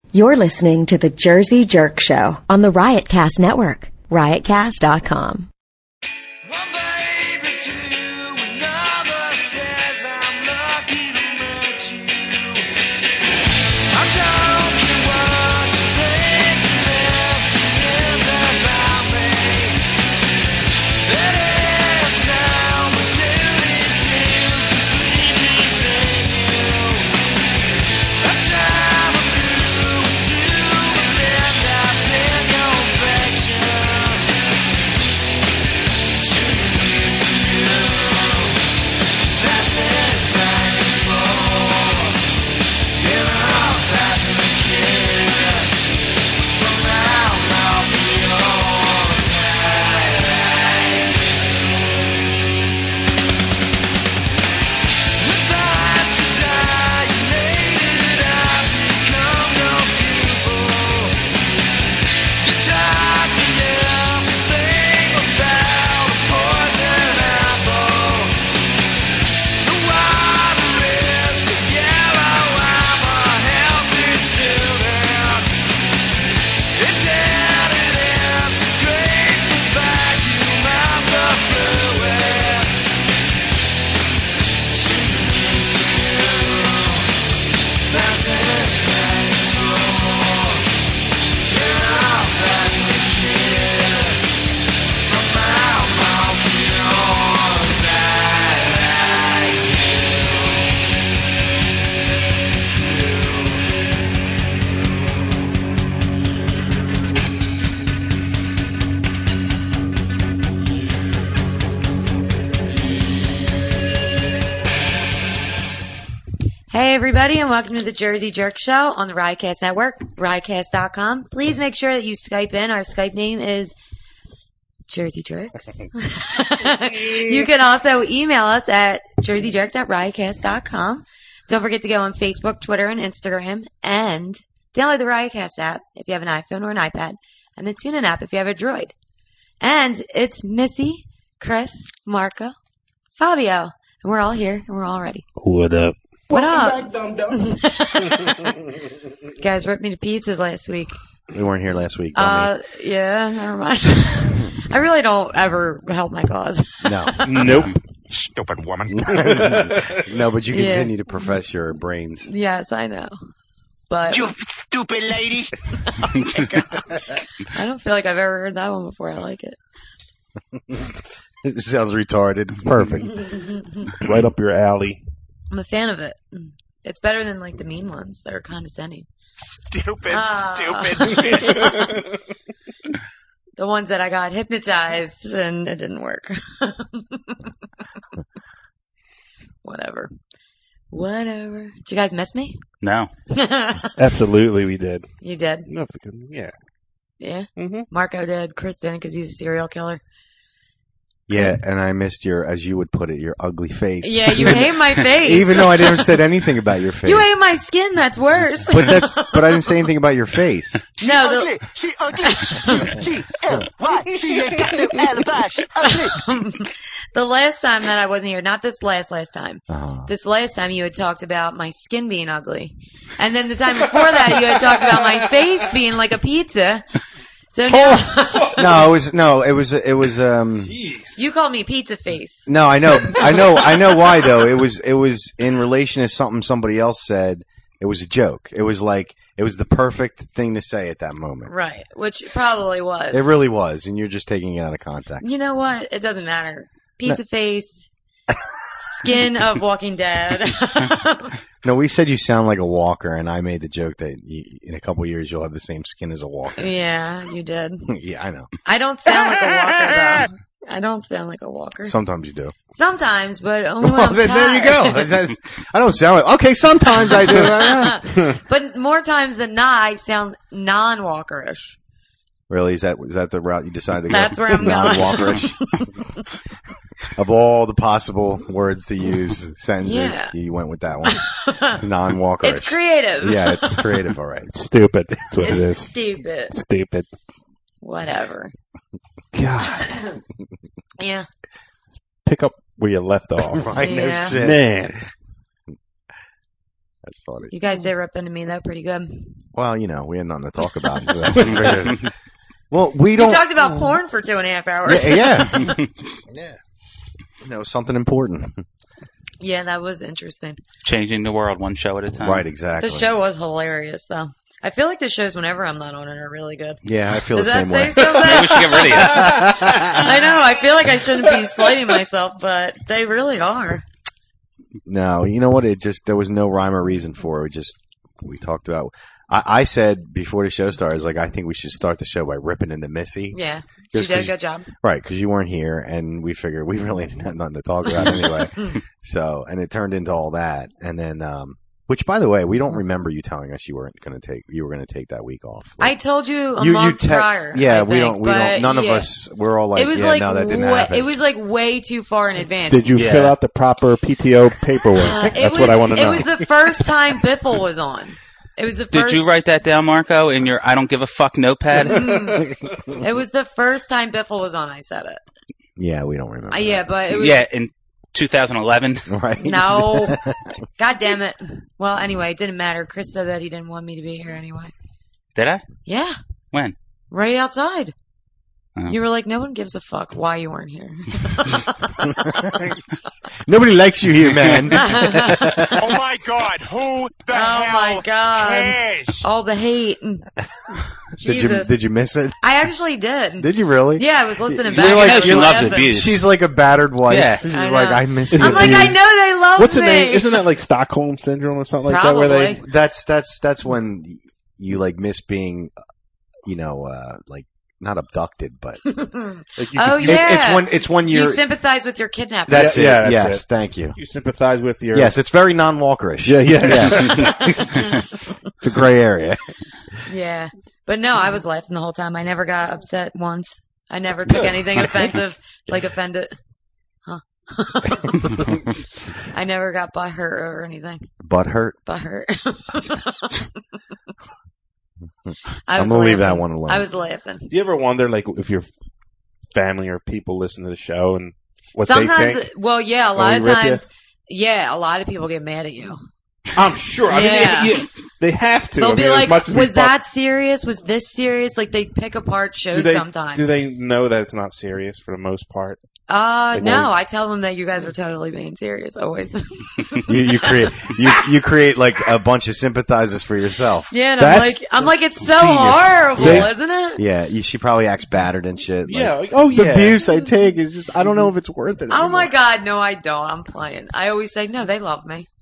You're listening to The Jersey Jerk Show on the Riotcast Network, riotcast.com. One baby, two, another says I'm lucky to meet you. I don't care what you think, this is about me. It is now my duty to completely tame you. I try to prove to bend up in your affection. Hey everybody, and welcome to the Jersey Jerk Show on the Riotcast Network, riotcast.com. Please make sure that you Skype in. Our Skype name is Jersey Jerks. You can also email us at jerseyjerks@riotcast.com. Don't forget to go on Facebook, Twitter, and Instagram, and download the Riotcast app if you have an iPhone or an iPad, and the TuneIn app if you have a Droid. And it's Missy, Chris, Marco, Fabio, and we're all here, and we're all ready. What up? What up? Guys ripped me to pieces last week. We weren't here last week. Dummy. Yeah, never mind. I really don't ever help my cause. No. Nope. Stupid woman. No, but you continue to profess your brains. Yes, I know. But You stupid lady. I don't feel like I've ever heard that one before. I like it. It sounds retarded. It's perfect. Right up your alley. I'm a fan of it. It's better than like the mean ones that are condescending. Stupid bitch. The ones that I got hypnotized and it didn't work. Whatever. Did you guys miss me? No. Absolutely, we did. You did? No, yeah. Yeah? Mm-hmm. Marco did. Chris didn't because he's a serial killer. Yeah, and I missed your, as you would put it, your ugly face. Yeah, you hate my face. Even though I never said anything about your face. You hate my skin. That's worse. But I didn't say anything about your face. No, She ugly. G-L-Y. She ain't got no alibi. She ugly. the last time that I wasn't here, not this last time. Uh-huh. This last time you had talked about my skin being ugly. And then the time before that you had talked about my face being like a pizza. So now, it was. you called me pizza face. No, I know why though. It was in relation to something somebody else said. It was a joke. It was the perfect thing to say at that moment. Right, which probably was. It really was, and you're just taking it out of context. You know what? It doesn't matter. Pizza face, skin of Walking Dead. No, we said you sound like a walker, and I made the joke that in a couple of years you'll have the same skin as a walker. Yeah, you did. Yeah, I know. I don't sound like a walker, though. I don't sound like a walker. Sometimes you do. Sometimes, but only when I'm tired. There you go. I don't sound like... Okay, sometimes I do. But more times than not, I sound non-walkerish. Really? Is that the route you decided to go? That's where I'm going. Non-walkerish? Of all the possible words to use, sentences, Yeah. you went with that one. Non-walkerish. It's creative. Yeah, it's creative, all right. Stupid. That's what it is. Stupid. Stupid. Whatever. God. Yeah. Pick up where you left off. Right, no Yeah. shit. Man. That's funny. You guys did rip into me though, pretty good. Well, we had nothing to talk about. So. Well, we You don't. talked about porn for 2.5 hours. Yeah. Yeah. Something important. Yeah, that was interesting. Changing the world one show at a time. Right, exactly. The show was hilarious, though. I feel like the shows, whenever I'm not on it, are really good. Yeah, I feel Does the that same way. say something? Maybe we should get rid of you. I know. I feel like I shouldn't be slighting myself, but they really are. No, you know what? There was no rhyme or reason for it. We talked about. I said before the show started, I think we should start the show by ripping into Missy. Yeah. She Just did a 'cause- good job. Right, because you weren't here, and we figured we really didn't have nothing to talk about anyway. So, and it turned into all that, and then, which, by the way, we don't remember you telling us you were going to take that week off. I told you a month prior. Yeah, I we think, don't. None of yeah. us. We're all like, It was yeah, no, that didn't happen. It was like way too far in advance. Did you Yeah. fill out the proper PTO paperwork? That's what I want to know. It was the first time Biffle was on. It was the first. Did you write that down, Marco, in your I don't give a fuck notepad? It was the first time Biffle was on. I said it. Yeah, we don't remember. Yeah, but it was. Yeah, in 2011. Right? No. God damn it. Well, anyway, it didn't matter. Chris said that he didn't want me to be here anyway. Did I? Yeah. When? Right outside. Oh. You were like, no one gives a fuck why you weren't here. Nobody likes you here, man. Oh my God! Who the Oh my God. cares? All the hate. Jesus. Did you miss it? I actually did. Did you really? Yeah, I was listening You're back. like- and I was she loves laughing. abuse. She's like a battered wife. Yeah. She's I like, know. I missed Is it. I'm like, I know they love What's the me. name? Isn't that like Stockholm syndrome or something like Probably. that? Where they That's when you like miss being, like not abducted, but like you, Oh, you, yeah. it's when You you're. sympathize with your kidnapper. That's it. Yeah, that's yes, it. thank you. you sympathize with your Yes, it's very non-walkerish. yeah. It's a gray area. Yeah. But no, I was laughing the whole time. I never got upset once. I never took anything offensive, like offended. Huh. I never got butthurt or anything. Butt hurt. Butthurt. I'm gonna leave that one alone. I was laughing. Do you ever wonder like if your family or people listen to the show and what Sometimes, they think? well, yeah, a When lot we of rip times, yeah, a lot of people get mad at you. I'm sure. I Yeah. mean, they have to. They'll I be mean, as like, much as we was that serious? Was this serious? Like, they pick apart shows sometimes. Do they know that it's not serious for the most part? Like, no, I tell them that you guys are totally being serious, always. you create like a bunch of sympathizers for yourself. Yeah, and That's I'm like, it's so genius. horrible, See? isn't it? Yeah, she probably acts battered and shit. Yeah. Like, Oh, the yeah. abuse I take is just I don't know if it's worth it. Oh my anymore. God, no, I don't. I'm playing. I always say, no, they love me.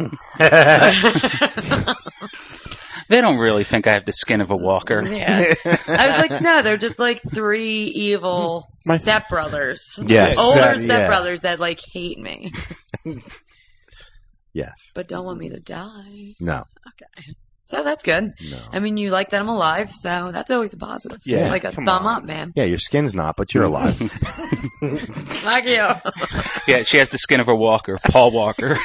They don't really think I have the skin of a walker. Yeah. I was like, no, they're just like three evil stepbrothers. Yes. Older Yeah. stepbrothers that like hate me, Yes. but don't want me to die. No. So that's good. No. I mean, you like that I'm alive, so that's always a positive. Yeah, It's like a come thumb on. up, man. Yeah, your skin's not, but you're alive. Fuck you. Yeah, she has the skin of a walker, Paul Walker.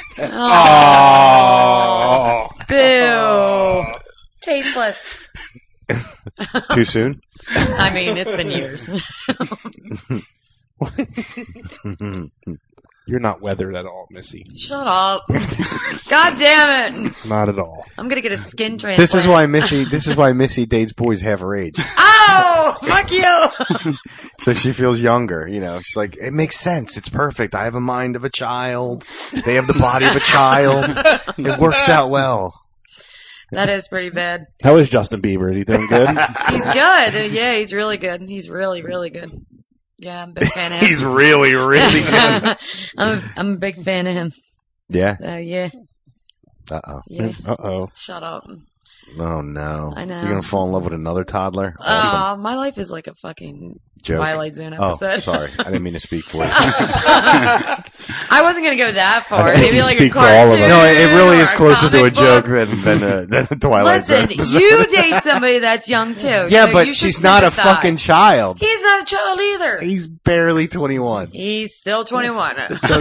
Oh. Boo. Tasteless. Too soon? I mean, it's been years. You're not weathered at all, Missy. Shut up. God damn it. Not at all. I'm going to get a skin transplant. This is why Missy dates boys half her age. Oh, fuck you. So she feels younger, She's like, it makes sense. It's perfect. I have a mind of a child. They have the body of a child. It works out well. That is pretty bad. How is Justin Bieber? Is he doing good? He's good. Yeah, he's really good. He's really, really good. Yeah, I'm a big fan of him. He's really, really good. I'm a big fan of him. Yeah. Yeah. Uh-oh. Yeah. Uh-oh. Shut up. Oh, no. I know. You're going to fall in love with another toddler? Awesome. My life is like a fucking Joke. Twilight Zone Oh, episode. sorry. I didn't mean to speak for you. I wasn't going to go that far. think Maybe you like a speak for all of cartoon. us. No, it really is or closer to a comic joke book. than a Twilight Zone Listen, episode. you date somebody that's young too. Yeah, so but you should she's not a sympathize. fucking child. He's not a child either. He's barely 21. He's still 21.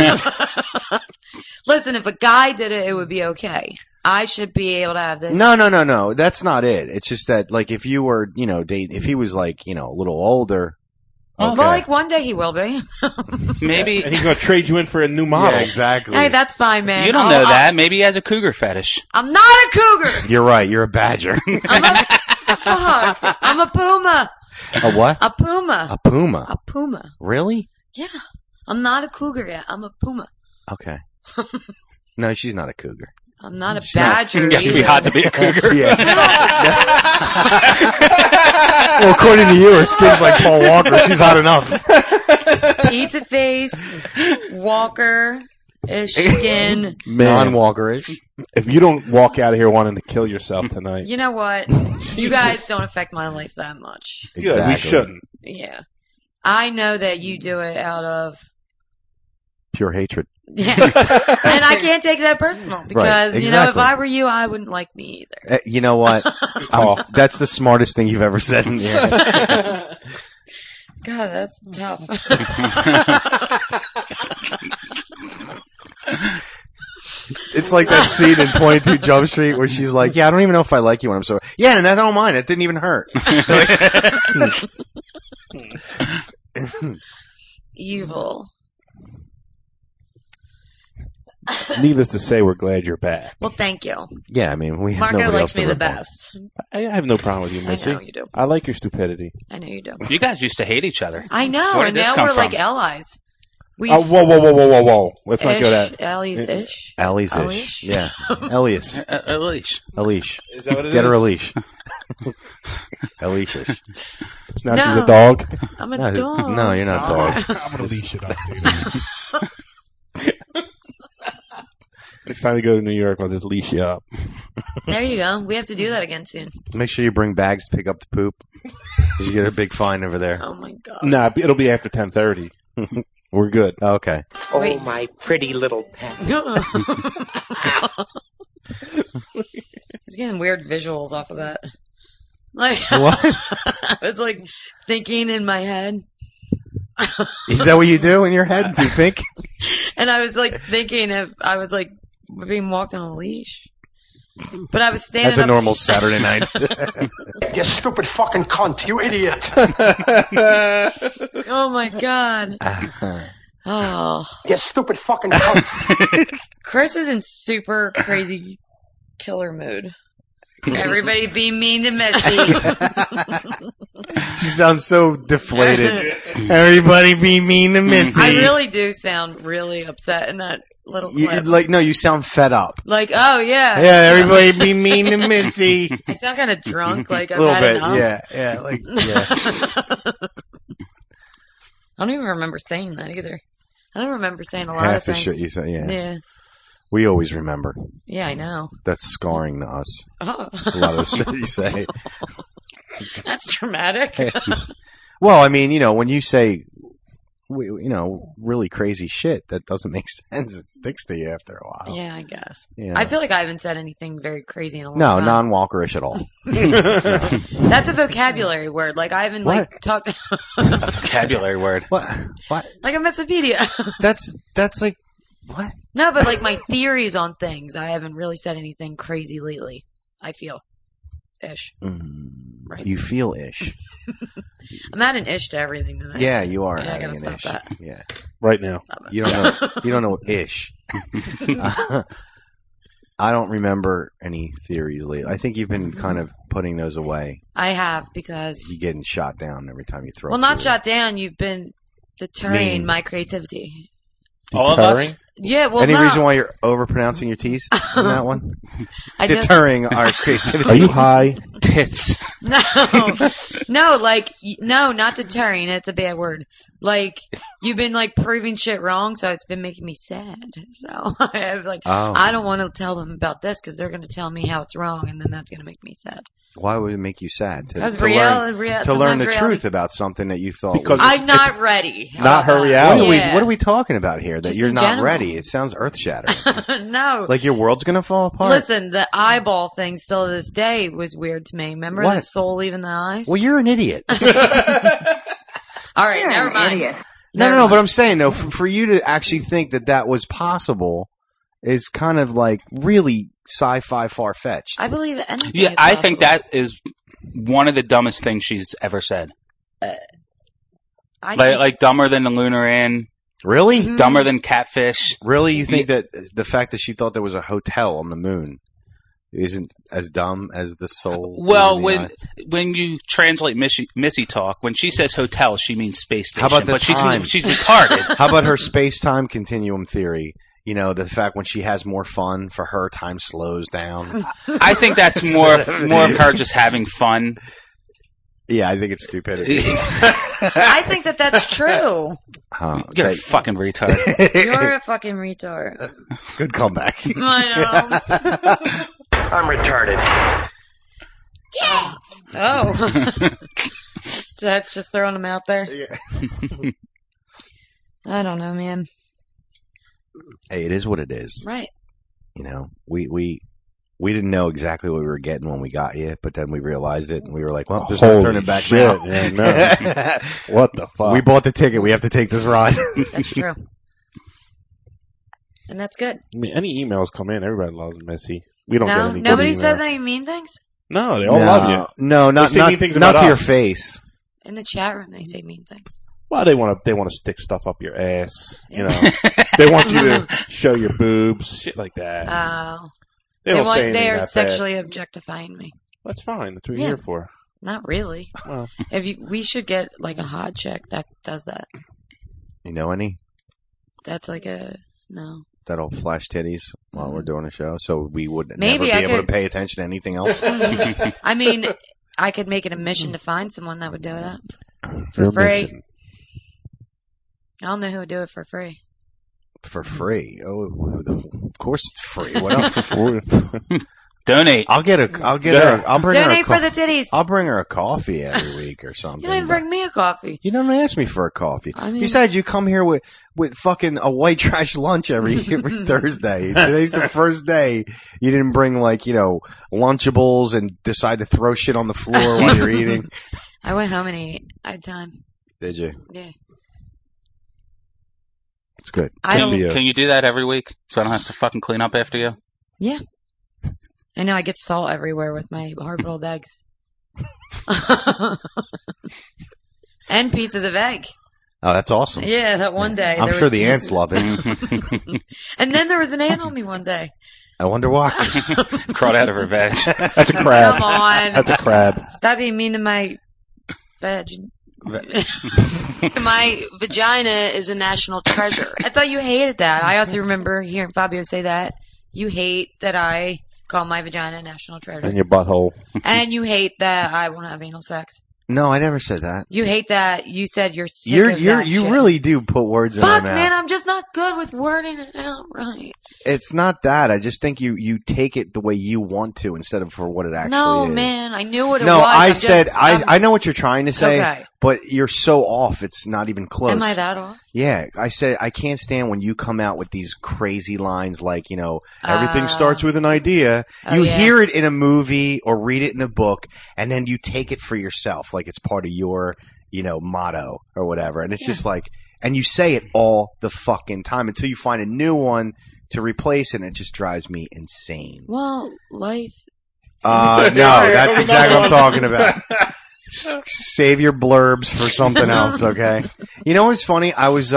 Listen, if a guy did it, it would be okay. I should be able to have this. No. That's not it. It's just that, like, if you were, if he was like, a little older, Well, like one day he will be. Maybe. And he's going to trade you in for a new model. Yeah, exactly. Hey, that's fine, man. You don't know that. Maybe he has a cougar fetish. I'm not a cougar. You're right. You're a badger. Fuck. I'm a puma. A what? A puma. A puma. A puma. Really? Yeah. I'm not a cougar yet. I'm a puma. Okay. No, she's not a cougar. I'm not a badger. You have to be either. hot to be a cougar. Yeah. Well, according to you, her skin's like Paul Walker. She's hot enough. Pizza face, Walker-ish skin. Man, Non-Walker-ish. if you don't walk out of here wanting to kill yourself tonight, You know what? You guys don't affect my life that much. good, we shouldn't. Yeah. I know that you do it out of... Pure hatred. Yeah. And I can't take that personal because, you know, if exactly. I were you, I wouldn't like me either. You know what? That's the smartest thing you've ever said in here. God, that's tough. It's like that scene in 22 Jump Street where she's like, yeah, I don't even know if I like you when I'm so... Yeah, and I don't mind. It didn't even hurt. Evil. Needless to say, we're glad you're back. Well, thank you. Yeah, I mean, we have Marco nobody else likes to me the rip on. best. I have no problem with you, I Missy. know you do. I like your stupidity. I know you do. You guys used to hate each other. I know, Where and did this now come we're like from? allies. We Whoa. Let's not go that. Ellie's ish. Allie's Elish? ish. Yeah. Elias. At least. A leash. Is that what it Get is? her a leash. Alicious. Now No. she's a dog. I'm a No, dog. no, you're not a dog. I'm gonna leash it up, dude. Next time you go to New York, I'll just leash you up. There you go. We have to do that again soon. Make sure you bring bags to pick up the poop. 'Cause you get a big fine over there. Oh my god. Nah, it'll be after 10:30. We're good. Okay. Wait. Oh, my pretty little pet. He's getting weird visuals off of that. Like What? I was like thinking in my head, Is that what you do in your head? Do you think? and I was like thinking if I was like being walked on a leash, but I was standing. That's a up- normal Saturday night. You stupid fucking cunt, you idiot. Oh my god. Oh, You stupid fucking cunt. Chris is in super crazy killer mood. Everybody be mean to Missy. She sounds so deflated. Everybody be mean to Missy. I really do sound really upset in that little clip. No, you sound fed up. Like, oh yeah. Yeah, everybody be mean to Missy. I sound kind of drunk. Like A I've little had bit. enough. Yeah, like, yeah. I don't even remember saying that either. I don't remember saying a lot Half of the things. shit you say, yeah. Yeah. We always remember. Yeah, I know. That's scarring to us. Oh, A lot of the shit you say. that's dramatic. Well, I mean, when you say, really crazy shit, that doesn't make sense. It sticks to you after a while. Yeah, I guess. Yeah. I feel like I haven't said anything very crazy in a long No, time. non-walkerish at all. That's a vocabulary word. Like I haven't like talked Vocabulary word. What? like a Messapedia. That's like, what? No, but like my theories on things, I haven't really said anything crazy lately. I feel ish. Right. You feel ish. I'm adding ish to everything tonight. Yeah, you are. Yeah, I adding gotta an stop ish. that. Yeah. Right now. Stop it. You don't know ish. I don't remember any theories lately. I think you've been kind of putting those away. I have because You getting shot down every time you throw. well, a not theory. shot down. You've been deterring Mean. my creativity. All of us? Yeah, well, Any no. reason why you're overpronouncing your T's in that one? I just Deterring our creativity. Are you high? Tits. no, not deterring. It's a bad word. Like you've been like proving shit wrong, so it's been making me sad. So I have like Oh. I don't want to tell them about this because they're going to tell me how it's wrong, and then that's going to make me sad. Why would it make you sad? To Because learn the sometimes truth about something that you thought Because was... I'm not ready. How not her about that? reality. Yeah. What are we talking about here? That Just you're in not general. ready. It sounds earth-shattering. No. Like your world's going to fall apart? Listen, the eyeball thing still to this day was weird to me. Remember What? the soul leaving the eyes? Well, you're an idiot. All right, never mind. No, but I'm saying, though, for you to actually think that was possible is kind of like really sci-fi far-fetched. I believe anything. Yeah, is I think possible. that is one of the dumbest things she's ever said. Like dumber than the Lunar Inn, Really? dumber than Catfish. Really? You think that the fact that she thought there was a hotel on the moon isn't as dumb as the soul? Well, in the eye? when you translate Missy talk, when she says hotel, she means space station. How about the but time? she's retarded. How about her space-time continuum theory? You know, the fact when she has more fun, for her, time slows down. I think that's more of her just having fun. Yeah, I think it's stupidity. I think that's true. You're a fucking retard. You're a fucking retard. Good comeback. I know. I'm retarded. Oh. That's just throwing them out there. I don't know, man. Hey, it is what it is. Right. You know, we didn't know exactly what we were getting when we got you, but then we realized it, and we were like, well, there's no Holy turning back shit, now. yeah, no. What the fuck? We bought the ticket. We have to take this ride. That's true. And that's good. I mean, any emails come in, everybody loves Missy. We don't get No, any good nobody emails. says any mean things? No, they all love you. No, not They say mean things about to your us. face. In the chat room, they say mean things. Well, they want to stick stuff up your ass. You know, they want you to show your boobs, shit like that. They don't say anything They are that sexually objectifying me. bad. That's fine. That's what Yeah. you're here for. Not really. Well, We should get like a hot chick that does that. You know any That's like a no. that'll flash titties while we're doing a show, so we would Maybe never I be able could- to pay attention to anything else? I mean, I could make it a mission to find someone that would do that for your free. mission. I don't know who would do it for free. For free? Oh, of course it's free. What else? Donate. I'll bring her Donate a for the titties. I'll bring her a coffee every week or something. You don't even but- bring me a coffee. You don't ask me for a coffee. I mean- Besides, you come here with fucking a white trash lunch every Thursday. Today's the first day you didn't bring Lunchables and decide to throw shit on the floor while you're eating. I went home and ate. I had time. Did you? Yeah. It's good. I don't. Can you do that every week so I don't have to fucking clean up after you? Yeah. I know I get salt everywhere with my hard-boiled eggs. And pieces of egg. Oh, that's awesome. Yeah, that one day. I'm there sure was the pieces- ants love it. And then there was an ant on me one day. I wonder why. Crawled out of her veg. That's a crab. Come on. That's a crab. Stop being mean to my veg. My vagina is a national treasure. I thought you hated that. I also remember hearing Fabio say that. You hate that I call my vagina a national treasure. And your butthole. And you hate that I won't have anal sex. No, I never said that. You hate that you said you're sick of that You shit. really do put words in my Fuck, mouth. man, I'm just not good with wording it out right. It's not that. I just think you take it the way you want to instead of for what it actually No, is. man, I knew what it No, was. I I'm said just- I know what you're trying to say, Okay. but you're so off. It's not even close. Am I that off? Yeah, I said I can't stand when you come out with these crazy lines like, everything starts with an idea. Oh, You yeah. hear it in a movie or read it in a book, and then you take it for yourself, like it's part of your, motto or whatever. And it's just like, and you say it all the fucking time until you find a new one to replace it, and it just drives me insane. Well, life. No, that's exactly what I'm talking about. Save your blurbs for something else, okay? You know what's funny? I was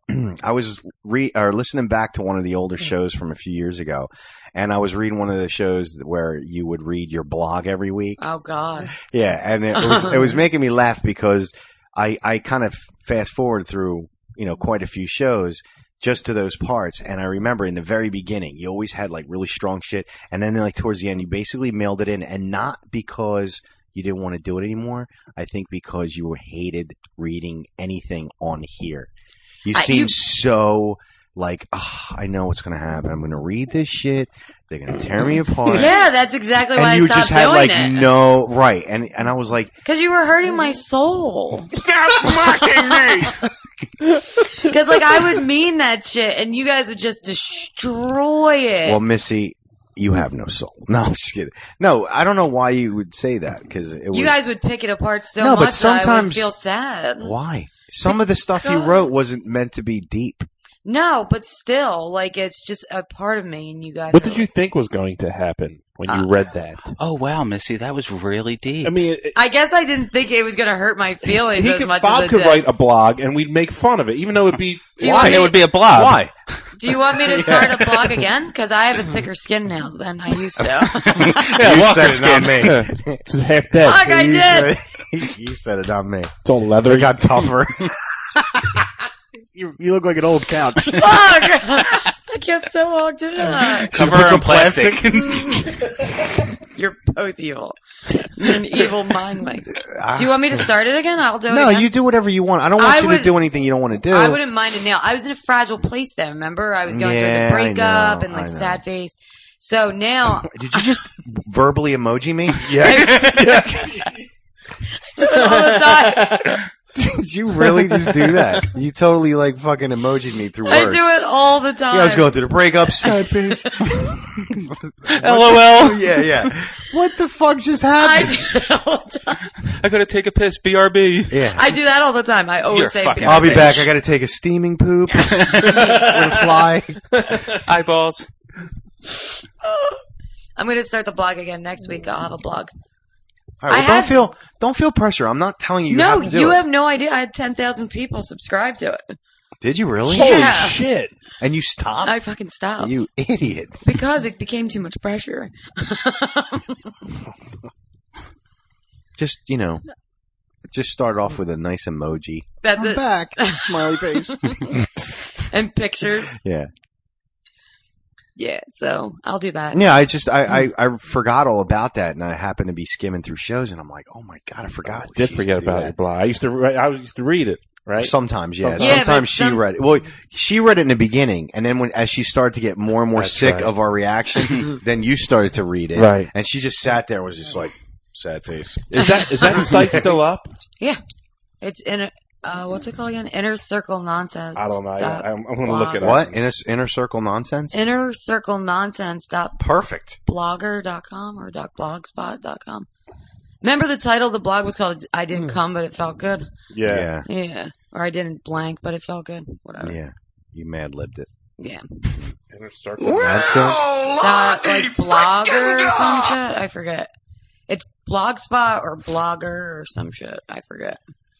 listening back to one of the older shows from a few years ago, and I was reading one of the shows where you would read your blog every week. Oh, God. Yeah, and it was making me laugh because I kind of fast forward through quite a few shows just to those parts, and I remember in the very beginning you always had like really strong shit, and then like towards the end you basically mailed it in, and not because you didn't want to do it anymore. I think because you hated reading anything on here. You seemed so like, I know what's going to happen. I'm going to read this shit. They're going to tear me apart. Yeah, that's exactly why And I you stopped just had doing like it. no right, and I was like, Because you were hurting my soul. Stop mocking me! Because I would mean that shit, and you guys would just destroy it. well, Missy, you have no soul. No, I'm just kidding. No, I don't know why you would say that because it was. you guys would pick it apart so No, but much that I would sometimes- feel sad. Why? Some of the stuff you wrote wasn't meant to be deep. No, but still, it's just a part of me, and you guys. What are did you think was going to happen? when you read that. Oh, wow, Missy, that was really deep. I mean, I guess I didn't think it was going to hurt my feelings as much Bob as it could did. write a blog, and we'd make fun of it, even though it'd be. Do you want me It would be a blog. Why? Do you want me to start a blog again? Because I have a thicker skin now than I used to. Yeah, You Walker said it, not skin. me. This is half dead. Fuck, I You did. said it- You said it, not me. It's all leather. It got tougher. You look like an old couch. Fuck! I guess so hard to that. Cover Put her some in plastic. You're both evil. You're an evil mind, Mike. Do you want me to start it again? I'll do it No, again. you do whatever you want. I don't want I you would- to do anything you don't want to do. I wouldn't mind it now. I was in a fragile place then, remember? I was going through Yeah, the I breakup know, and I like know. sad face. So now, Did you just verbally emoji me? all the time. Did you really just do that? You totally like fucking emojied me through I words. do it all the time. Yeah, I was going through the breakup. Sad face. LOL. Yeah. What the fuck just I happened? do it all the time. I gotta take a piss. BRB. Yeah. I do that all the time. I always You're say, fucking- I'll be bitch. back. I got to take a steaming poop. With a fly. Eyeballs. I'm going to start the blog again next week. I'll have a blog. All right, I well, don't feel pressure. I'm not telling you. No, have to do you it. have no idea. I had 10,000 people subscribe to it. Did you really? Yeah. Holy shit. And you stopped? I fucking stopped. You idiot. Because it became too much pressure. Just, just start off with a nice emoji. That's it. Back. Smiley face. And pictures. Yeah. Yeah, so I'll do that. Yeah, I forgot all about that, and I happened to be skimming through shows, and I'm like, oh my god, I forgot. I did forget about your blog. I used to read it, right? Sometimes, yeah. Sometimes. Yeah, Sometimes but she read it. Well, she read it in the beginning, and then as she started to get more and more That's sick right. of our reaction, then you started to read it, Right. And she just sat there, and was just like sad face. Is that site still up? Yeah. It's in what's it called again? Inner Circle Nonsense. I don't know. I'm going to look it up. What inner circle nonsense? Inner Circle Nonsense. Perfect. Blogger.com or .blogspot.com. Remember the title of the blog was called I Didn't Come, but it felt good? Yeah. Yeah. Or I didn't blank, but it felt good. Whatever. Yeah, you mad-libbed it. Yeah. Inner Circle. Like Blogger or some shit? I forget. It's Blogspot or Blogger or some shit. I forget.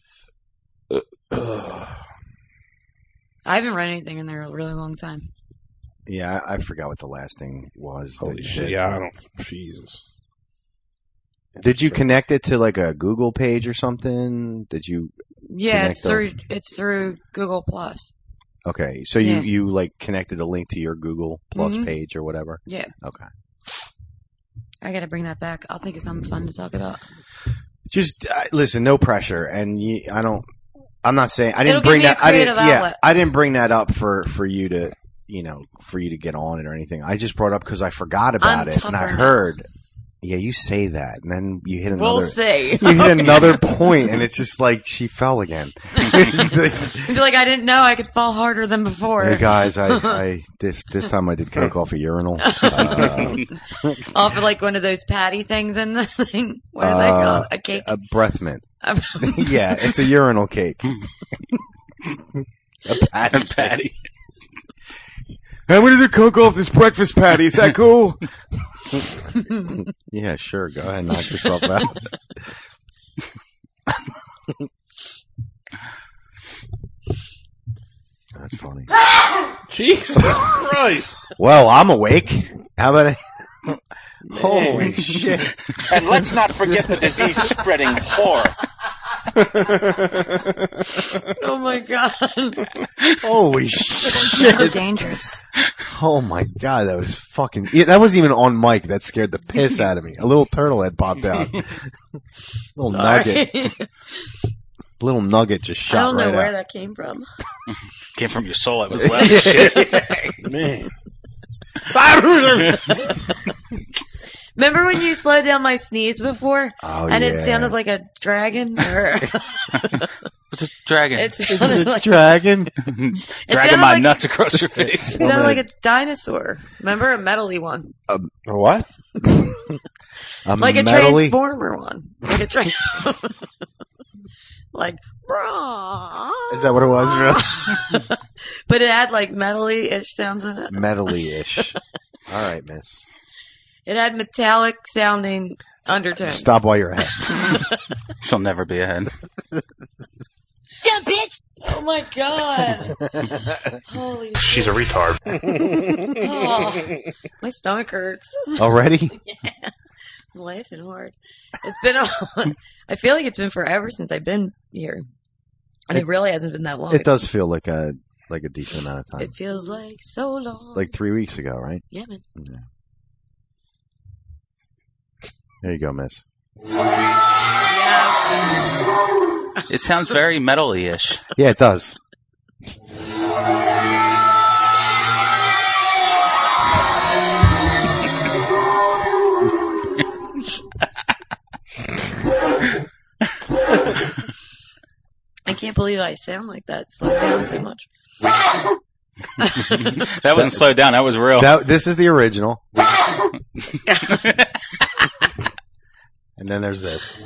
I haven't read anything in there a really long time. Yeah, I forgot what the last thing was. Holy shit. Yeah, I don't. Jesus. Did you connect it to like a Google page or something? Did you? Yeah, Connect it's through Google Plus. Okay, so Yeah. you like connected a link to your Google Plus Mhm. page or whatever. Yeah. Okay. I gotta bring that back. I'll think of something fun to talk about. Just listen, no pressure, and I'm not saying I didn't It'll bring give me a that. I didn't. creative Yeah, outlet. I didn't bring that up for you to for you to get on it or anything. I just brought it up because I forgot about I'm it, and I tougher now. heard. Yeah, you say that, and then you hit another. We'll see. You hit another point, and it's just like she fell again. It's like, I feel like I didn't know I could fall harder than before. hey guys, I this time I did coke off a urinal. Off of like one of those patty things in the thing. What are they called? A cake? A breath mint. Yeah, it's a urinal cake. A patty. I'm gonna do coke off this breakfast patty. Is that cool? Yeah, sure. Go ahead, knock yourself out. That's funny. Jesus Christ. Well, I'm awake. How about I? Holy shit! And let's not forget the disease-spreading whore. Oh my god. Holy shit! Dangerous. Oh my god, that was fucking. Yeah, that wasn't even on mic. That scared the piss out of me. A little turtle head popped out. Little nugget. Little nugget just I shot don't know right where out. that came from. Came from your soul. It was loud as shit. Man. Remember when you slowed down my sneeze before? Oh, and yeah. it sounded like a dragon? Or What's a dragon? it sounded like, Dragon. Dragging sounded my like- nuts across your face. it sounded like a dinosaur. Remember a metally one? A what? A Like a metally- transformer one. Like a like, brah. Is that what it was? Really? But it had like metally-ish sounds in it. Metally-ish. All right, miss. It had metallic sounding undertones. Stop while you're ahead. She'll never be ahead. Dumb bitch! Oh my god! Holy She's a retard. Oh, my stomach hurts. Already? I'm laughing hard. It's been I feel like it's been forever since I've been here. And it really hasn't been that long. It does feel like a decent amount of time. It feels like so long. Like 3 weeks ago, right? Yeah, man. Yeah. There you go, miss. It sounds very metal-y-ish. Yeah, it does. I can't believe I sound like that. Slowed down so much. That wasn't slowed down. That was real. This is the original. And then there's this.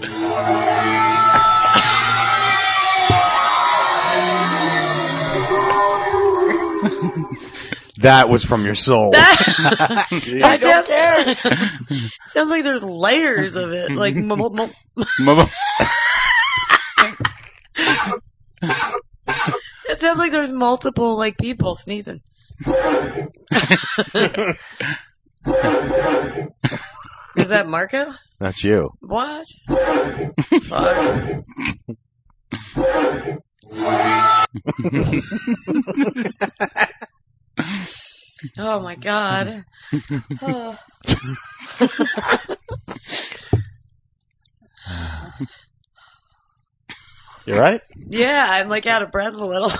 That was from your soul. I don't care. Sounds like there's layers of it. Like, it sounds like there's multiple like people sneezing. Is that Marco? That's you. What? Fuck. Oh my god. Oh. You right? Yeah, I'm like out of breath a little.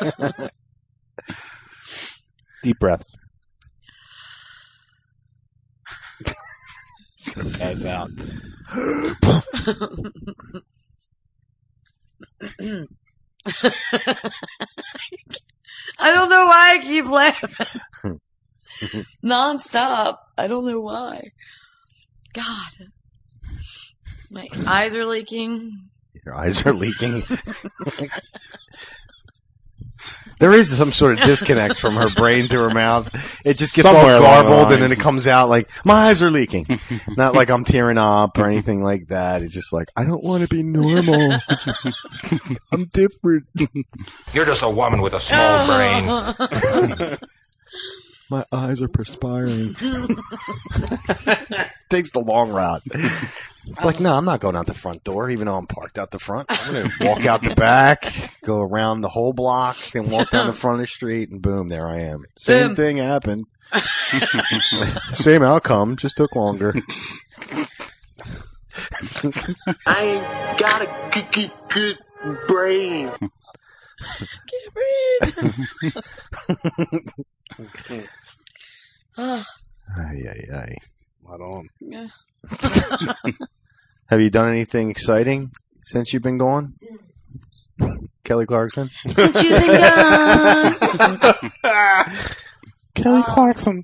Deep breaths. He's gonna pass out. I don't know why I keep laughing. Non-stop. I don't know why. God. My eyes are leaking. Your eyes are leaking. There is some sort of disconnect from her brain to her mouth. It just gets Somewhere all along the garbled, and lines. then it comes out like, my eyes are leaking. Not like I'm tearing up or anything like that. It's just like, I don't want to be normal. I'm different. You're just a woman with a small brain. My eyes are perspiring. Takes the long route. It's like, no, I'm not going out the front door, even though I'm parked out the front. I'm going to walk out the back, go around the whole block, then walk down the front of the street, and boom, there I am. Same Boom. thing happened. Same outcome, just took longer. I ain't got a good brain. Can't breathe. Oh, Ay, ay, ay. Right on. yeah. Have you done anything exciting since you've been gone? Kelly Clarkson? Since you've been gone. Kelly Clarkson.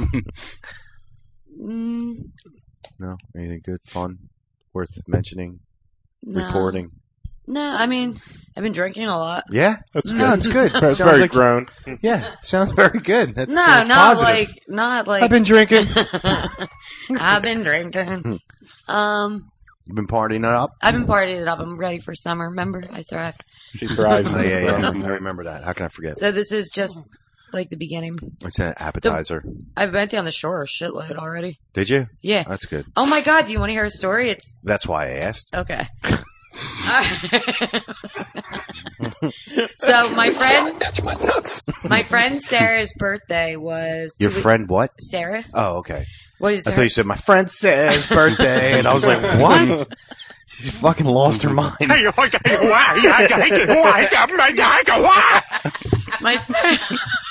No? Anything good, fun, worth mentioning, No. reporting? No, I mean, I've been drinking a lot. Yeah? That's No, good. it's good. That's Sounds very like- grown. Yeah, sounds very good. That's No, that's not positive. like. I've been drinking. I've been drinking. You've been partying it up? I've been partying it up. I'm ready for summer. Remember, I thrive. She thrives in Oh, the yeah, yeah. summer. I remember that. How can I forget? So this is just like the beginning. It's an appetizer. I went down the shore a shitload already. Did you? Yeah. That's good. Oh my god, do you want to hear a story? It's That's why I asked. okay. So my friend Sarah's birthday was Your friend what? Sarah Oh, okay. was I her, thought you said my friend Sarah's birthday, and I was like, what? She fucking lost her mind. my friend.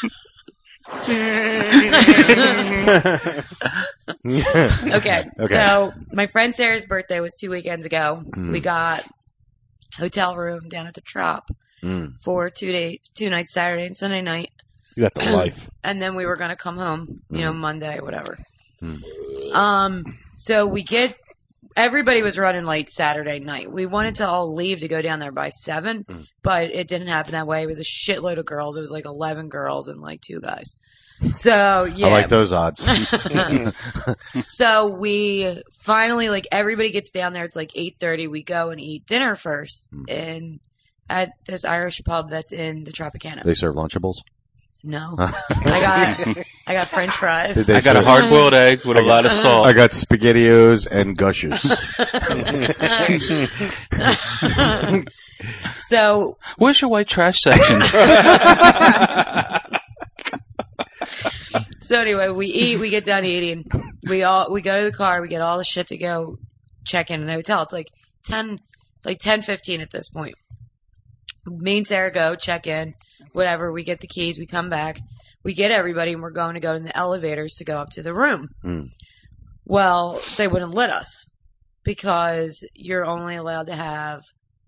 Okay. So my friend Sarah's birthday was 2 weekends ago. We got hotel room down at the Trop for 2 nights, Saturday and Sunday night, You got the life. and then we were gonna come home, Monday, whatever. So everybody was running late Saturday night. We wanted to all leave to go down there by 7, but it didn't happen that way. It was a shitload of girls. It was like 11 girls and like 2 guys. So, yeah. I like those odds. So we finally, like, everybody gets down there. It's like 8:30. We go and eat dinner first at this Irish pub that's in the Tropicana. They serve Lunchables? No. I got French fries. I got a hard-boiled egg with a lot of salt. I got SpaghettiOs and Gushers. So, where's your white trash section? So anyway, we eat, we get done eating. We go to the car, we get all the shit to go check in the hotel. It's like 10:15 at this point. Me and Sarah go check in, whatever. We get the keys, we come back, we get everybody, and we're going to go in the elevators to go up to the room. Well, they wouldn't let us because you're only allowed to have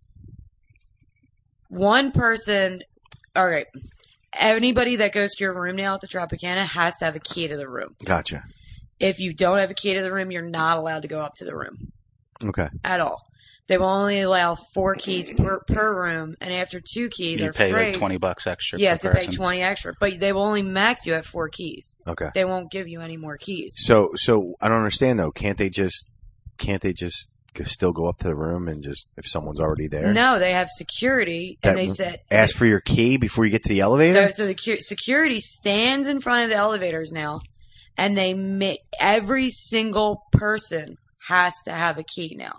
one person. All right. Anybody that goes to your room now at the Tropicana has to have a key to the room. Gotcha. If you don't have a key to the room, you're not allowed to go up to the room. Okay. At all. They will only allow 4 keys per room, and after 2 keys are free. You pay like $20 extra. You have to pay 20 extra, but they will only max you at 4 keys. Okay. They won't give you any more keys. So I don't understand though. Can't they just still go up to the room and just if someone's already there? No, they have security, and they said ask for your key before you get to the elevator. So the security stands in front of the elevators now, and they make every single person has to have a key now.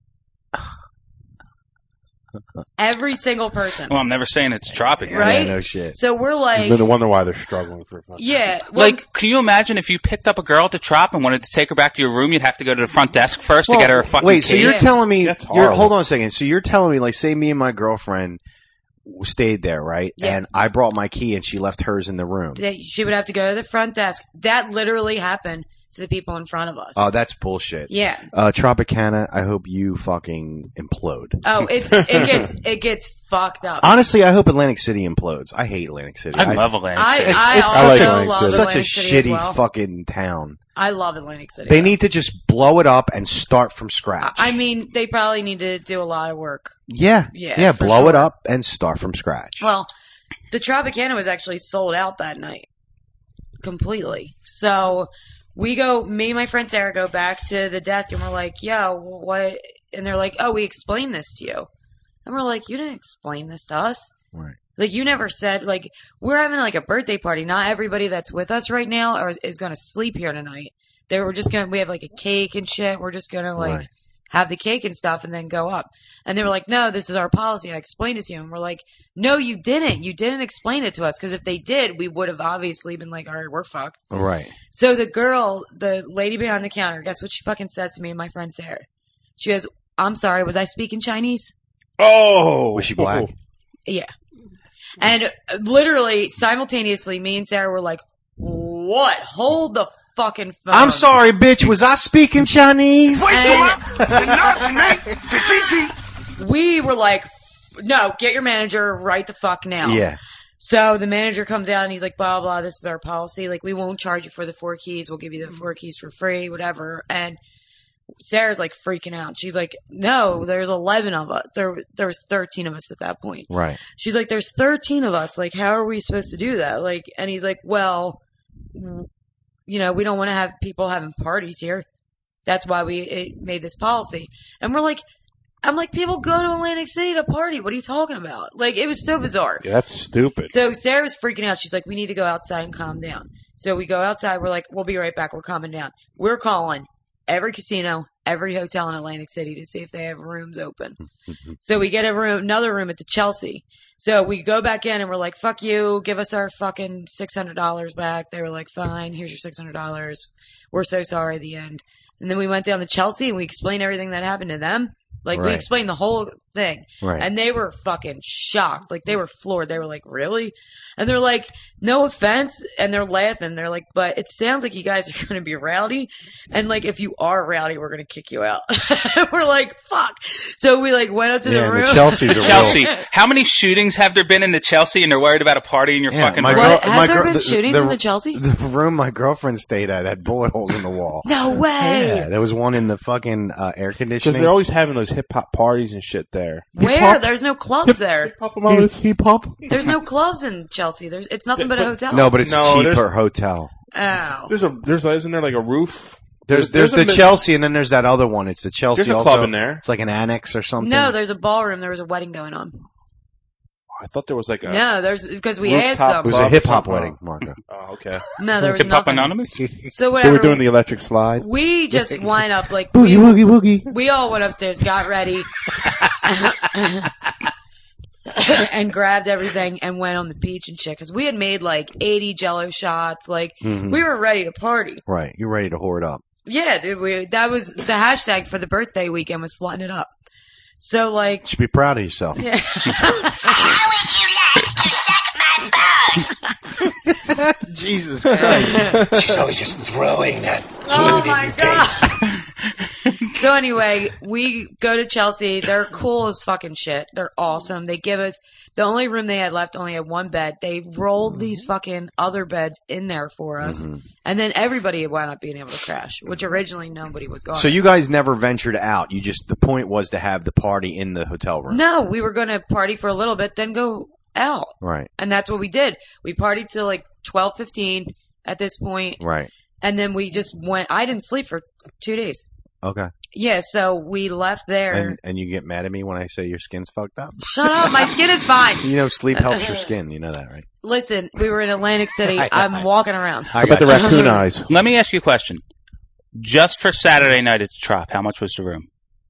Every single person. Well, I'm never saying it's dropping, right? Yeah, no shit. So we're like, no wonder why they're struggling for fun. Yeah, well, like, can you imagine if you picked up a girl at the Trop and wanted to take her back to your room? You'd have to go to the front desk first to get her a fucking wait, so key? you're telling me? That's horrible. Hold on a second. So you're telling me, like, say me and my girlfriend stayed there, right? Yeah. And I brought my key, and she left hers in the room. she would have to go to the front desk. That literally happened to the people in front of us. Oh, that's bullshit. Yeah. Tropicana, I hope you fucking implode. Oh, it gets fucked up. Honestly, I hope Atlantic City implodes. I hate Atlantic City. I love Atlantic City. I It's also such love such a Atlantic City as shitty well. fucking town. I love Atlantic City. They need to just blow it up and start from scratch. I mean, they probably need to do a lot of work. Yeah, for blow it sure. up and start from scratch. Well, the Tropicana was actually sold out that night. Completely. So we go, me and my friend Sarah go back to the desk and we're like, yo, what? And they're like, oh, we explained this to you. And we're like, you didn't explain this to us. Right. Like, you never said, like, we're having like a birthday party. Not everybody that's with us right now is going to sleep here tonight. We have like a cake and shit. We're just going to like have the cake and stuff and then go up. And they were like, no, this is our policy. I explained it to you. And we're like, no, you didn't. You didn't explain it to us. Because if they did, we would have obviously been like, all right, we're fucked. Right. So the lady behind the counter, guess what she fucking says to me and my friend Sarah? She goes, I'm sorry, was I speaking Chinese? Oh! Was she black? Yeah. And literally, simultaneously, me and Sarah were like, what? Hold the fucking phone. I'm sorry, bitch. Was I speaking Chinese? We were like, no, get your manager right the fuck now. Yeah. So the manager comes out and he's like, blah, blah, this is our policy. Like, we won't charge you for the 4 keys. We'll give you the 4 keys for free, whatever. And Sarah's like freaking out. She's like, no, there's 11 of us. There was 13 of us at that point. Right. She's like, there's 13 of us. Like, how are we supposed to do that? Like, and he's like, well, you know, we don't want to have people having parties here. That's why we made this policy. And I'm like, people go to Atlantic City to party. What are you talking about? Like, it was so bizarre. Yeah, that's stupid. So Sarah was freaking out. She's like, we need to go outside and calm down. So we go outside. We're like, we'll be right back. We're calming down. We're calling every casino, every hotel in Atlantic City to see if they have rooms open. So we get another room at the Chelsea. So we go back in and we're like, fuck you. Give us our fucking $600 back. They were like, fine. Here's your $600. We're so sorry at the end. And then we went down to Chelsea and we explained everything that happened to them. Like, we explained the whole thing. Right. And they were fucking shocked. Like, they were floored. They were like, really? And they're like, no offense. And they're laughing. They're like, but it sounds like you guys are going to be rowdy. And, like, if you are rowdy, we're going to kick you out. We're like, fuck. So we, like, went up to the room. The Chelsea's a Chelsea. How many shootings have there been in the Chelsea and they're worried about a party in your fucking room? Has there been shootings in the Chelsea? The room my girlfriend stayed at had bullet holes in the wall. No way. Yeah, there was one in the fucking air Because conditioning. they're always having those hip hop parties and shit there. there. Where? There's no clubs there. He pump. There's no clubs in Chelsea. It's nothing but a hotel. No, but it's No, cheaper there's- hotel. Oh. Isn't there like a roof? There's a the mi- Chelsea, and then there's that other one. It's the Chelsea. There's a also. club in there. It's like an annex or something. No, there's a ballroom. There was a wedding going on. I thought there was like a No, there's because we rooftop asked it them. was a club hip hop or something. wedding, Marco. Oh, okay. No, there was Hip Hop nothing. Anonymous? So They whatever. were doing the electric slide. We just wind up like Boogie woogie woogie. we all went upstairs, got ready, and grabbed everything and went on the beach and shit. Because we had made like 80 Jello shots. Like we were ready to party. Right, you're ready to hoard up. Yeah, dude. That was the hashtag for the birthday weekend was slutting it up. So like, You should be proud of yourself. yeah. Jesus Christ. She's always just throwing that. Oh my god. So anyway, we go to Chelsea. They're cool as fucking shit. They're awesome. They give us the only room they had left only had one bed. They rolled these fucking other beds in there for us, and then everybody wound up being able to crash, which originally nobody was going. So you guys never ventured out. You just the point was to have the party in the hotel room. No, we were going to party for a little bit, then go out, Right. and that's what we did. We partied till like 12:15 at this point, Right. and then we just went. I didn't sleep for 2 days. Okay. Yeah, so we left there. And you get mad at me when I say your skin's fucked up? Shut up, my skin is fine. You know, sleep helps your skin. You know that, right? Listen, we were in Atlantic City. I'm walking around. I How about the got you. raccoon eyes? Let me ask you a question. Just for Saturday night at the Trop, how much was the room?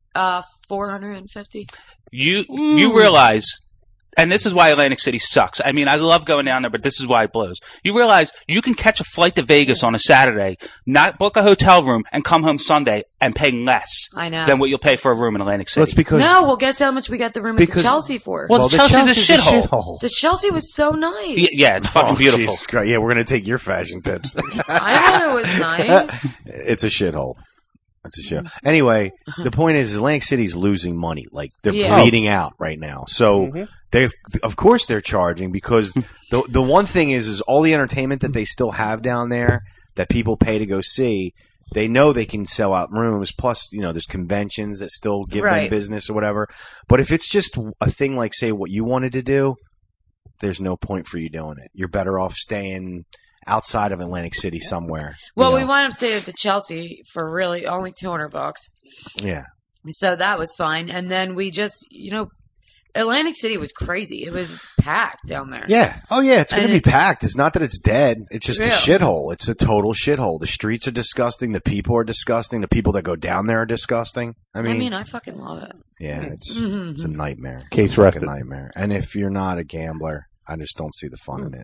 450. You realize, and this is why Atlantic City sucks. I mean, I love going down there, but this is why it blows. You realize you can catch a flight to Vegas on a Saturday, not book a hotel room, and come home Sunday and pay less I know. than what you'll pay for a room in Atlantic City. Well, it's because No, well, guess how much we got the room at the Because- Chelsea for? Well, the Chelsea's a Chelsea's shithole. The Chelsea was so nice. Yeah, it's fucking Oh, beautiful. Jesus Christ. Yeah, we're gonna take your fashion tips. I thought it was nice. It's a shithole. It's a shit. Anyway, the point is Atlantic City's losing money. Like they're Yeah. bleeding out right now. So they, of course, they're charging because the one thing is all the entertainment that they still have down there that people pay to go see. They know they can sell out rooms. Plus, you know, there's conventions that still give them Right. business or whatever. But if it's just a thing like, say, what you wanted to do, there's no point for you doing it. You're better off staying outside of Atlantic City somewhere. Well, you we know? wound up staying at the Chelsea for really only $200. Yeah. So that was fine. And then we just, Atlantic City was crazy. It was packed down there. Yeah. Oh, yeah. It's going And to be packed. It's not that it's dead. It's just a Yeah. shithole. It's a total shithole. The streets are disgusting. The people are disgusting. The people that go down there are disgusting. I mean, I fucking love it. yeah, it's a nightmare. Case it's a fucking rested. nightmare. And if you're not a gambler, I just don't see the fun in it.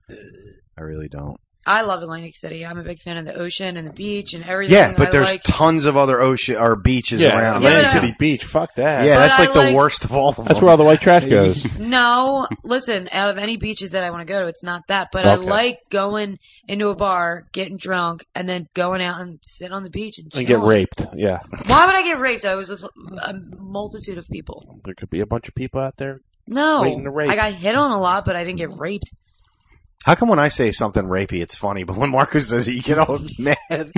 I really don't. I love Atlantic City. I'm a big fan of the ocean and the beach and everything. Yeah, but I there's like. tons of other ocean or beaches Yeah, around. Atlantic Yeah, but, City Beach. Fuck that. Yeah, But that's I like the like- worst of all of them. That's where all the white trash goes. No, listen, out of any beaches that I want to go to, it's not that. But I Okay. like going into a bar, getting drunk, and then going out and sit on the beach and chill. And get raped. Yeah. Why would I get raped? I was with a multitude of people. There could be a bunch of people out there. No, Waiting to rape. I got hit on a lot, but I didn't get raped. How come when I say something rapey, it's funny, but when Marcus says it, you get all mad?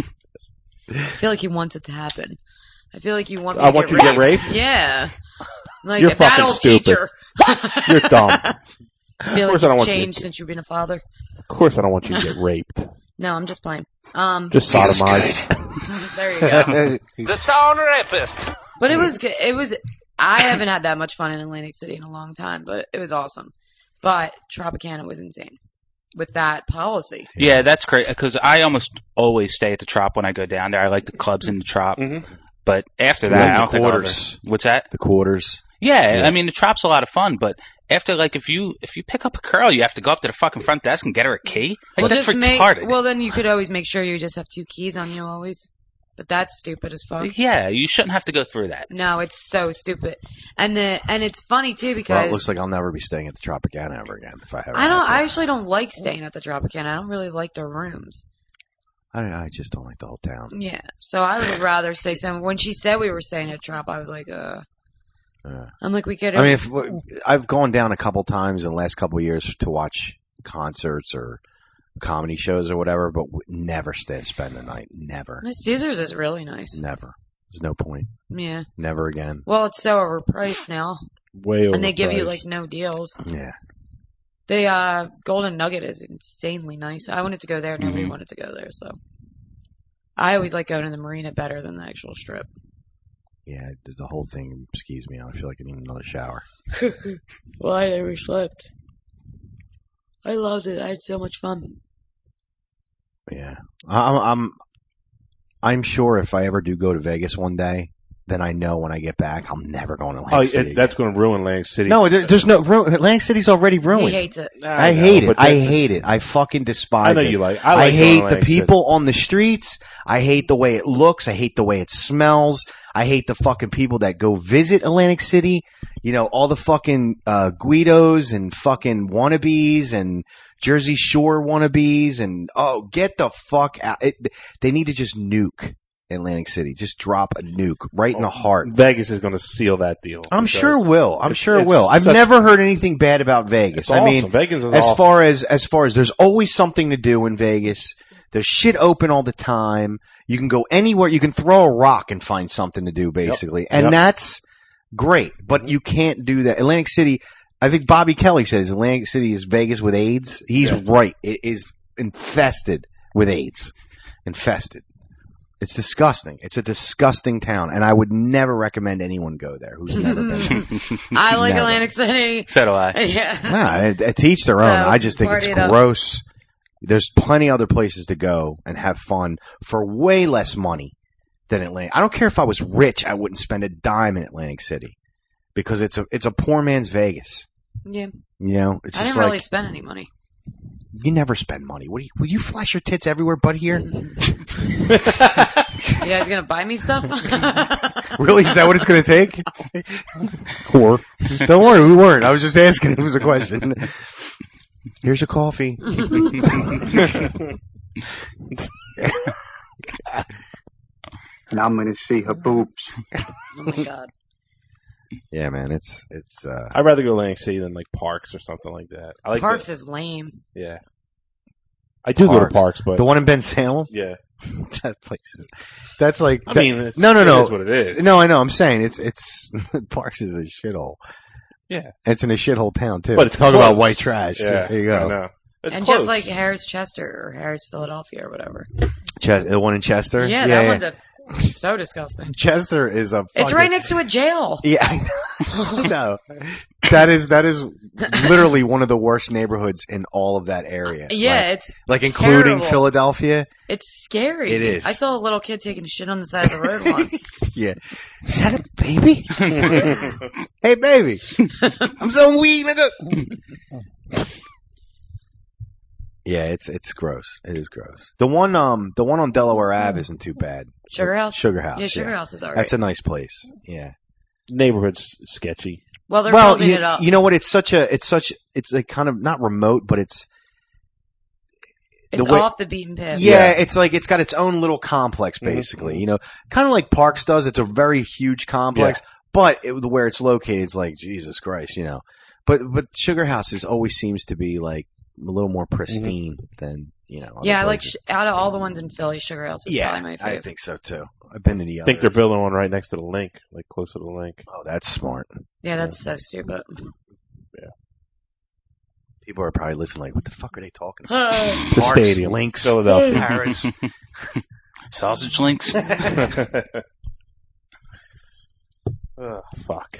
I feel like he wants it to happen. I feel like you want. I want you to get raped? Yeah, like You're that fucking old stupid. teacher. You're dumb. I feel course like I don't you've want you to changed get- since you've been a father. Of course I don't want you to get raped. No, I'm just playing. Just sodomized. There you go. The town rapist. But it was good. It was. I haven't had that much fun in Atlantic City in a long time, but it was awesome. But Tropicana was insane with that policy. Yeah, that's great because I almost always stay at the Trop when I go down there. I like the clubs in the Trop, but after that, like I the don't think I'll quarters. ever- What's that? The quarters. Yeah, I mean the Trop's a lot of fun, but after like if you pick up a girl, you have to go up to the fucking front desk and get her a key. Like, that's retarded. Well, then you could always make sure you just have 2 keys on you always. But that's stupid as fuck. Yeah, you shouldn't have to go through that. No, it's so stupid. And it's funny too because Well, it looks like I'll never be staying at the Tropicana ever again if I ever. I actually don't like staying at the Tropicana. I don't really like their rooms. I just don't like the whole town. Yeah. So I would rather stay somewhere. When she said we were staying at Trop, I was like, I'm like, we could. I mean, I've gone down a couple times in the last couple of years to watch concerts or comedy shows or whatever, but never spend the night. Never, Caesars is really nice. never. There's no point. Yeah. Never again. Well, it's so overpriced now. Way over. And they give you, like, no deals. Yeah. The Golden Nugget is insanely nice. I wanted to go there. Nobody wanted to go there, so. I always like going to the marina better than the actual strip. Yeah, the whole thing skews me out. I feel like I need another shower. Well, I never slept. I loved it. I had so much fun. Yeah. I'm sure if I ever do go to Vegas one day, then I know when I get back, I'm never going to Atlantic City. That's going to ruin Atlantic City. No, there's no Atlantic City's already ruined. He hates it. I hate it. I hate it. I fucking despise it. I know you like. I like hate the Atlantic people on the streets. I hate the way it looks. I hate the way it smells. I hate the fucking people that go visit Atlantic City. You know, all the fucking Guidos and fucking wannabes and Jersey Shore wannabes and get the fuck out. They need to just nuke Atlantic City. Just drop a nuke right in the heart. Vegas is going to seal that deal. I'm sure it will. I'm sure it will. I've never heard anything bad about Vegas. Awesome. I mean, Vegas is as awesome. far as there's always something to do in Vegas. There's shit open all the time. You can go anywhere. You can throw a rock and find something to do, basically. And that's great. But you can't do that. Atlantic City, I think Bobby Kelly says Atlantic City is Vegas with AIDS. He's right. It is infested with AIDS. Infested. It's disgusting. It's a disgusting town. And I would never recommend anyone go there who's never been there. I like Never. Atlantic City. So do I. Yeah. To each their own. So, I just think it's party it up. gross. There's plenty other places to go and have fun for way less money than Atlanta. I don't care if I was rich, I wouldn't spend a dime in Atlantic City because it's a poor man's Vegas. Yeah. You know, it's I just didn't like really spend any money. you never spend money. Will you flash your tits everywhere but here? You guys gonna buy me stuff? Really? Is that what it's going to take? Or Don't worry, we weren't. I was just asking. It was a question. Here's your coffee. And I'm going to see her boobs. Oh my god. Yeah, man, it's I'd rather go to Atlantic City than like Parks or something like that. I like Parks is lame. Yeah. I do go to Parks, but the one in Ben Salem? yeah. That place is, that's like, I mean, it's, no. It is what it is. No, I know. I'm saying it's Parks is a shithole. Yeah. It's in a shithole town too. But it's talk close. about white trash. Yeah, There you go. I know. It's And close. just like Harris Chester or Harris Philadelphia or whatever. The one in Chester. Yeah, that one's so disgusting. Chester is a. It's fucking- right next to a jail. Yeah, I know. That is literally one of the worst neighborhoods in all of that area. Yeah, Like- it's like including terrible. Philadelphia. It's scary. It is. I saw a little kid taking shit on the side of the road once. Yeah, is that a baby? Hey, baby, I'm selling weed, nigga. Yeah, it's gross. It is gross. The one on Delaware Ave isn't too bad. Sugar House? Sugar House. Yeah, Sugar House is alright. That's a nice place. Yeah. Neighborhood's sketchy. Well, they're building it up. You know what? It's like kind of not remote, but it's off the beaten path. Yeah, it's like it's got its own little complex, basically. You know, kind of like Parks does. It's a very huge complex, but where it's located, it's like Jesus Christ, you know. But Sugar House always seems to be like a little more pristine than other Yeah, I like places. out of all the ones in Philly, Sugar House is probably my favorite. I think so too. I've been to the I other. think they're building one right next to the link, like close to the link. Oh, that's smart. Yeah, that's so stupid. People are probably listening like, what the fuck are they talking about? The Parks, stadium, links, Philadelphia, Paris. Sausage links. Oh, fuck.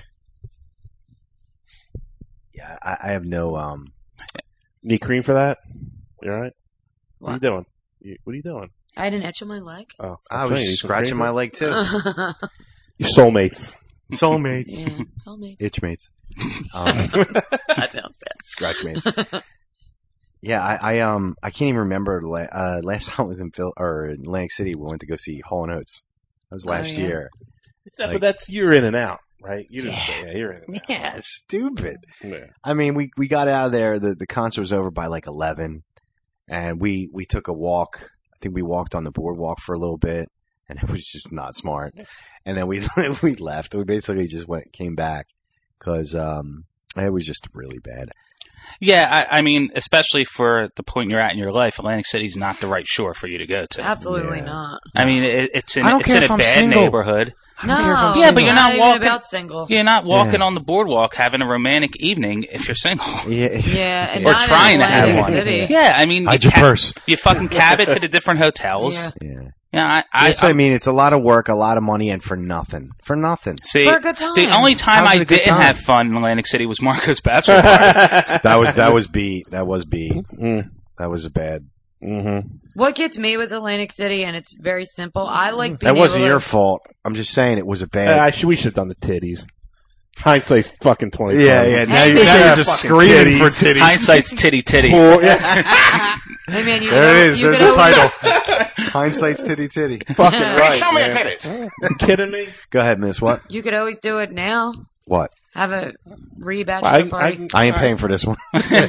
Yeah, I have no. Need cream for that? You all right? What are you What? doing? What are you doing? I had an itch on my leg. Oh, I was just scratching my leg too. Your soulmates. Soulmates. Yeah, soulmates. Itchmates. That sounds bad. Scratchmates. Yeah, I can't even remember last time I was in Atlantic City. We went to go see Hall & Oates. That was last yeah. year. But that's you're in and out, right? You didn't stay. Yeah, you're in and out. Yeah, stupid. Yeah. I mean, we got out of there. The concert was over by like 11, and we took a walk. I think we walked on the boardwalk for a little bit, and it was just not smart. And then we left. We basically just came back because it was just really bad. Yeah, I mean, especially for the point you're at in your life, Atlantic City's not the right shore for you to go to. Absolutely Yeah. not. I mean, it's in I don't care a if I'm bad single. neighborhood. No, Yeah, but you're not even walking about single. You're not walking on the boardwalk having a romantic evening if you're single. Yeah, and or not in trying to have Atlantic one. City. Yeah, I mean, Hide your purse. You fucking cab it to the different hotels. Yeah. Yeah, I mean, it's a lot of work, a lot of money, and for nothing. For nothing. See, For a good time. the only time How's it I a good didn't time? have fun in Atlantic City was Marco's bachelor party. That was B. That was B. That was a bad. What gets me with Atlantic City, and it's very simple. I like being That wasn't able to- your fault. I'm just saying it was a bad. We should have done the titties. Hindsight's fucking 20. Yeah. Now Hey, you're man. just Fucking screaming titties. for titties. Hindsight's titty. Cool, yeah. Hey man, you There could it al- is. you There's could the always- title. Hindsight's titty. Fucking right. Show me your man. titties. You kidding me? Go ahead, Miss. What? You could always do it now. What? Have a re-bachelor party. I ain't paying for this one.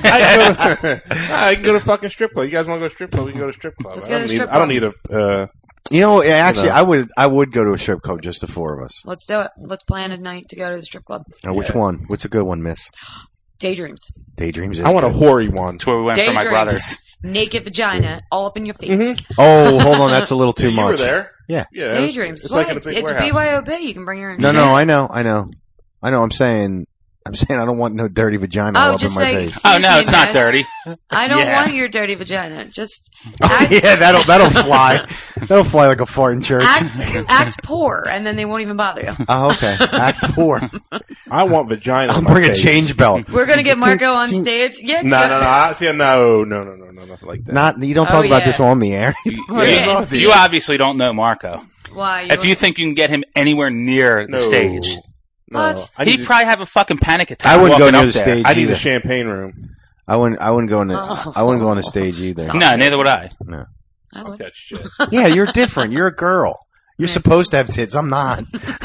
I can go to fucking strip club. You guys want to go to strip club? We can go to strip club. Let's I go to don't the need- strip I don't club. need a. You know, actually, You know. I would go to a strip club, just the four of us. Let's do it. Let's plan a night to go to the strip club. Now, which one? What's a good one, Miss? Daydreams. Daydreams. Is I want a good. hoary one. That's where we went for my Daydreams. brothers. Naked vagina all up in your face. Oh, hold on, that's a little too You much. were there. Yeah. Yeah. Daydreams. It's What? like in a big It's warehouse. BYOB. You can bring your own No, shit. I know. I'm saying I don't want no dirty vagina all up in just my say, face. Oh no, it's not miss. dirty. I don't Yeah. want your dirty vagina. Just Oh, act, yeah, that'll fly. That'll fly like a fart in church. act poor, and then they won't even bother you. Oh, okay. Act poor. I want vagina. I'll on my bring a face. change belt. We're gonna get Marco on stage. Yeah, No. go- I see. No, nothing like that. Not you don't talk Oh, about yeah. this on the air. You obviously don't know Marco. Why? If you think you can get him anywhere near the stage, No. What? I need he'd to- probably have a fucking panic attack. I wouldn't go walking near up the there. stage. I need either. the champagne room. I wouldn't go on I wouldn't go on the stage either. No, neither would I. No. I would. That shit. Yeah, you're different. You're a girl. You're supposed to have tits. I'm not.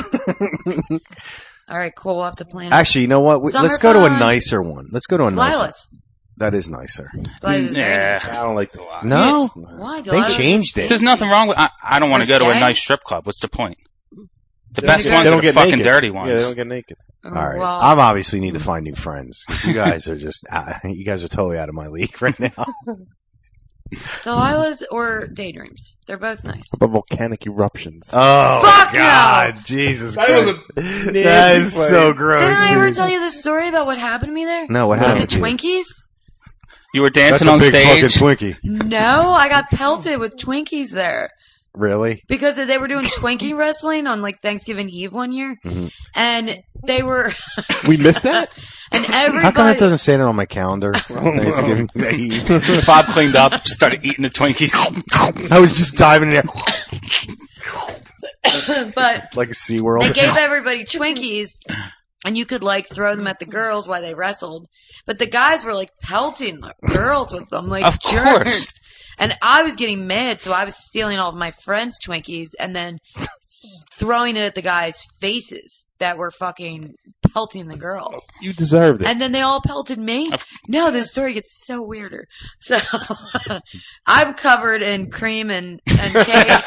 All right, cool. We'll have to plan. Actually, you know what? Summer Let's go to a fun. nicer one. Let's go to a nicer. Delilah's. That is nicer. Delilah's is very Yeah. nice. I don't like the lot. No, Why? they Delilah's changed is- it. There's nothing wrong with. I don't want to go to a Risque? nice strip club. What's the point? The They best don't ones They are don't the get fucking naked. dirty ones. Yeah, they don't get naked. All right. Well, I'm obviously need to find new friends. You guys are just, you guys are totally out of my league right now. Delilah's or Daydreams. They're both nice. But volcanic eruptions. Oh, Fuck God. Jesus That Christ. was a nasty That is place. so gross. Didn't I ever dude. tell you the story about what happened to me there? No, what With happened the to you? Twinkies? You were That's dancing a on big stage. fucking Twinkie. No, I got pelted with Twinkies there. Really? Because they were doing Twinkie wrestling on like Thanksgiving Eve one year. Mm-hmm. And they were, We missed that? and How come it everybody, doesn't say that on my calendar? Thanksgiving Day. Bob cleaned up, started eating the Twinkies. I was just diving in there but like a SeaWorld. they gave everybody Twinkies and you could like throw them at the girls while they wrestled. But the guys were like pelting the girls with them like Of jerks. course. And I was getting mad, so I was stealing all of my friends' Twinkies and then throwing it at the guys' faces that were fucking pelting the girls. You deserved it. And then they all pelted me. No, this story gets so weirder. So I'm covered in cream and cake.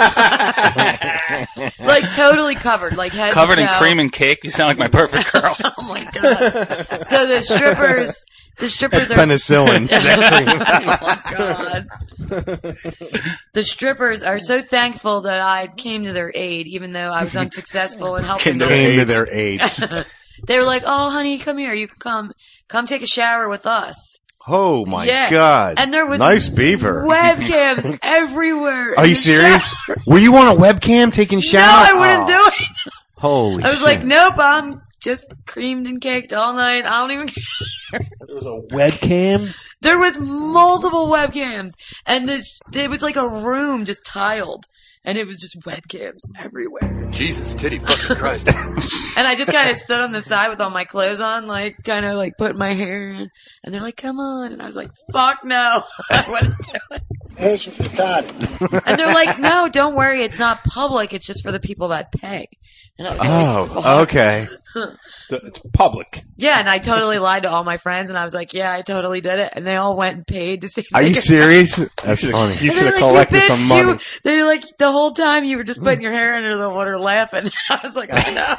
Like totally covered, like head to Covered in toe. cream and cake. You sound like my perfect girl. Oh my god! So the strippers It's are penicillin. Oh my god! The strippers are so thankful that I came to their aid, even though I was unsuccessful in helping them. Came to their aids. They were like, "Oh, honey, come here. You can come take a shower with us." Oh my Yeah. God! And there was nice beaver. Webcams everywhere. Are in you the serious? shower. Were you on a webcam taking No, showers? I wouldn't do it. Holy! I was shit. like, nope, I'm just creamed and caked all night. I don't even care. There was a webcam. There was multiple webcams, and it was like a room just tiled, and it was just webcams everywhere. Jesus, titty fucking Christ. And I just kind of stood on the side with all my clothes on, like kind of like putting my hair in, and they're like, "Come on," and I was like, "Fuck no, I wouldn't do it." And they're like, "No, don't worry, it's not public. It's just for the people that pay." And I was like, Oh, "Fuck." okay. It's public. Yeah, and I totally lied to all my friends, and I was like, "Yeah, I totally did it," and they all went and paid to see. Are you serious? That's funny. You And should they're have like, collected "You some bitch, money. They're like, the whole time you were just putting your hair under the water laughing. I was like, I know.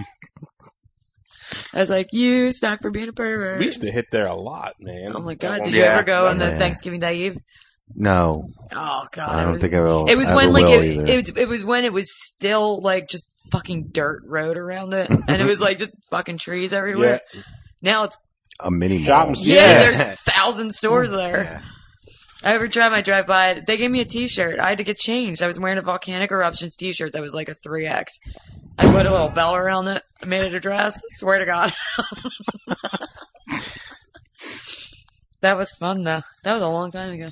I was like, you suck for being a pervert. We used to hit there a lot, man. Oh my god, did Yeah. you ever go on the Yeah. Thanksgiving Day Eve? No. Oh God! I don't think I will. It was ever when like will it, either. it was when it was still like just fucking dirt road around it, and it was like just fucking trees everywhere. Now it's a mini mall. Shopping there's 1,000 stores there. Yeah. Every time I drive by it, they gave me a T-shirt. I had to get changed. I was wearing a Volcanic Eruptions T-shirt that was like a 3X. I put a little bell around it. I made it a dress. Swear to God. That was fun though. That was a long time ago.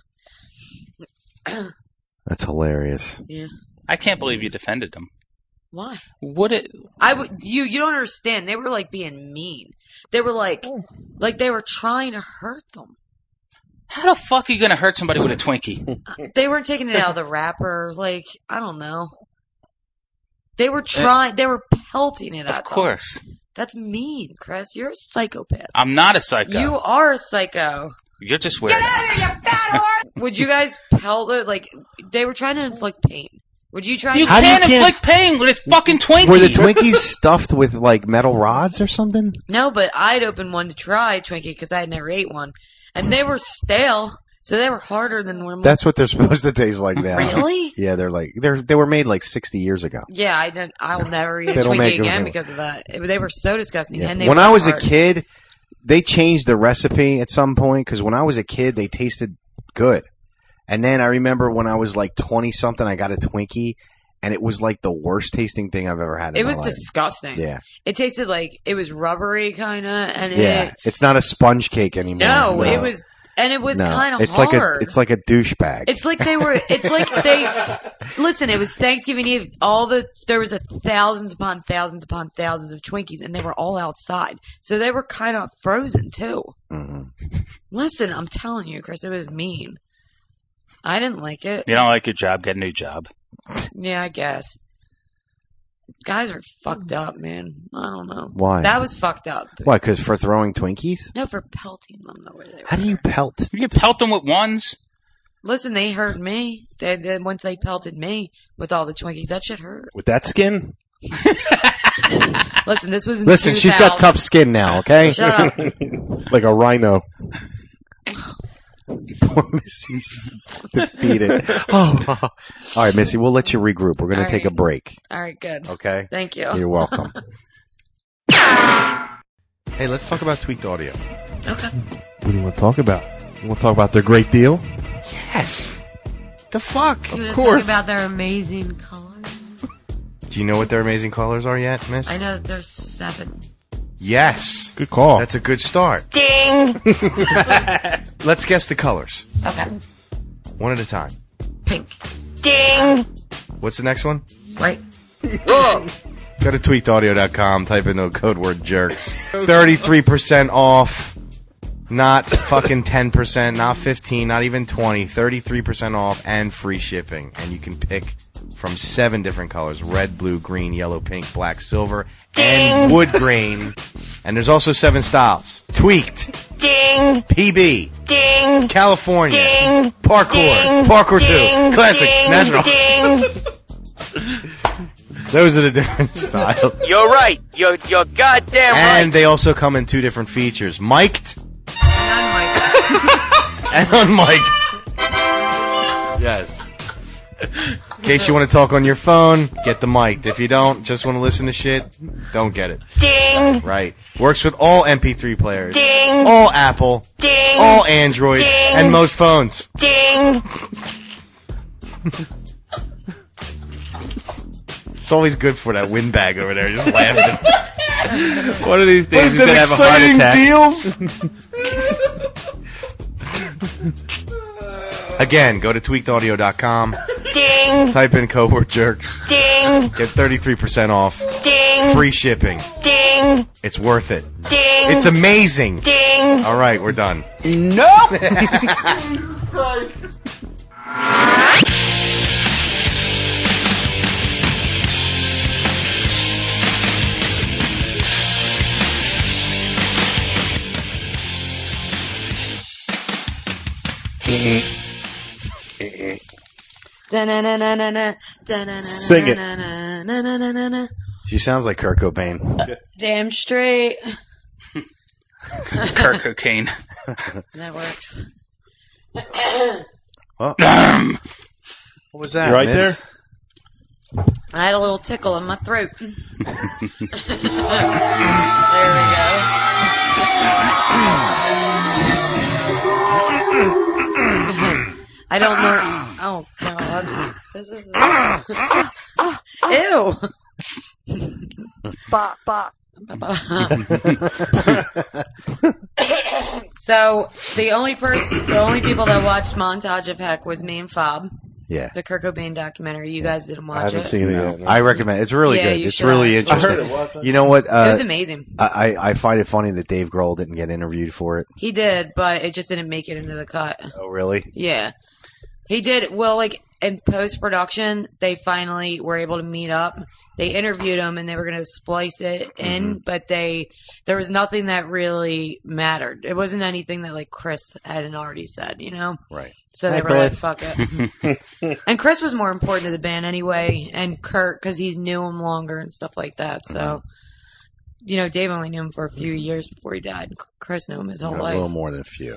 That's hilarious. Yeah. I can't believe you defended them. Why? Would it? You don't understand. They were like being mean. They were like they were trying to hurt them. How the fuck are you going to hurt somebody with a Twinkie? They weren't taking it out of the wrapper. Like, I don't know. They were trying. They were pelting it at them. Of course. That's mean, Chris. You're a psychopath. I'm not a psycho. You are a psycho. You're just weird. Get out of here, you fat whore! Would you guys pelt it? Like, they were trying to inflict pain. Would you try? You can't inflict pain with a fucking Twinkie. Were the Twinkies stuffed with like metal rods or something? No, but I'd opened one to try Twinkie because I had never ate one, and they were stale, so they were harder than normal. That's what they're supposed to taste like now. Really? Yeah, they were made like 60 years ago. Yeah, I'll never eat a They don't make Twinkie them again real. because of that. They were so disgusting. Yeah. And they When were I was hard. a kid, they changed the recipe at some point because when I was a kid, they tasted good. And then I remember when I was like 20 something, I got a Twinkie, and it was like the worst tasting thing I've ever had. It in was my life. disgusting. Yeah, It tasted like it was rubbery, kind of, and yeah. It's not a sponge cake anymore. no, it was, and it was No. kind of It's hard. it's like a douchebag. It's like they were. It's like they. Listen, it was Thanksgiving Eve. There was thousands upon thousands upon thousands of Twinkies, and they were all outside, so they were kind of frozen too. Mm-hmm. Listen, I'm telling you, Chris, it was mean. I didn't like it. You don't like your job, get a new job. Yeah, I guess. Guys are fucked up, man. I don't know. Why? That was fucked up. Why? Because for throwing Twinkies? No, for pelting them the way they were. How do you pelt? You can pelt them with ones. Listen, they hurt me. Once they pelted me with all the Twinkies, that shit hurt. With that skin? Listen, this was in Listen, she's got 2000. tough skin now, okay? Shut up. Like a rhino. Poor Missy's defeated. Oh. All right, Missy, we'll let you regroup. We're going to All take a right. break, All right, good. okay? Thank you. You're welcome. Hey, let's talk about Tweaked Audio. Okay. What do you want to talk about? You want to talk about their great deal? Yes. The fuck? You want Of to course. talk about their amazing colors? Do you know what their amazing colors are yet, Miss? I know that there's 7. Yes. Good call. That's a good start. Ding! Let's guess the colors. Okay. One at a time. Pink. Ding! What's the next one? Right. Go to tweakedaudio.com, type in the code word jerks. 33% off. Not fucking 10%, not 15, not even 20. 33% off and free shipping. And you can pick from 7 different colors: red, blue, green, yellow, pink, black, silver, and wood grain. And there's also 7 styles: tweaked, Ding! PB, Ding! California, Ding! parkour, Ding! parkour 2, Ding! classic, Ding! national. Ding! Those are the different styles. You're right. You're goddamn And they also come in 2 different features: mic'd and unmiked. Yes. In case you want to talk on your phone, get the mic. If you don't, just want to listen to shit, don't get it. Ding! Right. Works with all MP3 players. Ding! All Apple. Ding! All Android. Ding! And most phones. Ding! It's always good for that windbag over there, just laughing. One of these days he's Them going to have a heart exciting attack. deals. Again, go to tweakedaudio.com. Ding! Type in code word jerks. Ding! Get 33% off. Ding! Free shipping. Ding! It's worth it. Ding! It's amazing. Ding! All right, we're done. Nope! Sing it. it. She sounds like Kurt Cobain. Damn straight. Kirk cocaine. That works. Well, Oh. What was that? You right miss? there? I had a little tickle in my throat. There we go. I don't know. Oh, God. This is... Ew. Bop, bop. So the only people that watched Montage of Heck was me and Fob. Yeah. The Kurt Cobain documentary. You guys didn't watch it. I haven't seen it yet. No. I recommend it. It's really Yeah, good. you It's should. really I interesting. heard it was. You know what? It was amazing. I find it funny that Dave Grohl didn't get interviewed for it. He did, but it just didn't make it into the cut. Oh, really? Yeah. He did. Well, like, in post-production, they finally were able to meet up. They interviewed him, and they were going to splice it in, but there was nothing that really mattered. It wasn't anything that, like, Chris hadn't already said, you know? Right. So they were like, fuck it. And Chris was more important to the band anyway, and Kurt, because he knew him longer and stuff like that. So, you know, Dave only knew him for a few years before he died. Chris knew him his whole That's life. a little more than a few.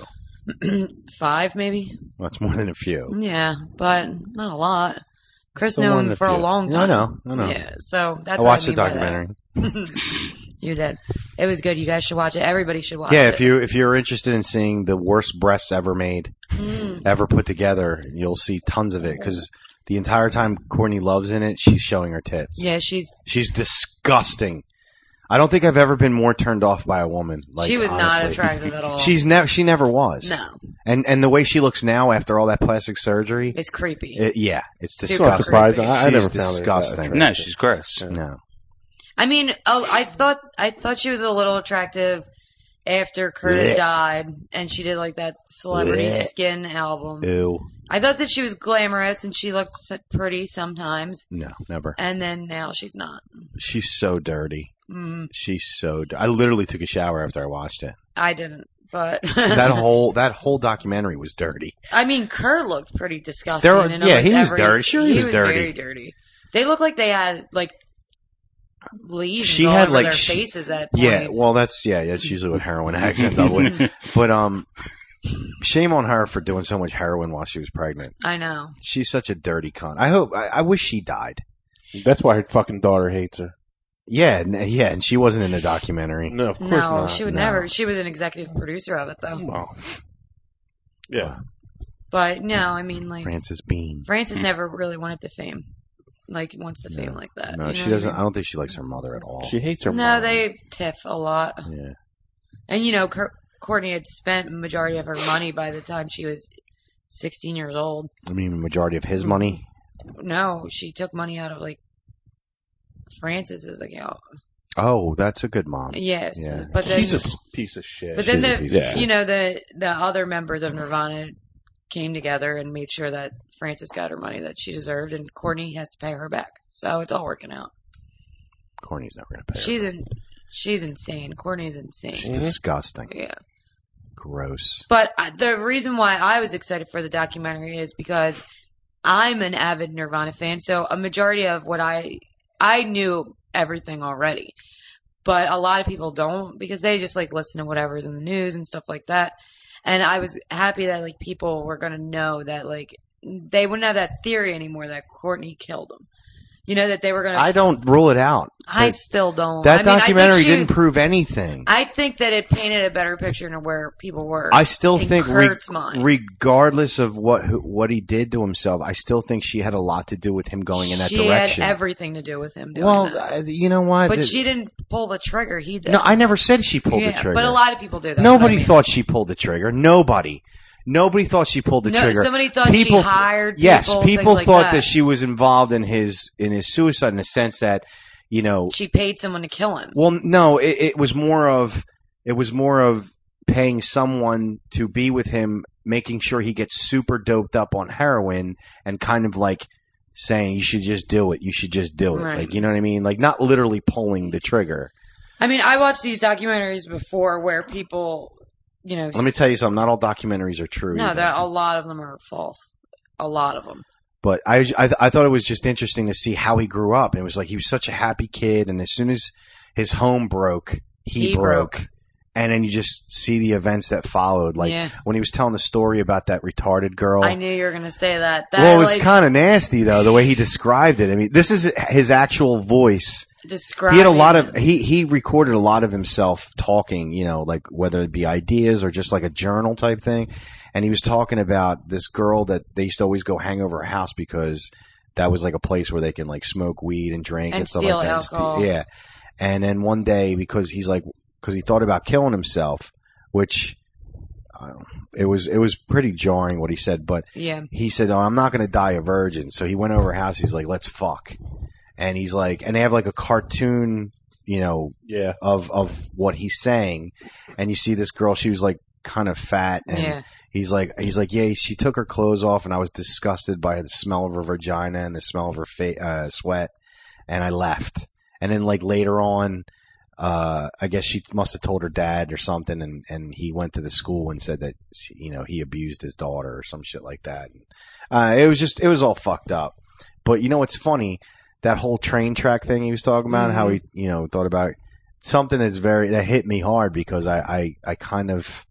5, maybe? That's more than a few. Yeah, but not a lot. Chris Still knew more than him a for a few. long I time. know. Yeah, so that's I what watched I mean the by that. documentary. You did. It was good. You guys should watch it. Everybody should watch it. Yeah, if you're interested in seeing the worst breasts ever made, ever put together, you'll see tons of it because the entire time Courtney Love's in it, she's showing her tits. Yeah, she's disgusting. I don't think I've ever been more turned off by a woman. Like, she was not honestly. attractive at all. She never was. No. And the way she looks now after all that plastic surgery, It's creepy. it's Super I'm not disgusting. surprised. I She's never found disgusting. it. No, she's gross. No. I mean, I thought she was a little attractive after Kurt Blech. died, and she did like that Celebrity Blech. Skin album. Ew. I thought that she was glamorous and she looked pretty sometimes, No, never. and then now she's not. She's so dirty. She's so. I literally took a shower after I watched it. I didn't, but that whole documentary was dirty. I mean, Kurt looked pretty disgusting. There were- in yeah, almost he was every- dirty. Sure, he was dirty. very dirty. They looked like they had like leaves She all had, over like, their she- faces at points. Yeah, well, that's usually what heroin addicts end up with. But shame on her for doing so much heroin while she was pregnant. I know. She's such a dirty cunt. I wish she died. That's why her fucking daughter hates her. Yeah, and she wasn't in the documentary. No, of course No, not. she would No. never. She was an executive producer of it, though. Well, yeah. But no, I mean, like Frances Bean. Frances never really wanted the fame, like wants the fame like that. No, you know she what doesn't. I I don't think she likes her mother at all. She hates her mean? mom. No, they tiff a lot, Yeah. and you know, Courtney had spent the majority of her money by the time she was 16 years old. I mean, the majority of his money. No, she took money out of like Frances's account. Oh, that's a good mom. Yes, Yeah. but then She's a piece of shit. But then She's a the piece of shit. you know the other members of Nirvana came together and made sure that Frances got her money that she deserved, and Courtney has to pay her back. So it's all working out. Courtney's never going to pay her. She's insane. Courtney's insane. She's disgusting. Yeah. Gross. But the reason why I was excited for the documentary is because I'm an avid Nirvana fan. So a majority of what I knew everything already, but a lot of people don't because they just like listen to whatever's in the news and stuff like that. And I was happy that like people were going to know that like they wouldn't have that theory anymore that Courtney killed him. You know, that they were going to... I don't rule it out. I still don't. That I mean, documentary I think didn't prove anything. I think that it painted a better picture of where people were. I still in think, Kurt's mind. regardless of what he did to himself, I still think she had a lot to do with him going in that she direction. had everything to do with him doing well, that. you know what? But she didn't pull the trigger. He did. No, I never said she pulled Yeah, the trigger. but a lot of people do that. Nobody thought she pulled the trigger. Nobody thought she pulled the No, trigger. somebody thought she hired Yes, people, people things like thought that. that she was involved in his suicide in the sense that, you know, She paid someone to kill him. well, no, it was more of paying someone to be with him, making sure he gets super doped up on heroin, and kind of like saying you should just do it. You should just do it. Right. Like, you know what I mean? Like, not literally pulling the trigger. I mean, I watched these documentaries before where people, you know... Let me tell you something. Not all documentaries are true. No, either. a lot of them are false. A lot of them. But I thought it was just interesting to see how he grew up. And it was like he was such a happy kid, and as soon as his home broke, he broke. and then you just see the events that followed. Like Yeah. when he was telling the story about that retarded girl. I knew you were going to say that. Well, it was kind of nasty though, the way he described it. I mean, this is his actual voice. He had a lot of he recorded a lot of himself talking, you know, like whether it be ideas or just like a journal type thing. And he was talking about this girl that they used to always go hang over her house because that was like a place where they can like smoke weed and drink and stuff steal like that. alcohol. Yeah. And then one day, because he thought about killing himself, which it was pretty jarring what he said. But Yeah. he said, "Oh, I'm not going to die a virgin." So he went over her house. He's like, "Let's fuck." And he's like, and they have like a cartoon, you know, of what he's saying. And you see this girl, she was like kind of fat. And he's like, yeah, she took her clothes off and I was disgusted by the smell of her vagina and the smell of her sweat. And I left. And then like later on, I guess she must have told her dad or something. And he went to the school and said that, you know, he abused his daughter or some shit like that. And, it was all fucked up. But you know, what's funny, that whole train track thing he was talking about, how he, you know, thought about something that hit me hard because I kind of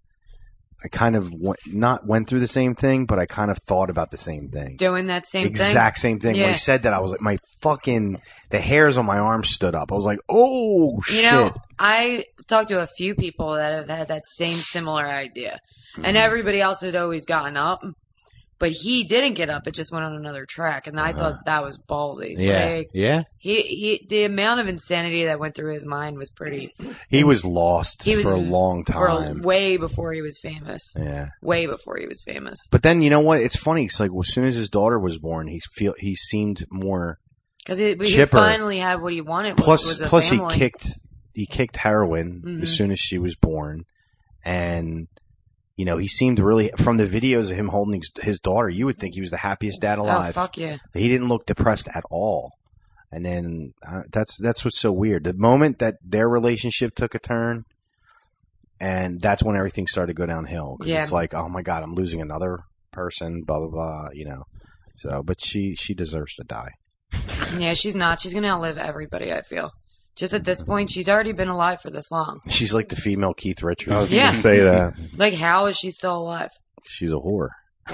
not went through the same thing, but I kind of thought about the same thing. Doing that same exact same thing. When he said that, I was like, the hairs on my arms stood up. I was like, oh, shit. You know, I talked to a few people that have had that same similar idea. And everybody else had always gotten up. But he didn't get up. It just went on another track. And I thought that was ballsy. Yeah. Like, yeah. The amount of insanity that went through his mind was pretty. He was lost for a long time. Way before he was famous. Yeah. Way before he was famous. But then, you know what? It's funny. It's like, as soon as his daughter was born, he seemed more because he chipper. finally had what he wanted. Plus family. he kicked heroin as soon as she was born. And you know, he seemed really, from the videos of him holding his daughter, you would think he was the happiest dad alive. Oh, fuck yeah. He didn't look depressed at all. And then that's what's so weird. The moment that their relationship took a turn, and that's when everything started to go downhill. Because it's like, oh my God, I'm losing another person, blah, blah, blah, you know. So, but she deserves to die. Yeah, she's not. She's going to outlive everybody, I feel. Just at this point, she's already been alive for this long. She's like the female Keith Richards. I was going to say that. Like, how is she still alive? She's a whore.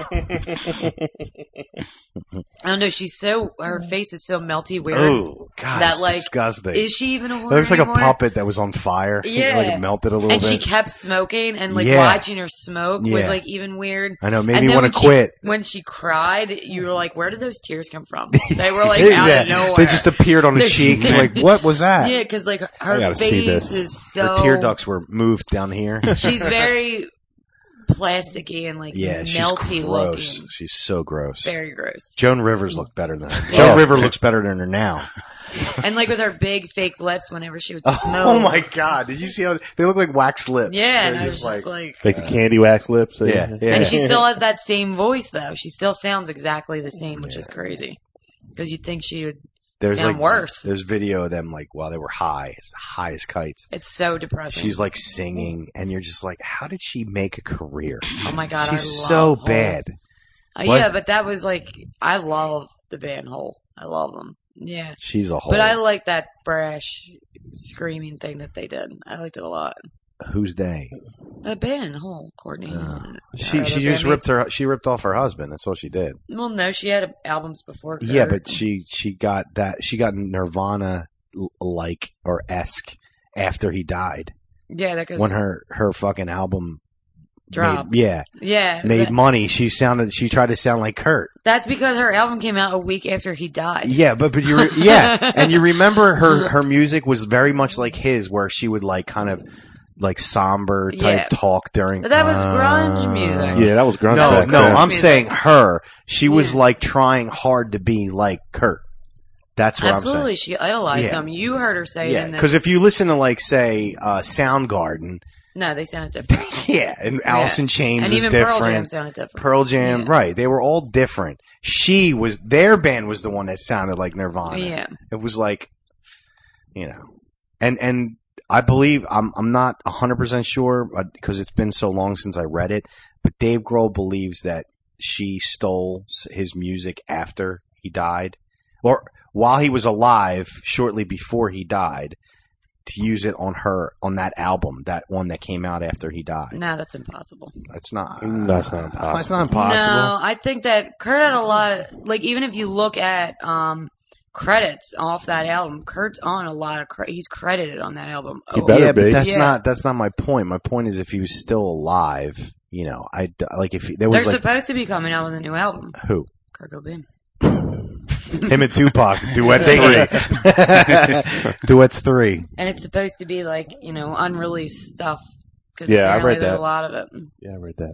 I don't know. Her face is so melty weird. Oh, God, that, it's like, disgusting. Is she even a whore? It looks like anymore? a puppet that was on fire. Yeah. Like it melted a little bit. And she kept smoking, and like watching her smoke was like even weird. I know, made me want to quit. When she cried, you were like, where did those tears come from? They were like out of nowhere. They just appeared on the cheek. Like, what was that? Yeah, because like her face is so. Her tear ducts were moved down here. She's very plasticky and like melty she's gross. looking. She's so gross. Very gross. Joan Rivers looked better than her. Joan Rivers looks better than her now. And like with her big fake lips whenever she would smoke. Oh my God. Did you see how they look like wax lips? Yeah, They're and I was just like the candy wax lips. Yeah. And she still has that same voice though. She still sounds exactly the same, which is crazy. Because you'd think she would sound worse. There's video of them like while they were high as kites. It's so depressing. She's like singing, and you're just like, how did she make a career? Oh my God, she's so bad. Yeah, but that was like, I love the band Hole. I love them. Yeah, she's a hole. But I like that brash screaming thing that they did. I liked it a lot. Who's they? The band Hole, Courtney. She just ripped off her husband. That's all she did. Well, no, she had albums before Kurt. Yeah, but she got Nirvana like or esque after he died. Yeah, that goes when her fucking album dropped. Made money. She tried to sound like Kurt. That's because her album came out a week after he died. Yeah, but and you remember her music was very much like his, where she would like kind of like somber type talk during. But that was grunge music. Yeah, that was grunge. No, I'm saying her. She was like trying hard to be like Kurt. That's what Absolutely, I'm saying. she idolized him. You heard her say it in because if you listen to like say Soundgarden. No, they sounded different. Yeah, and Alice in Chains and was even different. Pearl Jam sounded different. Pearl Jam, right. They were all different. Their band was the one that sounded like Nirvana. Yeah. It was like, you know, and I believe, I'm not 100% sure because it's been so long since I read it, but Dave Grohl believes that she stole his music after he died, or while he was alive, shortly before he died. to use it on that album, that one that came out after he died. No, that's impossible. That's not impossible. That's not impossible. No, I think that Kurt had a lot of, like, even if you look at credits off that album, Kurt's on a lot of he's credited on that album. He better be. But that's not my point. My point is if he was still alive, you know, if there was They're supposed to be coming out with a new album. Who? Kurt Cobain. Him and Tupac, Duets 3. Duets 3. And it's supposed to be like, you know, unreleased stuff. Yeah, I read that. A lot of it. Yeah, I read that.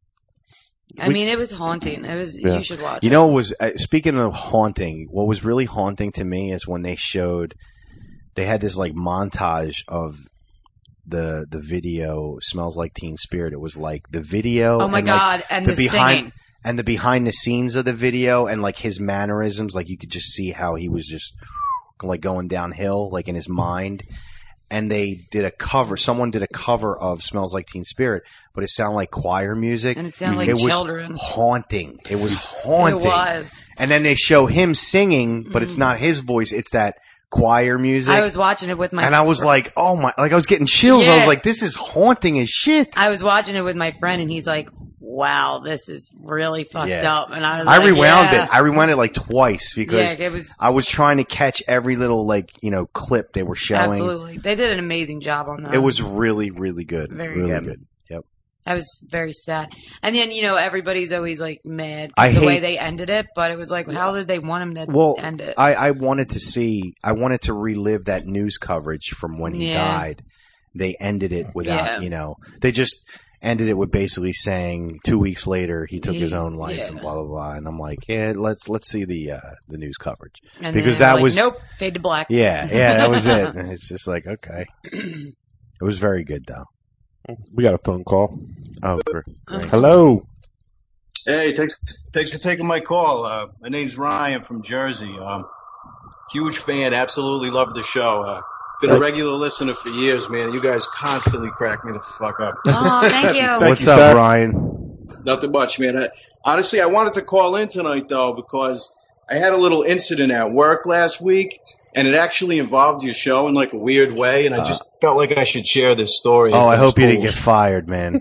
I mean, it was haunting. It was. Yeah. You should watch it. You know, what was speaking of haunting, what was really haunting to me is when they had this like montage of the video Smells Like Teen Spirit. It was like the video. Oh my God. Like, and the singing. And the behind the scenes of the video and like his mannerisms, like you could just see how he was just like going downhill, like in his mind. And someone did a cover of Smells Like Teen Spirit, but it sounded like choir music. And it sounded like children. Was haunting. It was haunting. It was. And then they show him singing, but it's not his voice, it's that choir music. I was watching it with my friend. And I was like, oh my, like I was getting chills. Yeah. I was like, this is haunting as shit. I was watching it with my friend and he's like, wow, this is really fucked up. And I was rewound it. I rewound it like twice because it was, I was trying to catch every little like, you know, clip they were showing. Absolutely. They did an amazing job on that. It was really, really good. Very really good. Yep. I was very sad. And then, you know, everybody's always like mad the way they ended it, but it was like, how did they want him to end it? I wanted to relive that news coverage from when he died. They ended it without, you know, they just ended it with basically saying 2 weeks later he took his own life and blah blah blah. And I'm like, let's see the news coverage and because that was nope, fade to black. Yeah, that was it. And it's just like okay, it was very good though. We got a phone call. Oh, great. Hello. Hey, thanks for taking my call. My name's Ryan from Jersey. Huge fan, absolutely love the show. Been a regular listener for years, man. You guys constantly crack me the fuck up. Oh, thank you. What's up, Ryan? Nothing much, man. Honestly, I wanted to call in tonight, though, because I had a little incident at work last week, and it actually involved your show in like a weird way, and I just felt like I should share this story. Oh, I hope you didn't get fired, man.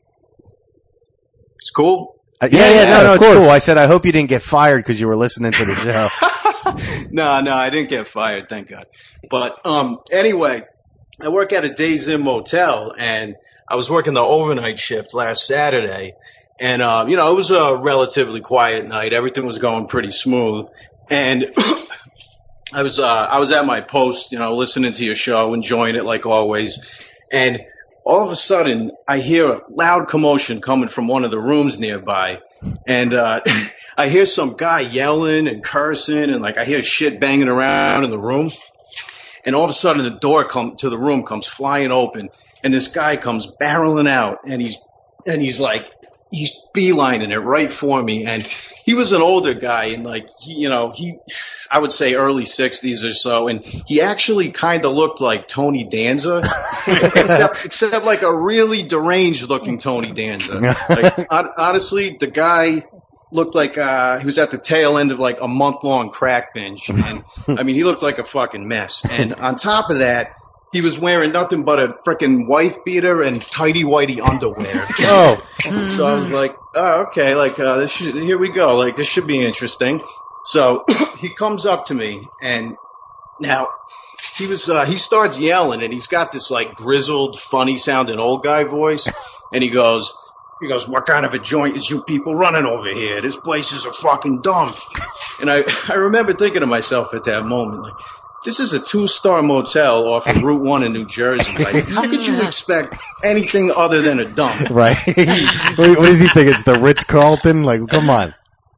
It's cool? No, it's cool. I said I hope you didn't get fired because you were listening to the show. No, I didn't get fired, thank God. But anyway, I work at a Days Inn motel, and I was working the overnight shift last Saturday, and you know, it was a relatively quiet night. Everything was going pretty smooth, and I was at my post, you know, listening to your show, enjoying it like always, and all of a sudden I hear a loud commotion coming from one of the rooms nearby, and I hear some guy yelling and cursing, and like I hear shit banging around in the room. And all of a sudden the door to the room comes flying open, and this guy comes barreling out, and he's beelining it right for me. And he was an older guy, and like I would say early 60s or so, and he actually kind of looked like Tony Danza, except like a really deranged looking Tony Danza. Like honestly, the guy looked like he was at the tail end of like a month-long crack binge. And I mean, he looked like a fucking mess. And on top of that, he was wearing nothing but a freaking wife beater and tighty-whitey underwear. So I was like, oh, okay, like here we go. Like this should be interesting. So he comes up to me, and now he starts yelling, and he's got this like grizzled, funny-sounding old guy voice, and he goes, what kind of a joint is you people running over here? This place is a fucking dump. And I remember thinking to myself at that moment, like, this is a 2-star motel off of Route 1 in New Jersey. Like, how could you expect anything other than a dump? Right. What does he think? It's the Ritz-Carlton? Like, come on.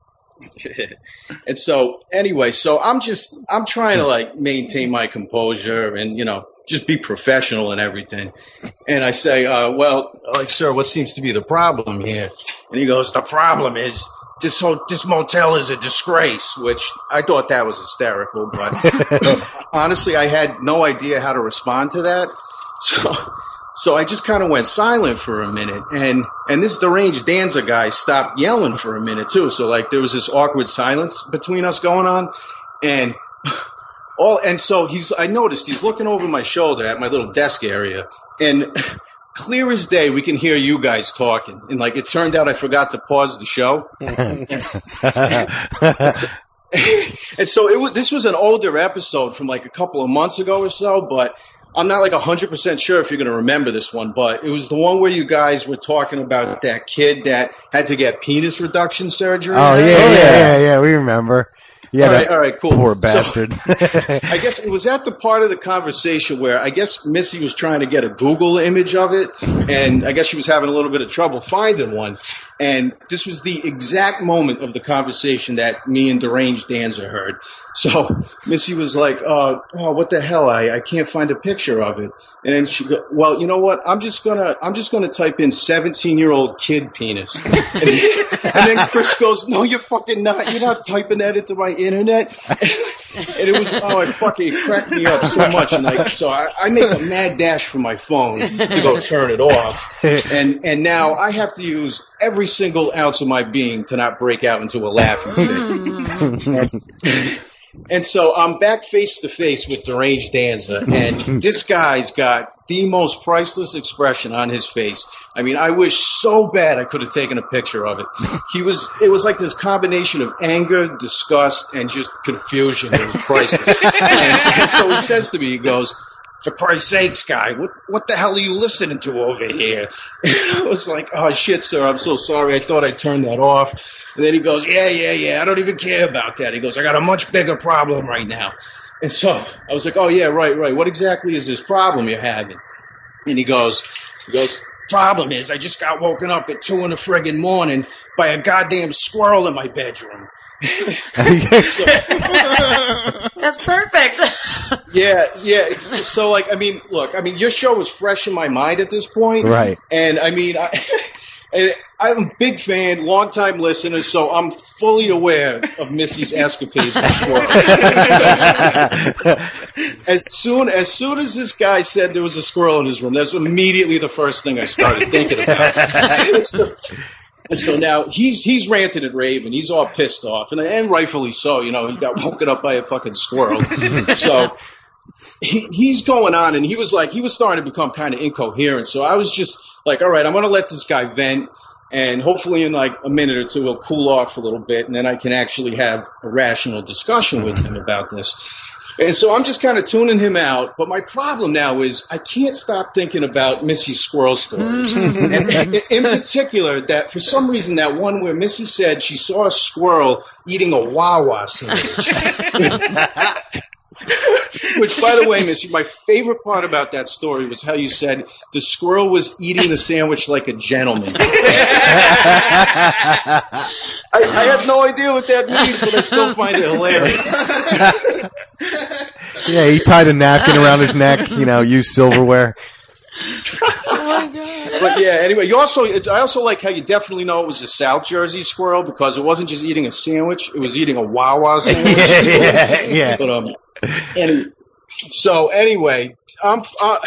And so, anyway, I'm trying to like maintain my composure and, you know, just be professional and everything. And I say, sir, what seems to be the problem here? And he goes, the problem is this motel is a disgrace, which I thought that was hysterical, but honestly, I had no idea how to respond to that. So I just kind of went silent for a minute, and this deranged Danza guy stopped yelling for a minute too. So like there was this awkward silence between us going on, and And so I noticed he's looking over my shoulder at my little desk area, and clear as day, we can hear you guys talking. And like, it turned out I forgot to pause the show. And so this was an older episode from like a couple of months ago or so, but I'm not like 100% sure if you're going to remember this one, but it was the one where you guys were talking about that kid that had to get penis reduction surgery. Oh, yeah, we remember. Yeah, all right, cool. Poor bastard. So, I guess it was at the part of the conversation where I guess Missy was trying to get a Google image of it, and I guess she was having a little bit of trouble finding one. And this was the exact moment of the conversation that me and Deranged Danza heard. So Missy was like, oh, what the hell? I can't find a picture of it. And then she go, well, you know what? I'm just gonna type in 17-year-old kid penis. And then Chris goes, no, you're fucking not. You're not typing that into my internet. And it was, it cracked me up so much. And so I make a mad dash for my phone to go turn it off. And now I have to use every single ounce of my being to not break out into a laughing fit. And so I'm back face to face with Deranged Danza, and this guy's got the most priceless expression on his face. I mean, I wish so bad I could have taken a picture of it. It was like this combination of anger, disgust, and just confusion. It was priceless. And so he says to me, he goes, for Christ's sakes, guy, what the hell are you listening to over here? And I was like, oh, shit, sir, I'm so sorry. I thought I turned that off. And then he goes, yeah, I don't even care about that. He goes, I got a much bigger problem right now. And so I was like, oh, yeah, right. What exactly is this problem you're having? And he goes, problem is I just got woken up at 2 in the friggin' morning by a goddamn squirrel in my bedroom. That's perfect. Yeah. So, like, look, your show was fresh in my mind at this point. Right. And, I'm a big fan, long-time listener, so I'm fully aware of Missy's escapades with squirrels. As soon as this guy said there was a squirrel in his room, that's immediately the first thing I started thinking about. And so now he's ranting and raving. He's all pissed off, and rightfully so. You know, he got woken up by a fucking squirrel. So he's going on, and he was starting to become kind of incoherent. So I was just like, all right, I'm going to let this guy vent, and hopefully in like a minute or two he'll cool off a little bit, and then I can actually have a rational discussion with him about this. And so I'm just kind of tuning him out. But my problem now is I can't stop thinking about Missy's squirrel stories. And in particular, that for some reason, that one where Missy said she saw a squirrel eating a Wawa sandwich. Which, by the way, Missy, my favorite part about that story was how you said the squirrel was eating the sandwich like a gentleman. I have no idea what that means, but I still find it hilarious. Yeah, he tied a napkin around his neck, used silverware. Oh my God. But yeah, anyway, I also like how you definitely know it was a South Jersey squirrel because it wasn't just eating a sandwich, it was eating a Wawa sandwich. Yeah. But, so anyway, I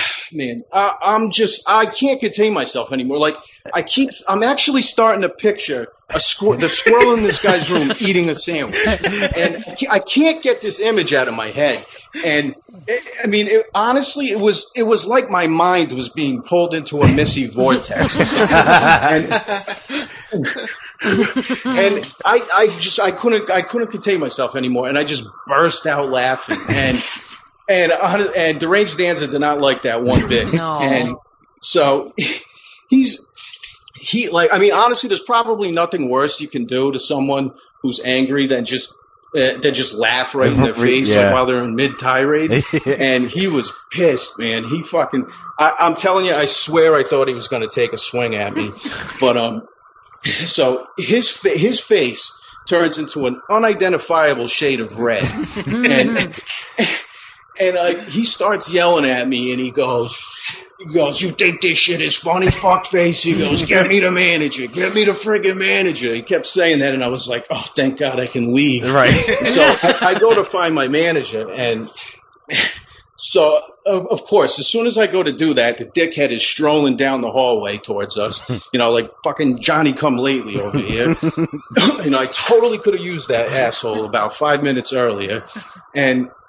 can't contain myself anymore. Like, I'm actually starting to picture the squirrel in this guy's room eating a sandwich. And I can't get this image out of my head. And honestly, it was like my mind was being pulled into a Missy vortex. And I couldn't contain myself anymore. And I just burst out laughing. And Deranged Danza did not like that one bit. No. And so honestly, there's probably nothing worse you can do to someone who's angry than just laugh right in their face while they're in mid-tirade. And he was pissed, man. He fucking, I'm telling you, I swear I thought he was going to take a swing at me. But, so his face turns into an unidentifiable shade of red. And he starts yelling at me, and he goes, you think this shit is funny, fuckface? He goes, get me the manager. Get me the friggin' manager. He kept saying that, and I was like, oh, thank God I can leave. Right. So I go to find my manager, and so, of course, as soon as I go to do that, the dickhead is strolling down the hallway towards us, like fucking Johnny come lately over here. I totally could have used that asshole about 5 minutes earlier. And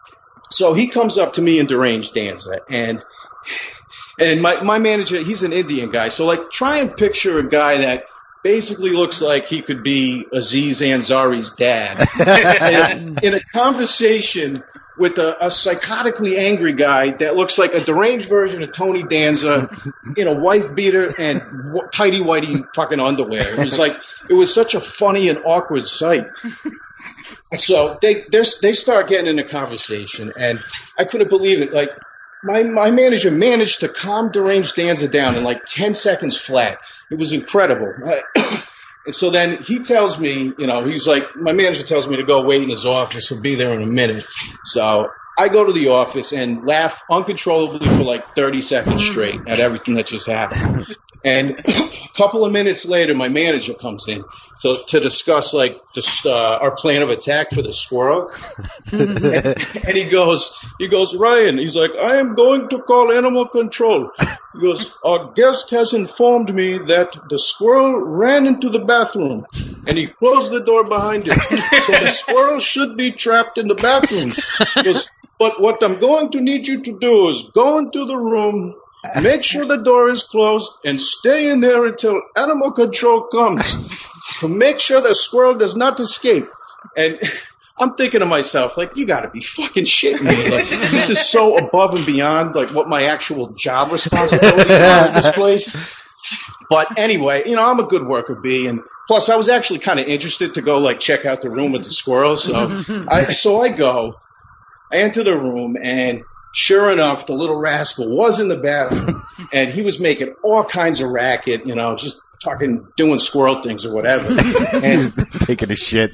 So he comes up to me in Deranged Danza, and my manager, he's an Indian guy. So, like, try and picture a guy that basically looks like he could be Aziz Ansari's dad. And in a conversation with a psychotically angry guy that looks like a deranged version of Tony Danza in a wife beater and tighty-whitey fucking underwear. It was such a funny and awkward sight. So they start getting in a conversation, and I couldn't believe it. Like, my manager managed to calm Deranged Danza down in like 10 seconds flat. It was incredible. And so then he tells me, he's like, my manager tells me to go wait in his office. He'll be there in a minute. So I go to the office and laugh uncontrollably for like 30 seconds straight at everything that just happened. And a couple of minutes later, my manager comes in to discuss like our plan of attack for the squirrel. And he goes, Ryan, he's like, I am going to call animal control. He goes, our guest has informed me that the squirrel ran into the bathroom and he closed the door behind him. So the squirrel should be trapped in the bathroom. He goes, but what I'm going to need you to do is go into the room, make sure the door is closed, and stay in there until animal control comes to make sure the squirrel does not escape. And I'm thinking to myself, like, you got to be fucking shitting me. Like, this is so above and beyond, like, what my actual job responsibilities are at this place. But anyway, I'm a good worker bee, and plus I was actually kind of interested to go, like, check out the room with the squirrel. So I go, I enter the room, and sure enough, the little rascal was in the bathroom, and he was making all kinds of racket, just fucking doing squirrel things or whatever. And Just taking a shit.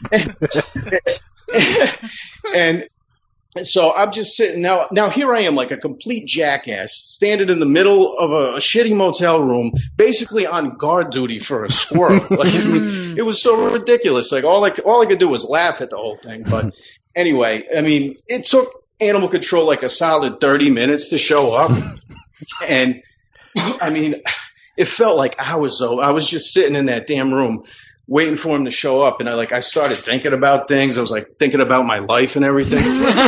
and so I'm just sitting now here I am, like a complete jackass, standing in the middle of a shitty motel room, basically on guard duty for a squirrel. Like, it was so ridiculous. Like, all I could do was laugh at the whole thing. But anyway, it took animal control like a solid 30 minutes to show up. And it felt like hours though. I was just sitting in that damn room waiting for him to show up, and I started thinking about things. I was like thinking about my life and everything.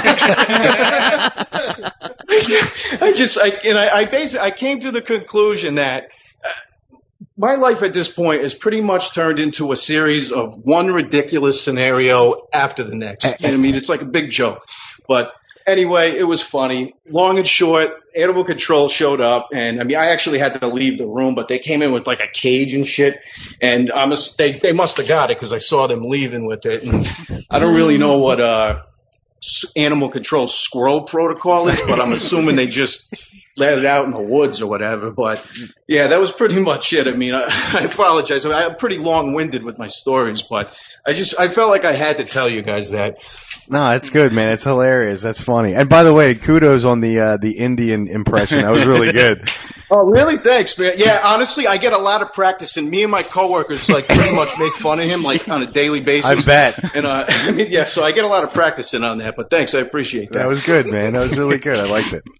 I came to the conclusion that my life at this point is pretty much turned into a series of one ridiculous scenario after the next. It's like a big joke. But anyway, it was funny. Long and short, animal control showed up, and I actually had to leave the room, but they came in with like a cage and shit, and they must have got it because I saw them leaving with it. And I don't really know what animal control squirrel protocol is, but I'm assuming they just let it out in the woods or whatever. But yeah, that was pretty much it. I apologize. I'm pretty long-winded with my stories, but I felt like I had to tell you guys that. No, it's good, man. It's hilarious. That's funny. And by the way, kudos on the Indian impression. That was really good. Oh, really? Thanks, man. Yeah, honestly, I get a lot of practice, and me and my coworkers like pretty much make fun of him like on a daily basis. I bet. And so I get a lot of practice in on that. But thanks, I appreciate that. That was good, man. That was really good. I liked it.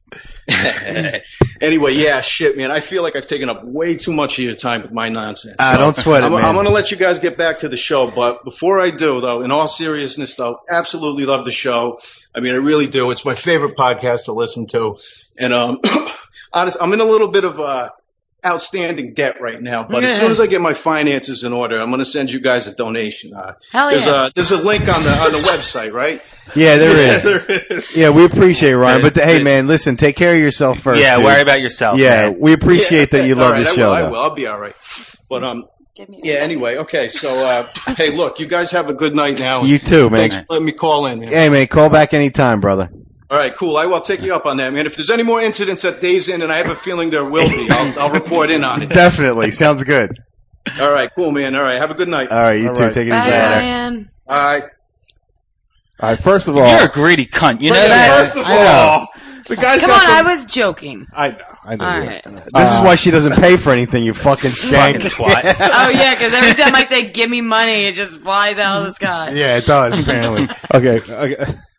Anyway, yeah, shit, man. I feel like I've taken up way too much of your time with my nonsense. Don't sweat it, man. I'm going to let you guys get back to the show, but before I do, though, in all seriousness, though, absolutely love the show. I really do. It's my favorite podcast to listen to, and honestly, I'm in a little bit of outstanding debt right now, but as soon as I get my finances in order, I'm going to send you guys a donation. There's a link on the website, right? Yeah, there is. Yeah, we appreciate it, Ryan. But hey, man, listen, take care of yourself first. Yeah, dude. worry about yourself. Yeah, man. we appreciate that you love the show. I will. I'll be all right. But yeah. Anyway, okay. So hey, look, you guys have a good night now. You too, man. Thanks for letting me call in, man. Hey, man, call back anytime, brother. All right, cool. I will take you up on that, man. If there's any more incidents at Days Inn, and I have a feeling there will be, I'll report in on it. Definitely. Sounds good. All right, cool, man. All right, have a good night. All right, you too. Take it easy. Ryan. Bye. All right, first of all, you're a greedy cunt. You know that? First of all, the guy's Come got on, some- I was joking. I know. All right. This is why she doesn't pay for anything, you fucking skank. Fucking twat. Oh yeah, because every time I say "give me money," it just flies out of the sky. Yeah, it does, apparently. Okay.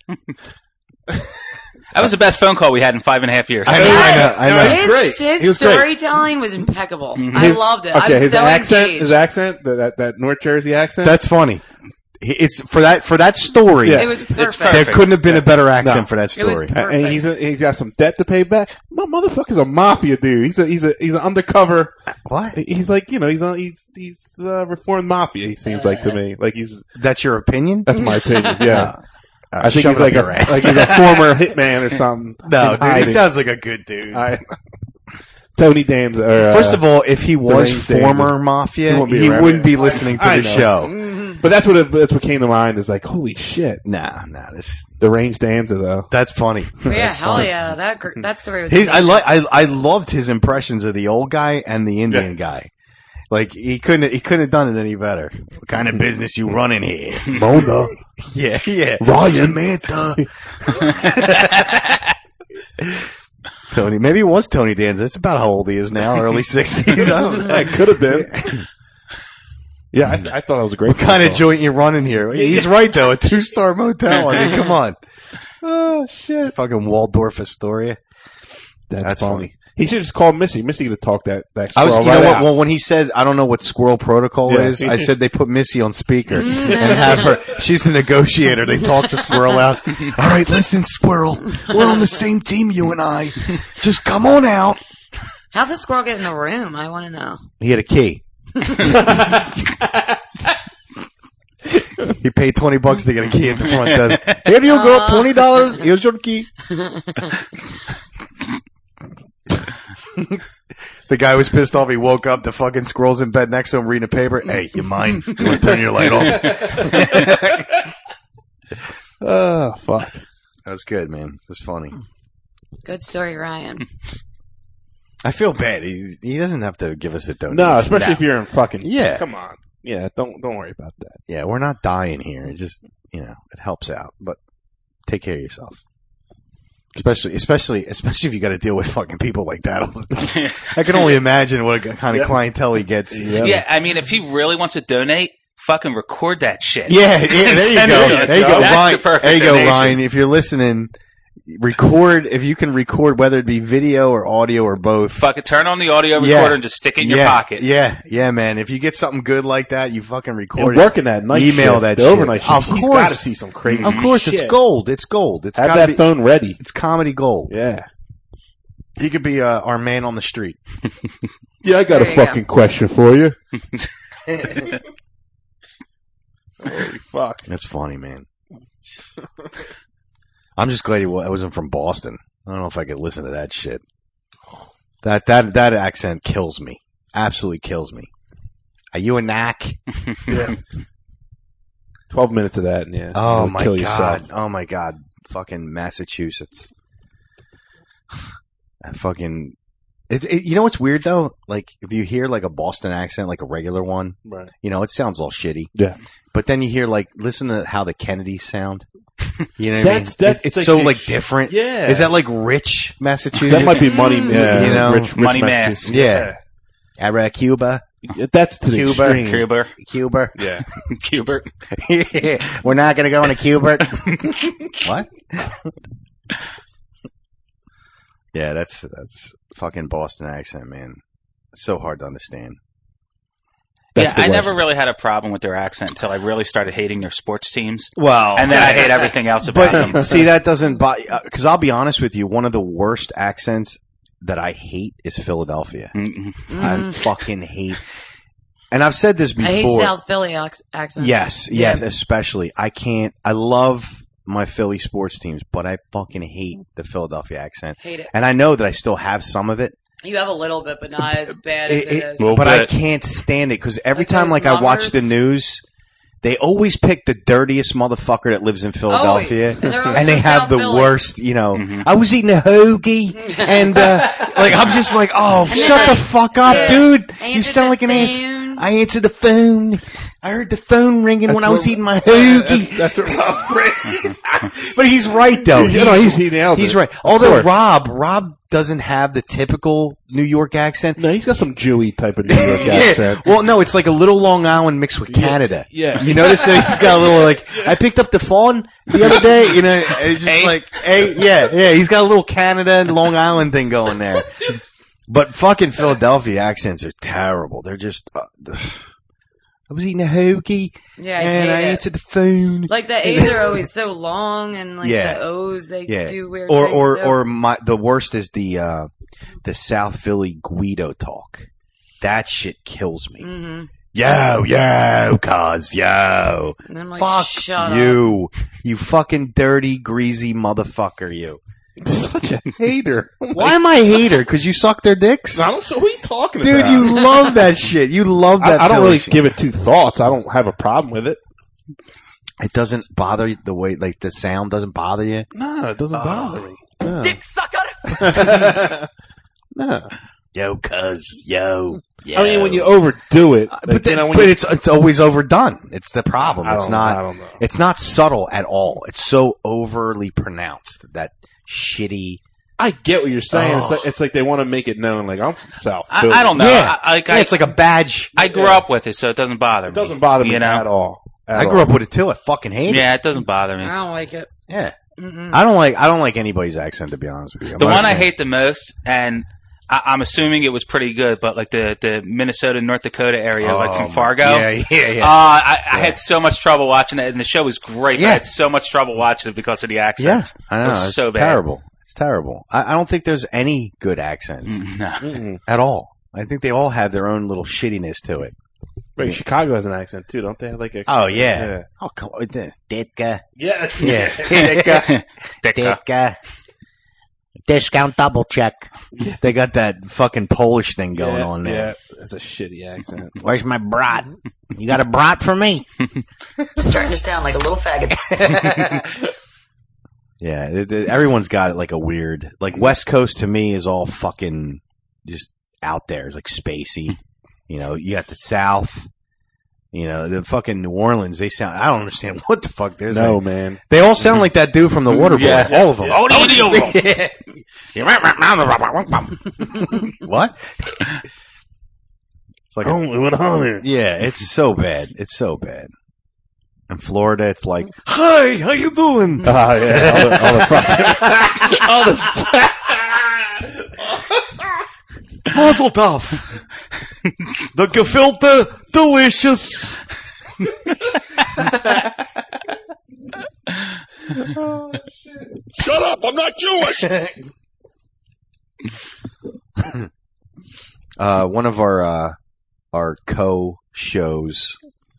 That was the best phone call we had in 5.5 years. I know. He's great. He His was great. storytelling was impeccable. I loved it. Okay, I was his so accent, engaged. his accent, that North Jersey accent. That's funny. It's for that story. It was perfect. There couldn't have been a better accent for that story. And he's got some debt to pay back. My motherfucker's a mafia dude. He's an undercover. What? He's like, he's reformed mafia. He seems like to me. Like That's your opinion? That's my opinion. Yeah. I think shove he's it like up your ass. he's a former hitman or something. No, dude, he sounds like a good dude. Tony Danza. First of all, if he was Range former Danza, mafia, he wouldn't be listening to the show. But that's what came to mind is like, holy shit. Nah, the Range Danza though. That's funny. Yeah, hell yeah. That story was I loved his impressions of the old guy and the Indian guy. Like he couldn't have done it any better. What kind of business you running here? Mona. Yeah. Ryan. Samantha. Tony, maybe it was Tony Danza. That's about how old he is now, early 60s. I don't know. It could have been. Yeah, I thought it was a great. What kind of joint you running here? He's right though. A 2-star motel. I mean, come on. Oh shit! Fucking Waldorf Astoria. That's funny. He should just call Missy. Missy to talk that. I was, you know what? Well, when he said, "I don't know what squirrel protocol is," I said they put Missy on speaker and have her. She's the negotiator. They talk the squirrel out. All right, listen, squirrel. We're on the same team, you and I. Just come on out. How'd the squirrel get in the room? I want to know. He had a key. He paid $20 to get a key at the front desk. Here you go, $20. Here's your key. The guy was pissed off. He woke up. The fucking squirrel's in bed next to him reading a paper. Hey, you mind? You want to turn your light off? Oh, fuck. That was good, man. It was funny. Good story, Ryan. I feel bad. He doesn't have to give us a donation. No, especially if you're in fucking. Yeah. Come on. Yeah, don't worry about that. Yeah, we're not dying here. It just, it helps out. But take care of yourself. Especially if you got to deal with fucking people like that all the time. I can only imagine what kind of clientele he gets. Yeah, I mean, if he really wants to donate, fucking record that shit. Yeah, there you go. There you go, That's Ryan. the perfect There you go, donation. Ryan. If you're listening, record. If you can record, whether it be video or audio or both. Fucking turn on the audio recorder and just stick it in your pocket. Yeah, man. If you get something good like that, you fucking record And it. working that night Email shift, that the shit. overnight shift. Of He's course. got to see some crazy Of course, shit. it's gold. It's gold. It's Have gotta that be, phone ready. It's comedy gold. Yeah. He could be our man on the street. Yeah, I got There a you fucking question for you. Holy fuck. That's funny, man. I'm just glad I wasn't from Boston. I don't know if I could listen to that shit. That accent kills me. Absolutely kills me. Are you a knack? Yeah. 12 minutes of that, and yeah. Oh you'll my kill god. yourself. Oh my god. Fucking Massachusetts. That fucking. You know what's weird though? Like if you hear like a Boston accent, like a regular one, Right. it sounds all shitty. Yeah. But then you hear listen to how the Kennedys sound. You know what That's- I mean? that's It's like so a like sh- different. Yeah. Is that like rich Massachusetts? That might be money. Yeah. Rich Money Massachusetts. Yeah. Cuba. That's to the Cuba. extreme. Cuba. Yeah. Cubert. We're not going to go into Cuba. What? Yeah, that's fucking Boston accent, man. It's so hard to understand. That's I the never worst. really had a problem with their accent until I really started hating their sports teams. Well, And then I hate everything else about them. but see, that doesn't because I'll be honest with you, one of the worst accents that I hate is Philadelphia. I fucking hate. And I've said this before. I hate South Philly accents. Yes, especially. I love my Philly sports teams, but I fucking hate the Philadelphia accent. Hate it. And I know that I still have some of it. You have a little bit, but not as bad as it is. Well, But I bit. can't stand it because every Like time those I watch mummers? the news, they always pick the dirtiest motherfucker that lives in Philadelphia, Always. And they're always and they from have South the Philly. worst. I was eating a hoagie, and I'm just like, oh, shut the fuck up, dude! You Answer sound the like an ass. phone. I answered the phone. I heard the phone ringing when I was eating my hoagie. That's what Rob Brady. But he's right though. He nailed it. He's right. Of Although course. Rob doesn't have the typical New York accent. No, he's got some Jewy type of New York accent. Well, no, it's like a little Long Island mixed with Canada. Yeah. You notice that he's got a little like, I picked up the phone the other day, it's just like, hey, yeah, he's got a little Canada and Long Island thing going there. But fucking Philadelphia accents are terrible. They're just, I was eating a hoagie, Yeah, and I answered the phone. Like the A's are always so long, and like Yeah. the O's they do weird or things. or the worst is the South Philly Guido talk. That shit kills me. Mm-hmm. Yo, cuz, yo. And I'm like, Fuck shut you. You fucking dirty, greasy motherfucker, you. Such a hater. Why am I a hater? Because you suck their dicks? I don't. So what are you talking Dude, about? you love that shit. You love that I don't Philly really shit. give it two thoughts. I don't have a problem with it. It doesn't bother you the way, like, the sound doesn't bother you? No, it doesn't bother me. No. Dick sucker! No. Yo, cuz, yo. I mean, when you overdo it, But when it's always overdone. It's the problem. I It's don't not. know, I don't know. It's not subtle at all. It's so overly pronounced. That shitty. I get what you're saying. Oh. It's like they want to make it known. Like I'm from South. I Philly. don't know. Yeah. I It's like a badge. I grew up with it, so it doesn't bother me. It doesn't bother me you know? at all. I grew up with it too. I fucking hate it. Yeah, it doesn't bother me. I don't like it. Yeah. Mm-mm. I don't like anybody's accent, to be honest with you. The I'm one not a I fan. hate the most, and I'm assuming it was pretty good, but like the Minnesota, North Dakota area, like from Fargo. Yeah. I had so much trouble watching it, and the show was great, but Yeah. I had so much trouble watching it because of the Yeah, accents. I know. It was It's so bad. terrible. It's terrible. I don't think there's any good accents No. at all. I think they all have their own little shittiness to it. Wait, Chicago has an accent too, don't they? Have like a Oh yeah. Oh come on, Ditka. Yeah. Yeah, Ditka. Ditka. Discount double check. They got that fucking Polish thing going on there. Yeah, that's a shitty accent. Where's my brat? You got a brat for me? Starting to sound like a little faggot. Yeah, everyone's got it like a weird. Like West Coast to me is all fucking just out there. It's like spacey. You know, you got the South. You know, the fucking New Orleans. They sound. I don't understand what the fuck they're saying. No, man. They all sound like that dude from the Waterboy. Yeah. All of them. What? It's like Oh, we went on there. yeah, it's so bad. It's so bad. In Florida, it's like, "Hi, how you doing?" Oh yeah, all the Hazelduff. The gefilte delicious. Shut up! I'm not Jewish. One of our co-shows,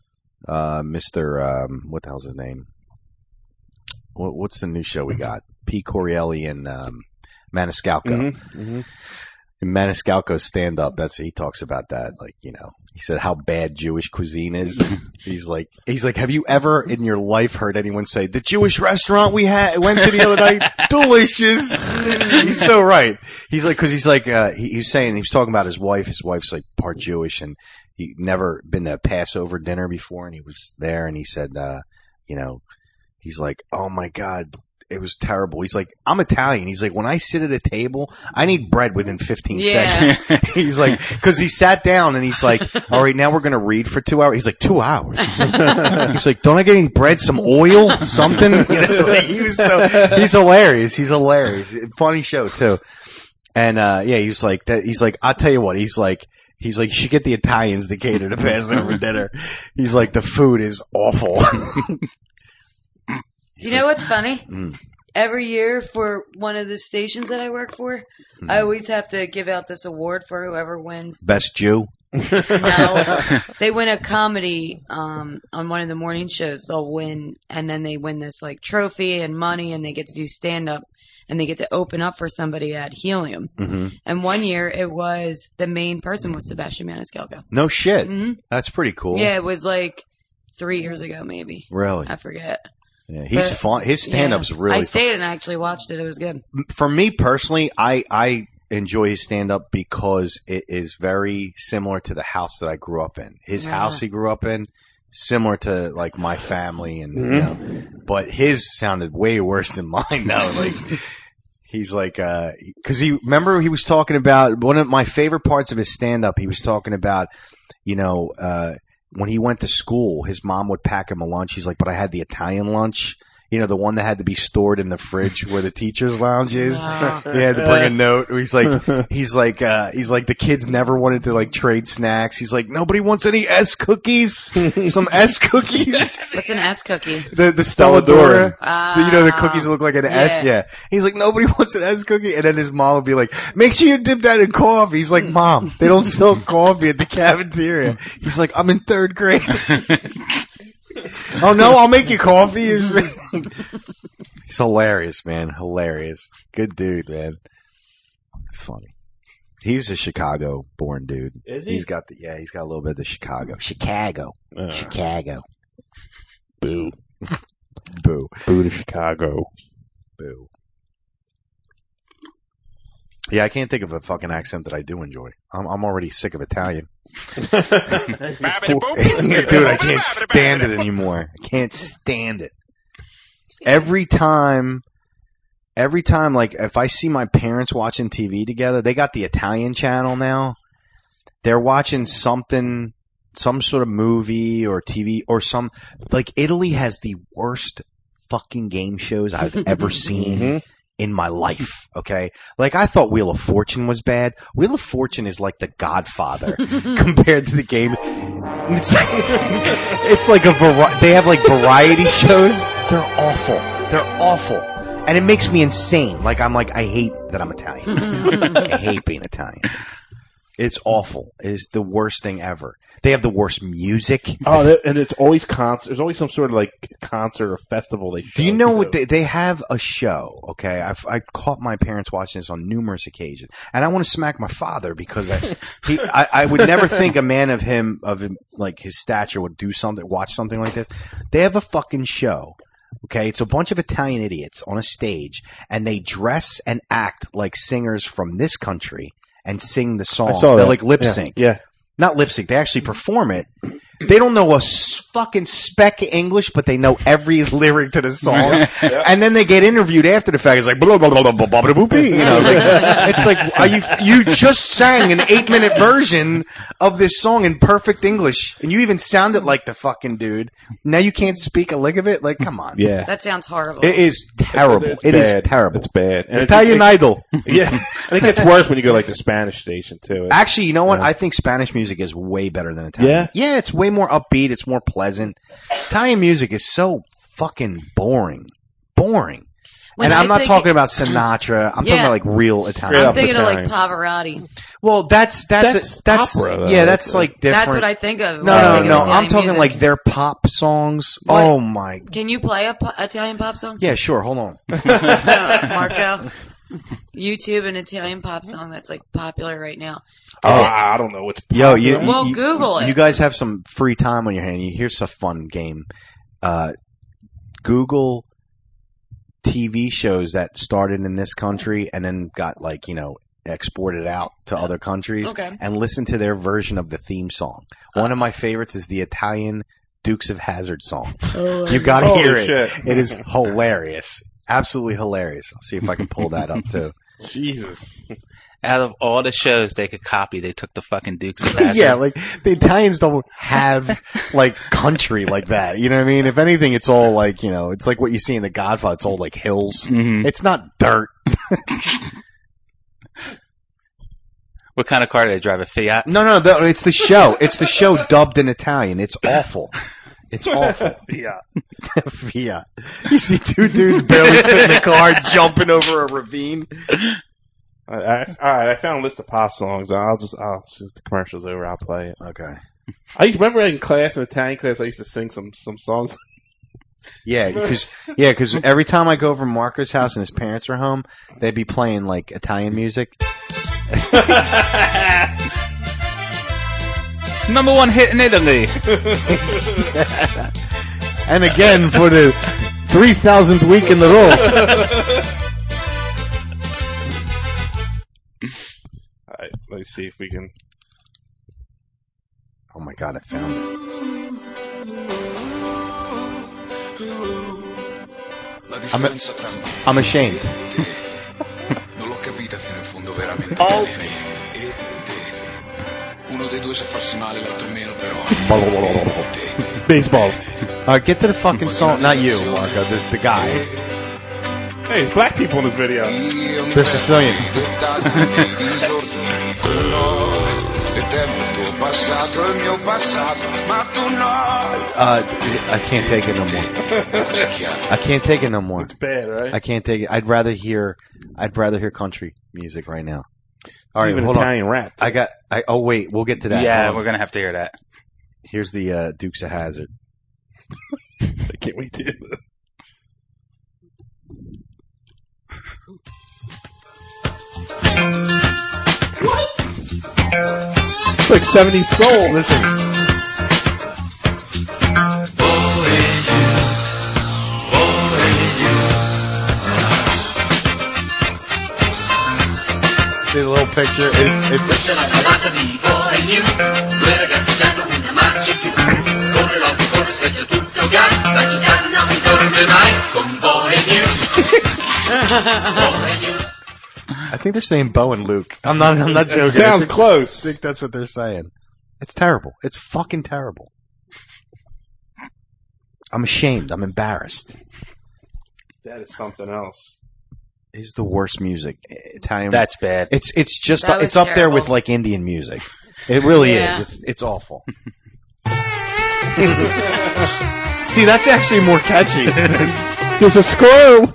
Mr. What the hell's his name? What's the new show we got? P. Corielli and Maniscalco. In Maniscalco's stand-up, he talks about that. Like, you know, he said how bad Jewish cuisine is. he's like, have you ever in your life heard anyone say the Jewish restaurant we went to the other night, delicious? He's so right. He's like, because he's like, he was saying, he was talking about his wife. His wife's like part Jewish, and he never been to a Passover dinner before, and he was there, and he said, you know, he's like, oh my God. It was terrible. He's like, I'm Italian. He's like, when I sit at a table, I need bread within 15 seconds. He's like, because he sat down and he's like, all right, now we're going to read for 2 hours. He's like, 2 hours. He's like, don't I get any bread, some oil, something? You know, like, he's hilarious. He's hilarious. Funny show too. And, yeah, he's like, I'll tell you what, he's like, you should get the Italians to cater to Passover dinner. He's like, the food is awful. You know what's funny? Every year for one of the stations that I work for, I always have to give out this award for whoever wins. Best Jew. No, they win a comedy on one of the morning shows. They'll win, and then they win this like trophy and money, and they get to do stand up, and they get to open up for somebody at Helium. And one year, it was the main person was Sebastian Maniscalco. No shit. That's pretty cool. Yeah, it was like 3 years ago, maybe. Really? I forget. Yeah, he's But, fun. His stand-up's yeah. really I fun. stayed and actually watched it. It was good. For me personally, I enjoy his stand-up because it is very similar to the house that I grew up in. His house he grew up in, similar to like my family, and you know, but his sounded way worse than mine though. Like he's like, because he was talking about one of my favorite parts of his stand-up. He was talking about, you know, when he went to school, his mom would pack him a lunch. He's like, but I had the Italian lunch. You know, the one that had to be stored in the fridge where the teacher's lounge is. He had to bring a note. He's like the kids never wanted to like trade snacks. He's like, nobody wants any S cookies. Some S cookies. What's an S cookie? The Stella Dora. The cookies that look like an S. Yeah. He's like, nobody wants an S cookie. And then his mom would be like, make sure you dip that in coffee. He's like, Mom, they don't sell coffee at the cafeteria. He's like, I'm in 3rd grade. Oh no, I'll make you coffee. He's hilarious, man. Hilarious. Good dude, man. It's funny. He's a Chicago-born dude. Is he? He's got a little bit of the Chicago. Chicago. Boo. Boo. Boo to Chicago. Boo. Yeah, I can't think of a fucking accent that I do enjoy. I'm already sick of Italian. Dude, I can't stand it anymore. I can't stand it. Every time, like, if I see my parents watching TV together, they got the Italian channel now. They're watching some sort of movie or TV or like, Italy has the worst fucking game shows I've ever seen. In my life, okay? Like, I thought Wheel of Fortune was bad. Wheel of Fortune is like The Godfather compared to the game. It's like they have like variety shows. They're awful. And it makes me insane. Like, I hate that I'm Italian. I hate being Italian. It's awful. It is the worst thing ever. They have the worst music. Oh, and it's always concert. There's always some sort of like concert or festival they show. Do you know what they have a show? Okay, I caught my parents watching this on numerous occasions, and I want to smack my father because I would never think a man of him like his stature would watch something like this. They have a fucking show. Okay, it's a bunch of Italian idiots on a stage, and they dress and act like singers from this country and sing the song. They like lip sync. Yeah. Not lip sync. They actually perform it. They don't know a fucking speck of English, but they know every lyric to the song. And then they get interviewed after the fact. It's like, blah, blah, blah, blah, blah, blah, blah, blah. You know, like, it's like, you just sang an 8-minute version of this song in perfect English, and you even sounded like the fucking dude. Now you can't speak a lick of it? Like, come on. Yeah. That sounds horrible. It is terrible. It is terrible. It's bad. And Italian Idol. Yeah. I think it's worse when you go like the Spanish station too. Actually, you know what? I think Spanish music is way better than Italian. Yeah, it's way more upbeat. It's more pleasant. Italian music is so fucking boring. And I'm not talking about Sinatra. I'm talking about like real Italian. I'm thinking of like Pavarotti. Well, that's opera, though. Yeah, that's like different. That's what I think of. No. I'm talking music. Like their pop songs. What? Oh my! Can you play a Italian pop song? Yeah, sure. Hold on, Marco. YouTube an Italian pop song that's like popular right now. I don't know what's popular. Google it. You guys have some free time on your hand. Here's a fun game. Google TV shows that started in this country and then got like, exported out to other countries and listen to their version of the theme song. One of my favorites is the Italian Dukes of Hazzard song. You got to hear it. Shit. It is hilarious. Absolutely hilarious. I'll see if I can pull that up too. Jesus. Out of all the shows they could copy, they took the fucking Dukes of Hazzard. Yeah, like the Italians don't have like country like that. You know what I mean? If anything, it's all like, it's like what you see in The Godfather. It's all like hills. Mm-hmm. It's not dirt. What kind of car do they drive? A Fiat? No, it's the show. It's the show dubbed in Italian. It's awful. It's awful. Fiat. You see two dudes barely fit in the car jumping over a ravine. All right, I found a list of pop songs. Since the commercial's over, I'll play it. Okay. I remember in Italian class, I used to sing some songs. Yeah, because every time I go over to Marco's house and his parents are home, they'd be playing like Italian music. Number one hit in Italy. And again for the 3,000th week in the row. All right, let me see if we can. Oh my God, I found it. I'm ashamed. Non l'ho capita fino in fondo veramente bene. E te. Uno dei due sa farsi male, l'altro meno, però. Baseball. All right, get to the fucking song. Not you, Marco. This the guy. Hey, black people in this video. They're Sicilian. I can't take it no more. I can't take it no more. It's bad, right? I can't take it. I'd rather hear country music right now. All right, even hold Italian on. rap. Oh wait, we'll get to that. Yeah, we're gonna have to hear that. Here's the Dukes of Hazzard. I can't wait to hear this. It's like 70s soul. Listen. See the little picture? It's I think they're saying Bo and Luke. I'm not joking. Sounds close. I think that's what they're saying. It's terrible. It's fucking terrible. I'm ashamed. I'm embarrassed. That is something else. It's the worst music. Italian. That's bad. It's just That was it's up there terrible. with like Indian music. It really Yeah. is. It's awful. See, that's actually more catchy. There's a squirrel.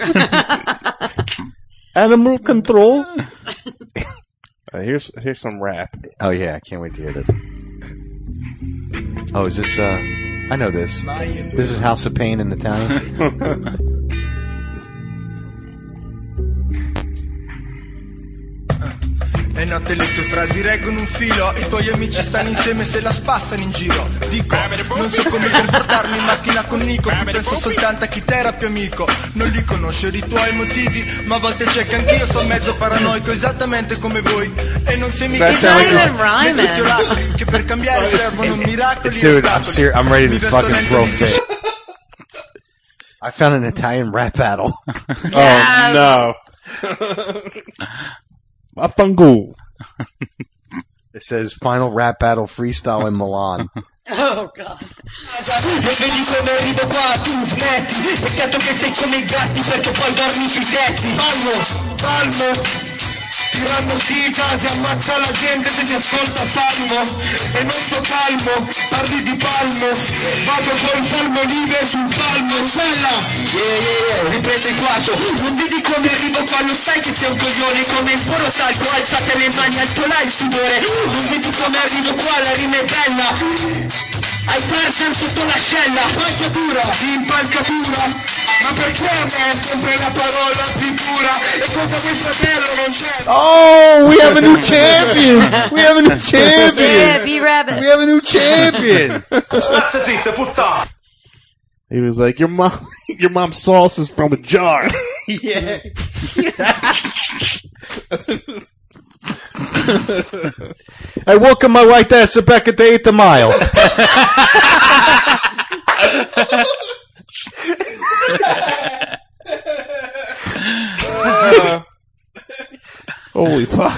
Animal control. Here's some rap. Oh yeah, I can't wait to hear this. Oh, is this? I know this. This is House of Pain in Italian. E notte le tue frasi reggono un filo, i tuoi amici stanno insieme se la spassano in giro. Dico, non so come comportarmi in macchina con Nico, qui penso soltanto a chi t'era più amico. Non li conosco i tuoi motivi, ma a volte c'è che anch'io sono mezzo paranoico, esattamente come voi. E non sei mica oracoli, che per cambiare servono miracoli e Dude, I'm ready to fucking throw fit. I found an Italian rap battle. Oh no. Affangu. It says final rap battle freestyle in Milan. Oh, God. E vedi come arrivo qua, tu smetti. Peccato che sei come i gatti perché poi dormi sui tetti. Palmo. Tirando sì, si ammazza la gente se si ascolta Salmo. E non sto calmo, parli di palmo. Vado col palmolive sul palmo. Sella! Riprende il quarto. Non vedi come arrivo qua, lo sai che sei un coglione. Come il poro salto, alzate le mani, alto là il sudore. Non vedi come arrivo qua, la rima è bella. Hai perso sotto l'ascella. Impalcatura, impalcatura. Ma perché a me è sempre la parola più pura? E cosa quel fratello non c'è? Oh, we have a new champion! We have a new champion! Yeah, B-Rabbit. We have a new champion! He was like, your mom's sauce is from a jar. Yeah. I welcome my white ass back at the 8th mile. Holy fuck.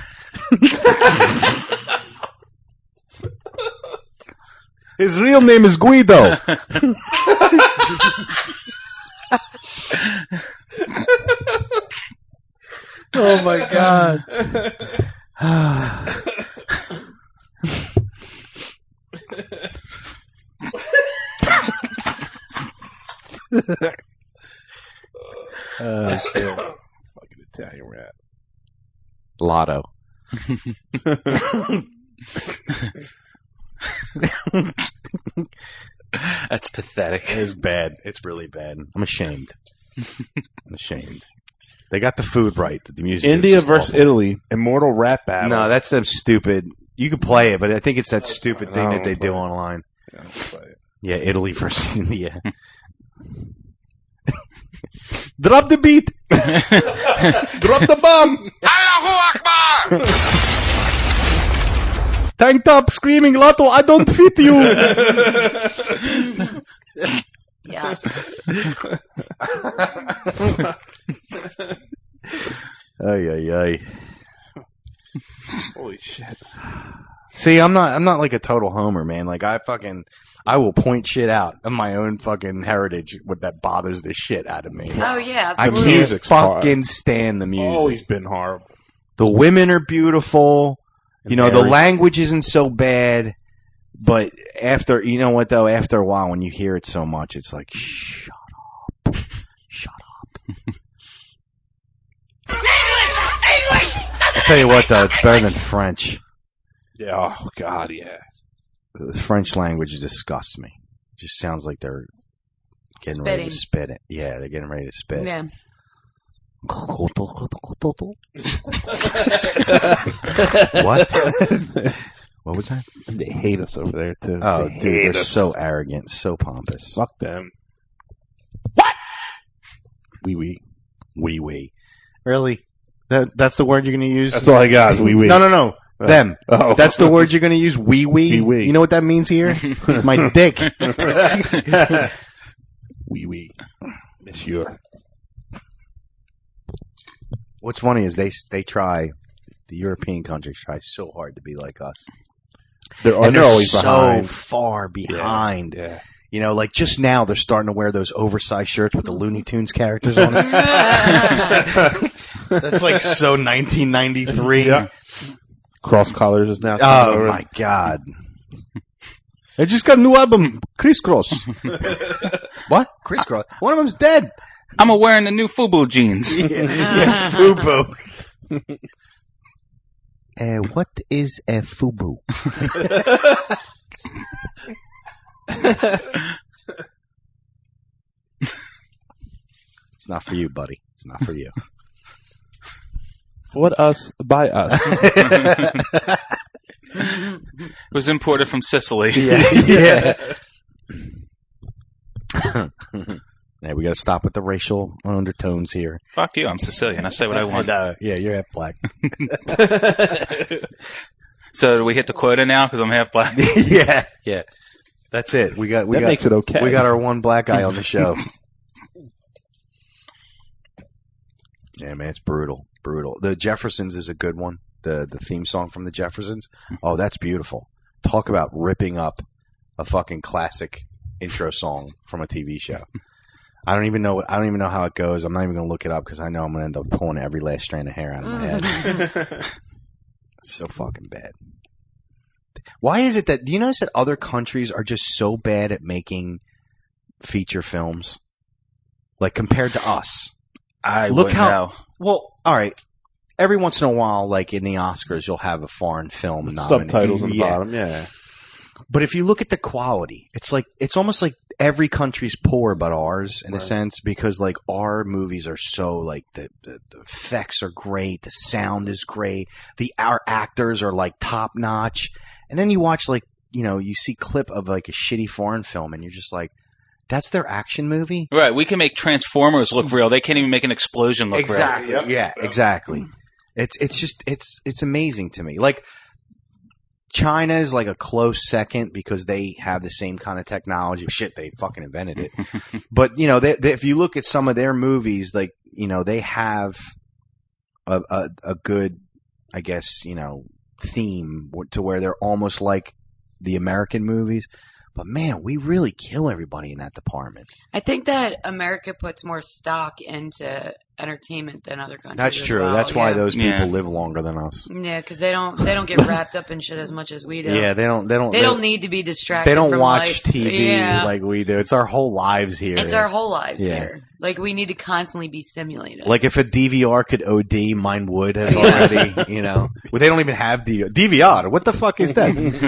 His real name is Guido. Oh my god. Fucking Italian rap. Lotto. That's pathetic. It's bad. It's really bad. I'm ashamed. I'm ashamed. They got the food right. The music. India is versus awful. Italy. Immortal rap battle. No, that's them stupid. You can play it, but I think it's that stupid thing that they do online. Yeah, I'll play it. Yeah, Italy versus India. Drop the beat. Drop the bomb. Allahu Akbar! Tank top screaming Lotto, I don't fit you. Yes. Ay, ay, ay. Holy shit. See, I'm not like a total homer, man. Like I will point shit out of my own fucking heritage that bothers the shit out of me. Oh yeah, I absolutely. can't fucking stand the music. Always been horrible. The women are beautiful. You know, the language isn't so bad. But after a while, when you hear it so much, it's like, shut up. Shut up. I'll tell you what, though, it's better than French. Yeah, oh, God, yeah. The French language disgusts me. It just sounds like they're getting ready to spit it. Yeah, they're getting ready to spit. Yeah. What? What was that? They hate us over there, too. Oh, dude, they're so arrogant, so pompous. Fuck them. What? Wee. Really? That's the word you're going to use? That's all I got is wee. No. Them. Oh. That's the word you're going to use? Wee. You know what that means here? It's my dick. Wee. Monsieur. What's funny is they try, the European countries try so hard to be like us. They're always so behind. far behind. Yeah. You know, like just now they're starting to wear those oversized shirts with the Looney Tunes characters on it. That's like so 1993. Yeah. Cross collars is now. Oh my God! I just got a new album, Crisscross. What? Crisscross? One of them's dead. I'm wearing the new FUBU jeans. Yeah, FUBU. What is a FUBU? It's not for you, buddy. It's not for you. For us, by us. It was imported from Sicily. Yeah. Yeah, we got to stop with the racial undertones here. Fuck you, I'm Sicilian. I say what I want. Yeah, you're half black. So do we hit the quota now because I'm half black? Yeah. That's it. That makes it okay. We got our one black guy on the show. Yeah, man, it's brutal. The Jeffersons is a good one. The theme song from the Jeffersons. Oh, that's beautiful. Talk about ripping up a fucking classic intro song from a TV show. I don't even know how it goes. I'm not even going to look it up because I know I'm going to end up pulling every last strand of hair out of my head. So fucking bad. Why is it that, do you notice that other countries are just so bad at making feature films? Like compared to us. Know. Well, all right. Every once in a while, like in the Oscars, you'll have a foreign film nominated. Subtitles on the bottom, yeah. But if you look at the quality, it's almost like every country's poor but ours in a sense, because like our movies are so like the effects are great, the sound is great, our actors are like top notch, and then you watch like, you know, you see clip of like a shitty foreign film and you're just like, that's their action movie? Right, we can make Transformers look real. They can't even make an explosion look real. Exactly. Yeah, exactly. It's amazing to me. Like China is like a close second because they have the same kind of technology. Shit, they fucking invented it. But you know, if you look at some of their movies, like, you know, they have a good, I guess, you know, theme to where they're almost like the American movies. But man, we really kill everybody in that department. I think that America puts more stock into entertainment than other countries. That's true. Well. That's why those people live longer than us. Yeah, because they don't get wrapped up in shit as much as we do. Yeah, they don't need to be distracted. They don't from watch life. TV like we do. It's our whole lives here. It's our whole lives here. Like we need to constantly be stimulated. Like if a DVR could OD, mine would have already. You know, well, they don't even have DVR. What the fuck is that?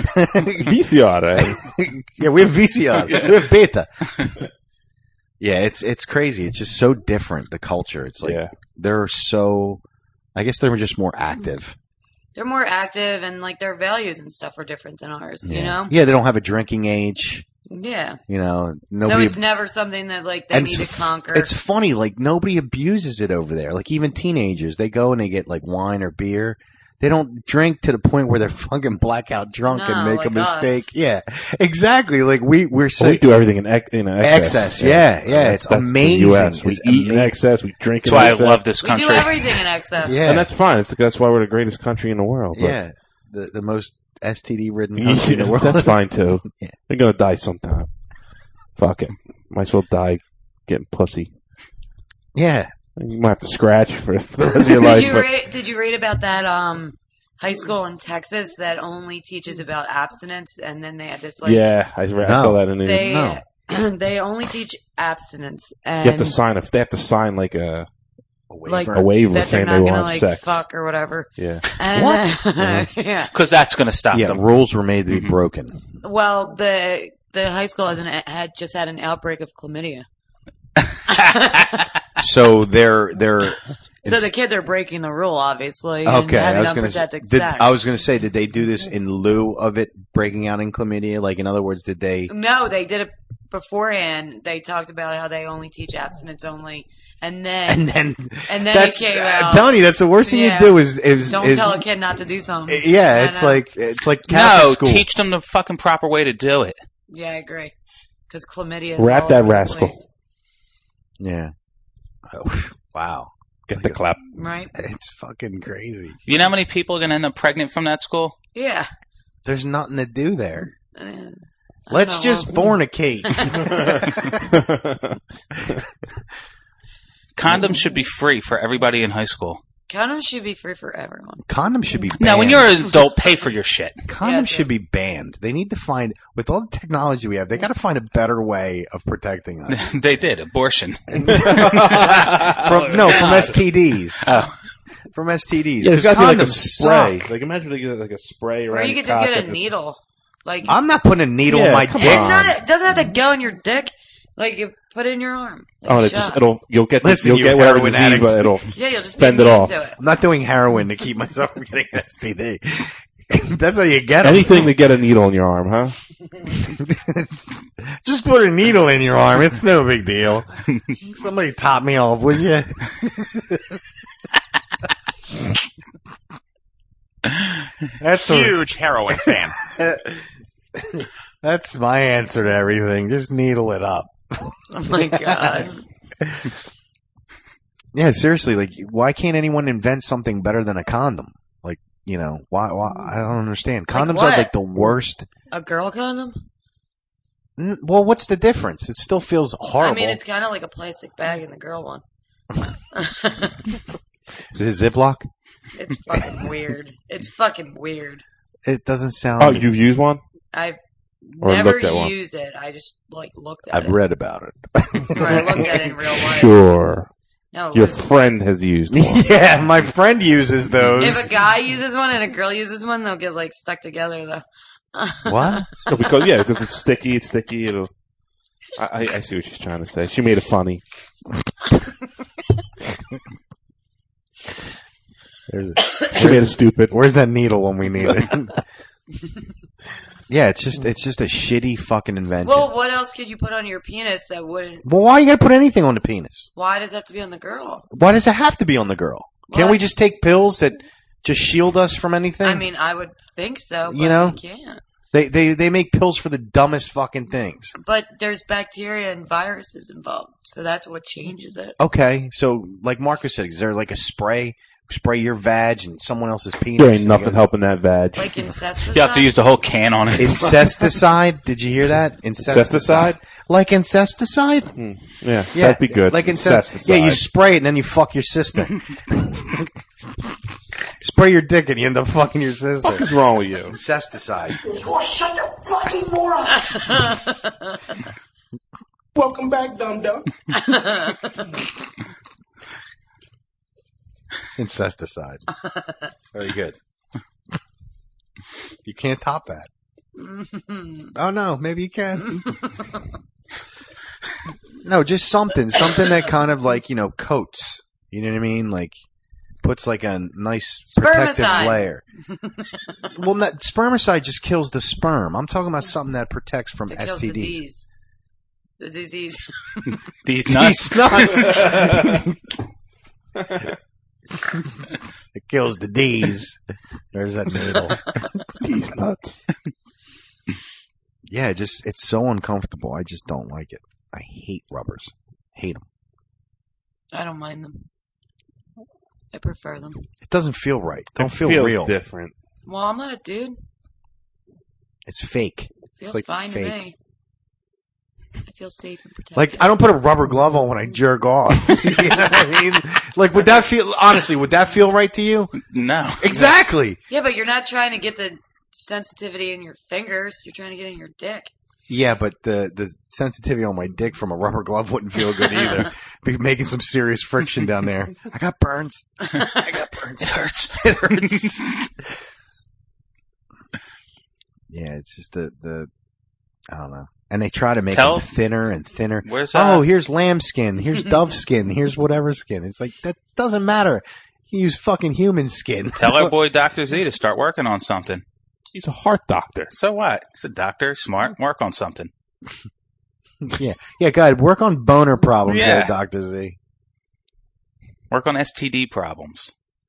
VCR. Yeah, we have VCR. We have beta. Yeah, it's crazy. It's just so different, the culture. It's like they're so, I guess they're just more active. They're more active and like their values and stuff are different than ours, you know? Yeah, they don't have a drinking age. Yeah. You know, so it's never something that like they need to conquer. It's funny, like nobody abuses it over there. Like even teenagers, they go and they get like wine or beer. They don't drink to the point where they're fucking blackout drunk and make a mistake. Us. Yeah, exactly. Like we're so we do everything in excess. Yeah. It's amazing. The US. We eat in excess. We drink. That's why I love this country. We do everything in excess. Yeah, and that's fine. That's why we're the greatest country in the world. Yeah, the most STD-ridden country in the world. That's fine too. Yeah. They're gonna die sometime. Fuck it. Might as well die getting pussy. Yeah. You might have to scratch for the rest of your life. Did you read about that high school in Texas that only teaches about abstinence, and then they had this like I saw that in the news. They only teach abstinence, and you have to sign they have to sign like a waiver, a waiver that they're saying not they gonna won't like have sex. fuck or whatever. Yeah. And What? Yeah. Because that's going to stop Yeah, them. rules were made to be broken. Well, the high school had just had an outbreak of chlamydia. So they're So the kids are breaking the rule, obviously. okay. And I was having going to unprotected sex. I was going to say, did they do this in lieu of it breaking out in chlamydia? Like, in other words, did they? No, they did it beforehand. They talked about how they only teach abstinence only, and then That's, it came out. I'm telling you, that's the worst thing you do is don't tell a kid not to do something. Yeah, it's like Catholic school. Teach them the fucking proper way to do it. Yeah, I agree. Because chlamydia is Wrap all that over the rascal. place. Yeah. Oh, wow. Get the clap. Right. It's fucking crazy. You know how many people are going to end up pregnant from that school? Yeah. There's nothing to do there. I Let's know, just fornicate. Condoms should be free for everybody in high school. Condoms should be free for everyone. Condoms should be banned. Now, when you're an adult, pay for your shit. Condoms should be banned. They need to find, with all the technology we have, they got to find a better way of protecting us. They did. Abortion. from STDs. Oh. From STDs. Yeah, there's got to be like a Condoms spray. suck. Like, imagine they get like a spray Or around you could your just cock get a and needle. Like I'm not putting a needle in my dick. It doesn't have to go in your dick. Like you put it in your arm. Like Oh, a and shot. you'll get Listen, you'll you get whatever heroin disease, addict. but it'll Yeah, you'll just fend be it off. into it. I'm not doing heroin to keep myself from getting STD. That's how you get 'em. Anything to get a needle in your arm, huh? Just put a needle in your arm. It's no big deal. Somebody top me off, would you? That's Huge heroin fan. That's my answer to everything. Just needle it up. Oh my god. Yeah, seriously. Like, why can't anyone invent something better than a condom? Like, you know, why? I don't understand. Condoms are what? like the worst. A girl condom? Well, what's the difference? It still feels horrible. I mean, it's kind of like a plastic bag in the girl one. Is it Ziploc? It's fucking weird. It's fucking weird. It doesn't sound. Oh, you've used one? I've Or never looked at one? used it. I just looked at I've it. read about it. Or I looked at it in real life. Sure. No, it Your was- friend has used one. Yeah, my friend uses those. If a guy uses one and a girl uses one, they'll get like stuck together though. What? No, because it's sticky. It's sticky. It'll. I see what she's trying to say. She made it funny. She made it stupid. Where's that needle when we need it? Yeah, it's just a shitty fucking invention. Well, what else could you put on your penis that wouldn't? Well, why you gotta put anything on the penis? Why does it have to be on the girl? Why does it have to be on the girl? Can't What? we just take pills that just shield us from anything? I mean, I would think so, but You know? you can't. They make pills for the dumbest fucking things. But there's bacteria and viruses involved, so that's what changes it. Okay, so like Marcus said, is there like a spray your vag and someone else's penis? There ain't nothing helping that vag. Like incesticide? You have to use the whole can on it. Incesticide? Did you hear that? Incesticide? Like incesticide? Yeah, that'd be good. Like Incesticide. Yeah, you spray it and then you fuck your sister. Spray your dick and you end up fucking your sister. What is wrong with you? Incesticide. You're such a fucking moron! Welcome back, dum-dum. Incesticide. Very good. You can't top that. Oh no, maybe you can. No, just something that kind of like, you know, coats. You know what I mean? Like puts like a nice protective Spermicide. layer. Well, spermicide just kills the sperm. I'm talking about something that protects from It kills the STDs. D's. The disease. These nuts. These nuts. It kills the D's. There's that needle. These nuts. Yeah, it's so uncomfortable. I just don't like it. I hate rubbers. Hate them. I don't mind them. I prefer them. It doesn't feel right. Don't It feel feels real. different. Well, I'm not a dude. It's fake. Feels It's like fine fake. to me. I feel safe and protected. Like, I don't put a rubber glove on when I jerk off. You know what I mean? Like, would that feel right to you? No. Exactly. Yeah, but you're not trying to get the sensitivity in your fingers. You're trying to get in your dick. Yeah, but the sensitivity on my dick from a rubber glove wouldn't feel good either. Be making some serious friction down there. I got burns. It hurts. It hurts. Yeah, it's just the I don't know. And they try to make them thinner and thinner. Where's that? Oh, here's lamb skin. Here's dove skin. Here's whatever skin. It's like, that doesn't matter. You use fucking human skin. Tell our boy Dr. Z to start working on something. He's a heart doctor. So what? He's a doctor, smart, work on something. Yeah, go ahead. Work on boner problems Yeah. there, Dr. Z. Work on STD problems.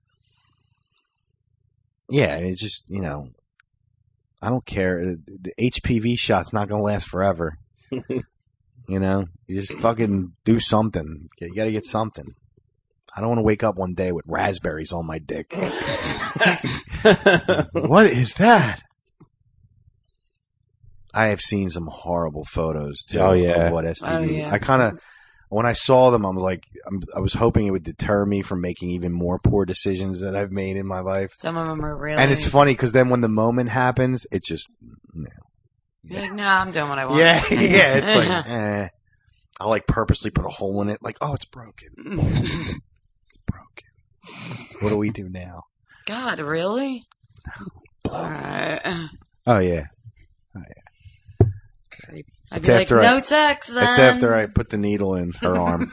Yeah, it's just, I don't care. The HPV shot's not going to last forever. You just fucking do something. You got to get something. I don't want to wake up one day with raspberries on my dick. What is that? I have seen some horrible photos too. Oh, yeah. Of what STD. Oh, yeah. I kind of, when I saw them, I was like, I was hoping it would deter me from making even more poor decisions that I've made in my life. Some of them are really... And it's funny because then when the moment happens, it just... You're like, no, I'm doing what I want. Yeah, it's like, I'll like purposely put a hole in it. Like, oh, it's broken. It's broken. What do we do now? God, really? All right. Oh, yeah. Creepy. I'd It's be like, after no sex then. That's after I put the needle in her arm.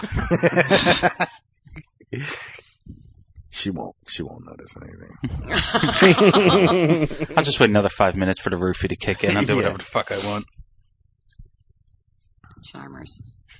She won't notice anything. I'll just wait another 5 minutes for the roofie to kick in. I'll do whatever the fuck I want. Charmers.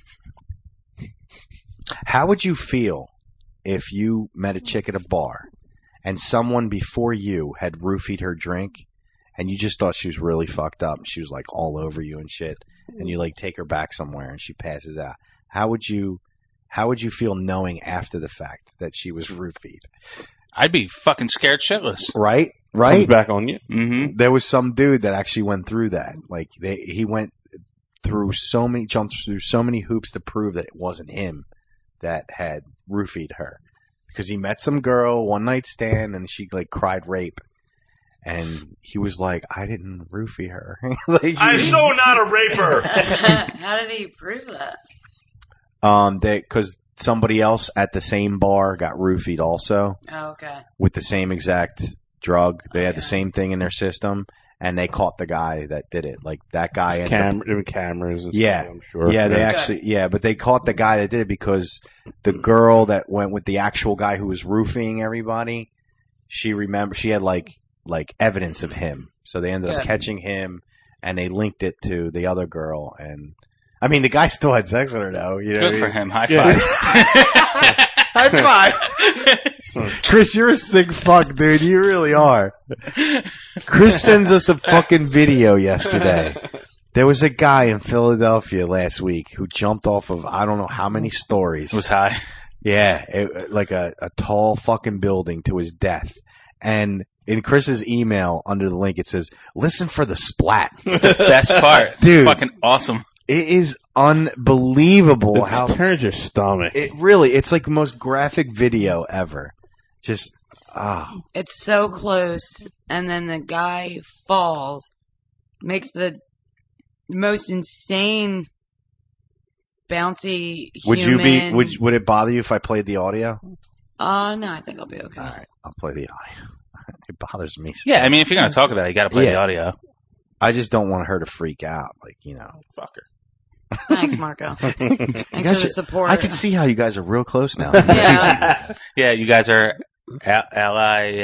How would you feel if you met a chick at a bar and someone before you had roofied her drink and you just thought she was really fucked up and she was like all over you and shit, and you like take her back somewhere and she passes out? How would you feel knowing after the fact that she was roofied? I'd be fucking scared shitless. Right? Comes back on you. Mm-hmm. There was some dude that actually went through that. Like he went through jumped through so many hoops to prove that it wasn't him that had roofied her, because he met some girl, one night stand, and she like cried rape, and he was like, I didn't roofie her. Like, I'm so not a raper. How did he prove that? Because somebody else at the same bar got roofied also. Oh, okay. With the same exact drug. They had the same thing in their system, and they caught the guy that did it. Like that guy. Cameras. And Yeah, stuff, I'm sure. Yeah, they actually. Yeah, but they caught the guy that did it because the girl that went with the actual guy who was roofing everybody, she had like evidence of him. So they ended up catching him, and they linked it to the other girl. And I mean, the guy still had sex with her, though. You know Good for him. High five. High five. Chris, you're a sick fuck, dude. You really are. Chris sends us a fucking video yesterday. There was a guy in Philadelphia last week who jumped off of I don't know how many stories. It was high. Yeah, like a tall fucking building to his death. And in Chris's email under the link, it says, listen for the splat. It's the best part. Dude. It's fucking awesome. It is unbelievable It how turns your stomach. It's like the most graphic video ever. Just, It's so close, and then the guy falls, makes the most insane bouncy human. Would it bother you if I played the audio? No, I think I'll be okay. All right, I'll play the audio. It bothers me. Yeah, I mean, if you're going to talk about it, you got to play the audio. I just don't want her to freak out. Like, fuck her. Thanks, Marco. Thanks for the support. I can see how you guys are real close now. Yeah. Yeah, you guys are allies.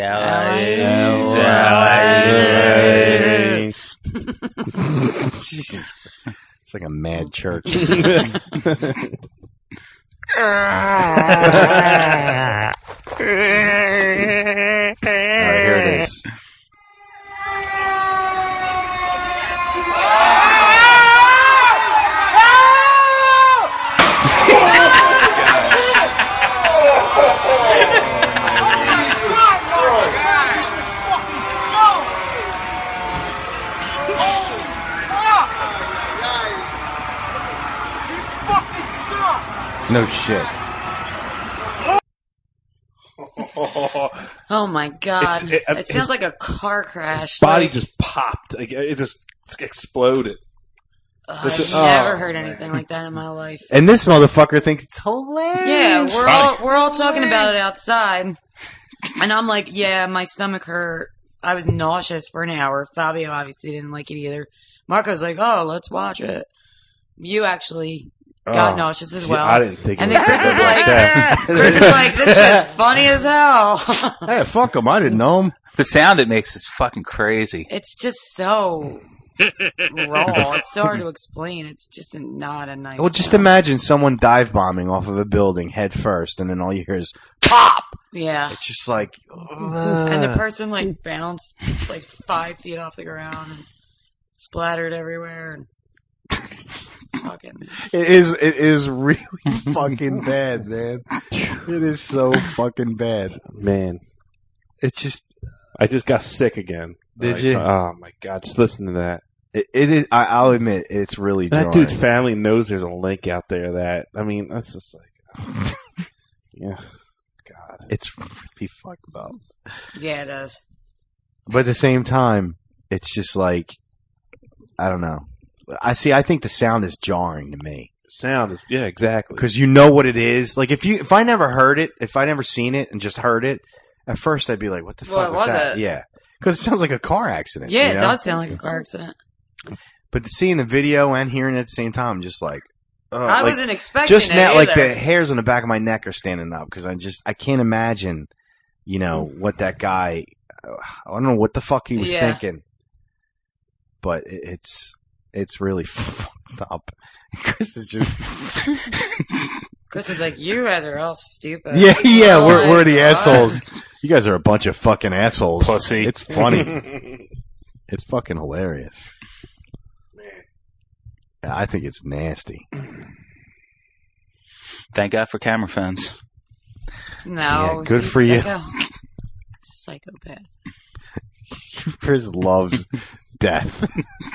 Jesus. It's like a mad church. All right, here it is. No shit. Oh my god! It sounds like a car crash. His body just popped. Like, it just exploded. I've never heard anything like that in my life. And this motherfucker thinks it's hilarious. Yeah, we're all talking about it outside, and I'm like, yeah, my stomach hurt. I was nauseous for an hour. Fabio obviously didn't like it either. Marco's like, oh, let's watch it. You actually got nauseous as well. I didn't think. And then Chris is like, this shit's funny as hell. Hey, fuck him. I didn't know him. The sound it makes is fucking crazy. It's just so raw. It's so hard to explain. It's just not a nice. Well, just imagine someone dive bombing off of a building head first, and then all you hear is pop. Yeah. It's just like, and the person like bounced like 5 feet off the ground and splattered everywhere. And fucking. It is really fucking bad, man. It is so fucking bad, man. It's just. I just got sick again. Did you? Oh my god! Just listen to that. It is. I'll admit, it's really. That jarring. dude's family knows there's a link out there. That that's just like, yeah. God, it's really fucked up. Yeah, it is. But at the same time, it's just like, I don't know. I think the sound is jarring to me. Sound is, yeah, exactly. Because you know what it is. Like if I never heard it, if I never seen it and just heard it, at first I'd be like, what the fuck was that? It? Yeah. Because it sounds like a car accident. Yeah, you know? It does sound like a car accident. But seeing the video and hearing it at the same time, I'm just like, I wasn't expecting just it now, either. like the hairs on the back of my neck are standing up because I can't imagine, what that guy. I don't know what the fuck he was thinking, but it's really fucked up. Chris is just. Chris is like, you guys are all stupid. Yeah, we're the assholes. You guys are a bunch of fucking assholes. Pussy. It's funny. It's fucking hilarious. I think it's nasty. Thank God for camera phones. No, yeah, good for you. Psychopath. Chris loves death.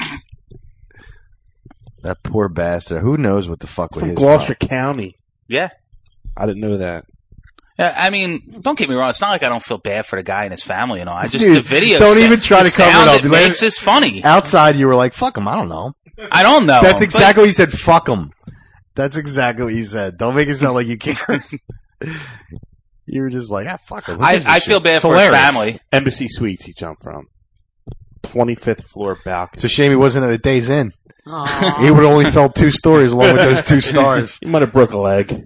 That poor bastard. Who knows what the fuck with from his Gloucester County. Yeah, I didn't know that. I mean, don't get me wrong. It's not like I don't feel bad for the guy and his family and all. I just Dude, the video. Don't even try to cover it up. It makes this funny. Outside, you were like, "Fuck him." I don't know. I don't know. That's exactly what you said. Fuck him. That's exactly what you said. Don't make it sound like you care. You were just like, fuck him. I feel bad for his family. Embassy Suites he jumped from. 25th floor balcony. It's a shame he wasn't at a Days Inn. Aww. He would have only fell 2 stories along with those 2 stars. He might have broke a leg.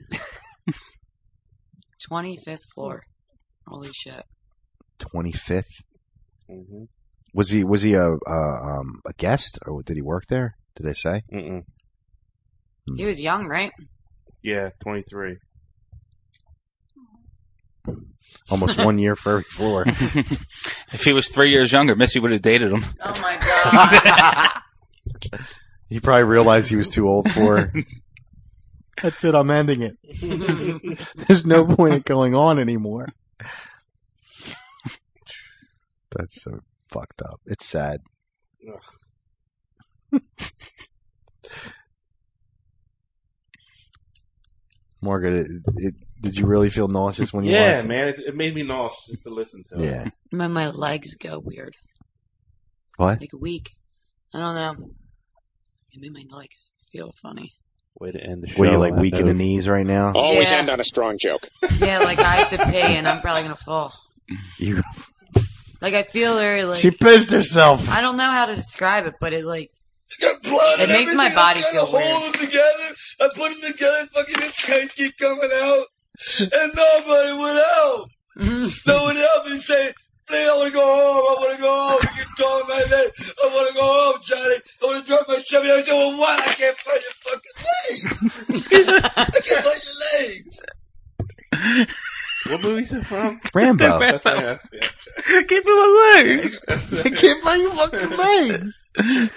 25th floor. Holy shit. 25th? Mm-hmm. Was he a guest, or did he work there? Did they say? Mm-mm. He was young, right? Yeah, 23. Almost 1 year for every floor. If he was 3 years younger, Missy would have dated him. Oh my god. He probably realized he was too old for her. That's it, I'm ending it. There's no point in going on anymore. That's so fucked up. It's sad. Margaret, did you really feel nauseous when you watched it? Yeah, man. It made me nauseous just to listen to it. Yeah. My legs go weird. What? Like weak. I don't know. It made my legs feel funny. Way to end the show. Were you like weak in the knees right now? Always end on a strong joke. Yeah, like I have to pee and I'm probably going to fall. You. Like I feel very like. She pissed herself. I don't know how to describe it, but it like. It makes my body feel weird. Hold them together. I put them together. Fucking insides keep coming out, and nobody would help. No one helped me say, "I want to go home. I want to go home." He keeps calling my name. I want to go home, Johnny. I want to drop my Chevy. I said, "Well, what? I can't find your fucking legs. I can't find your legs." What movie is it from? Rambo. That's right, yeah. I can't feel my legs. I can't find your fucking legs.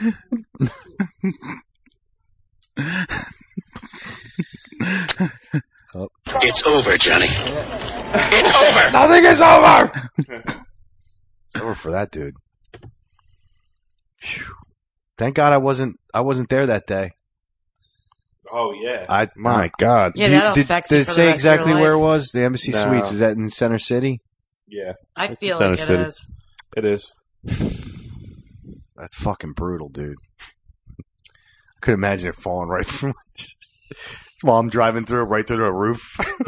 It's over, Johnny. It's over. Nothing is over. It's over for that dude. Whew. Thank God I wasn't there that day. Oh yeah. My God. Yeah, that'll affect you Did it for the say rest of your exactly where it life. was? The Embassy No. Suites. Is that in Center City? Yeah. I It's feel Center like it City. is. It is. That's fucking brutal, dude. I could imagine it falling right through. While I'm driving through it, right through the roof.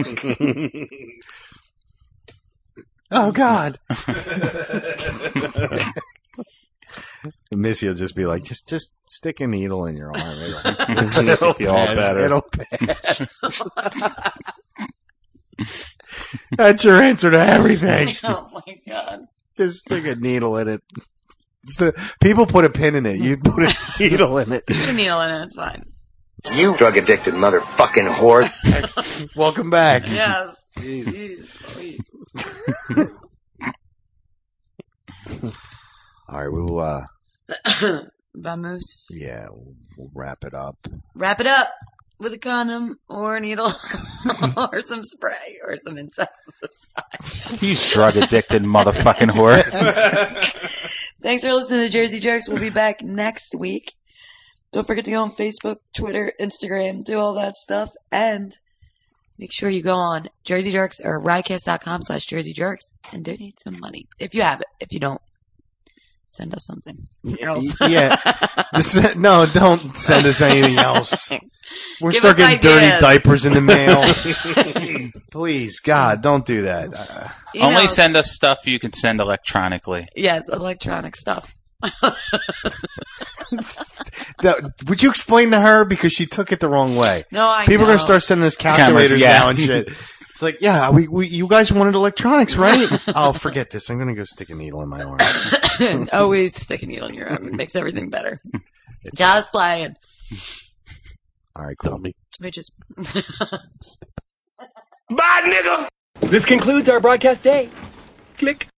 Oh God. Missy will just be like, just stick a needle in your arm. It'll Feel all pass. better. It'll pass. That's your answer to everything. Oh my God. Just stick a needle in it. People put a pin in it. You put a needle in it. Put a needle in it. It's fine. You drug-addicted motherfucking whore. Welcome back. Yes. Jeez. Please. All right, we'll Vamos. yeah, we'll wrap it up. Wrap it up with a condom or a needle or some spray or some insecticide. He's drug addicted motherfucking whore. Thanks for listening to Jersey Jerks. We'll be back next week. Don't forget to go on Facebook, Twitter, Instagram, do all that stuff, and make sure you go on Jersey Jerks or riotcast.com/Jersey Jerks and donate some money if you have it. If you don't, send us something else. Yeah. No, don't send us anything else. We're Give start us getting dirty ideas. diapers in the mail. Please, God, don't do that. Only send us stuff you can send electronically. Yes, electronic stuff. Would you explain to her because she took it the wrong way? No, I People are know. going to start sending us calculators Cameras, yeah. now and shit. It's like, yeah, we you guys wanted electronics, right? Oh, forget this. I'm going to go stick a needle in my arm. Always stick a needle in your arm. It makes everything better. Just playing. All right, cool. Smooches. Bye, nigga! This concludes our broadcast day. Click.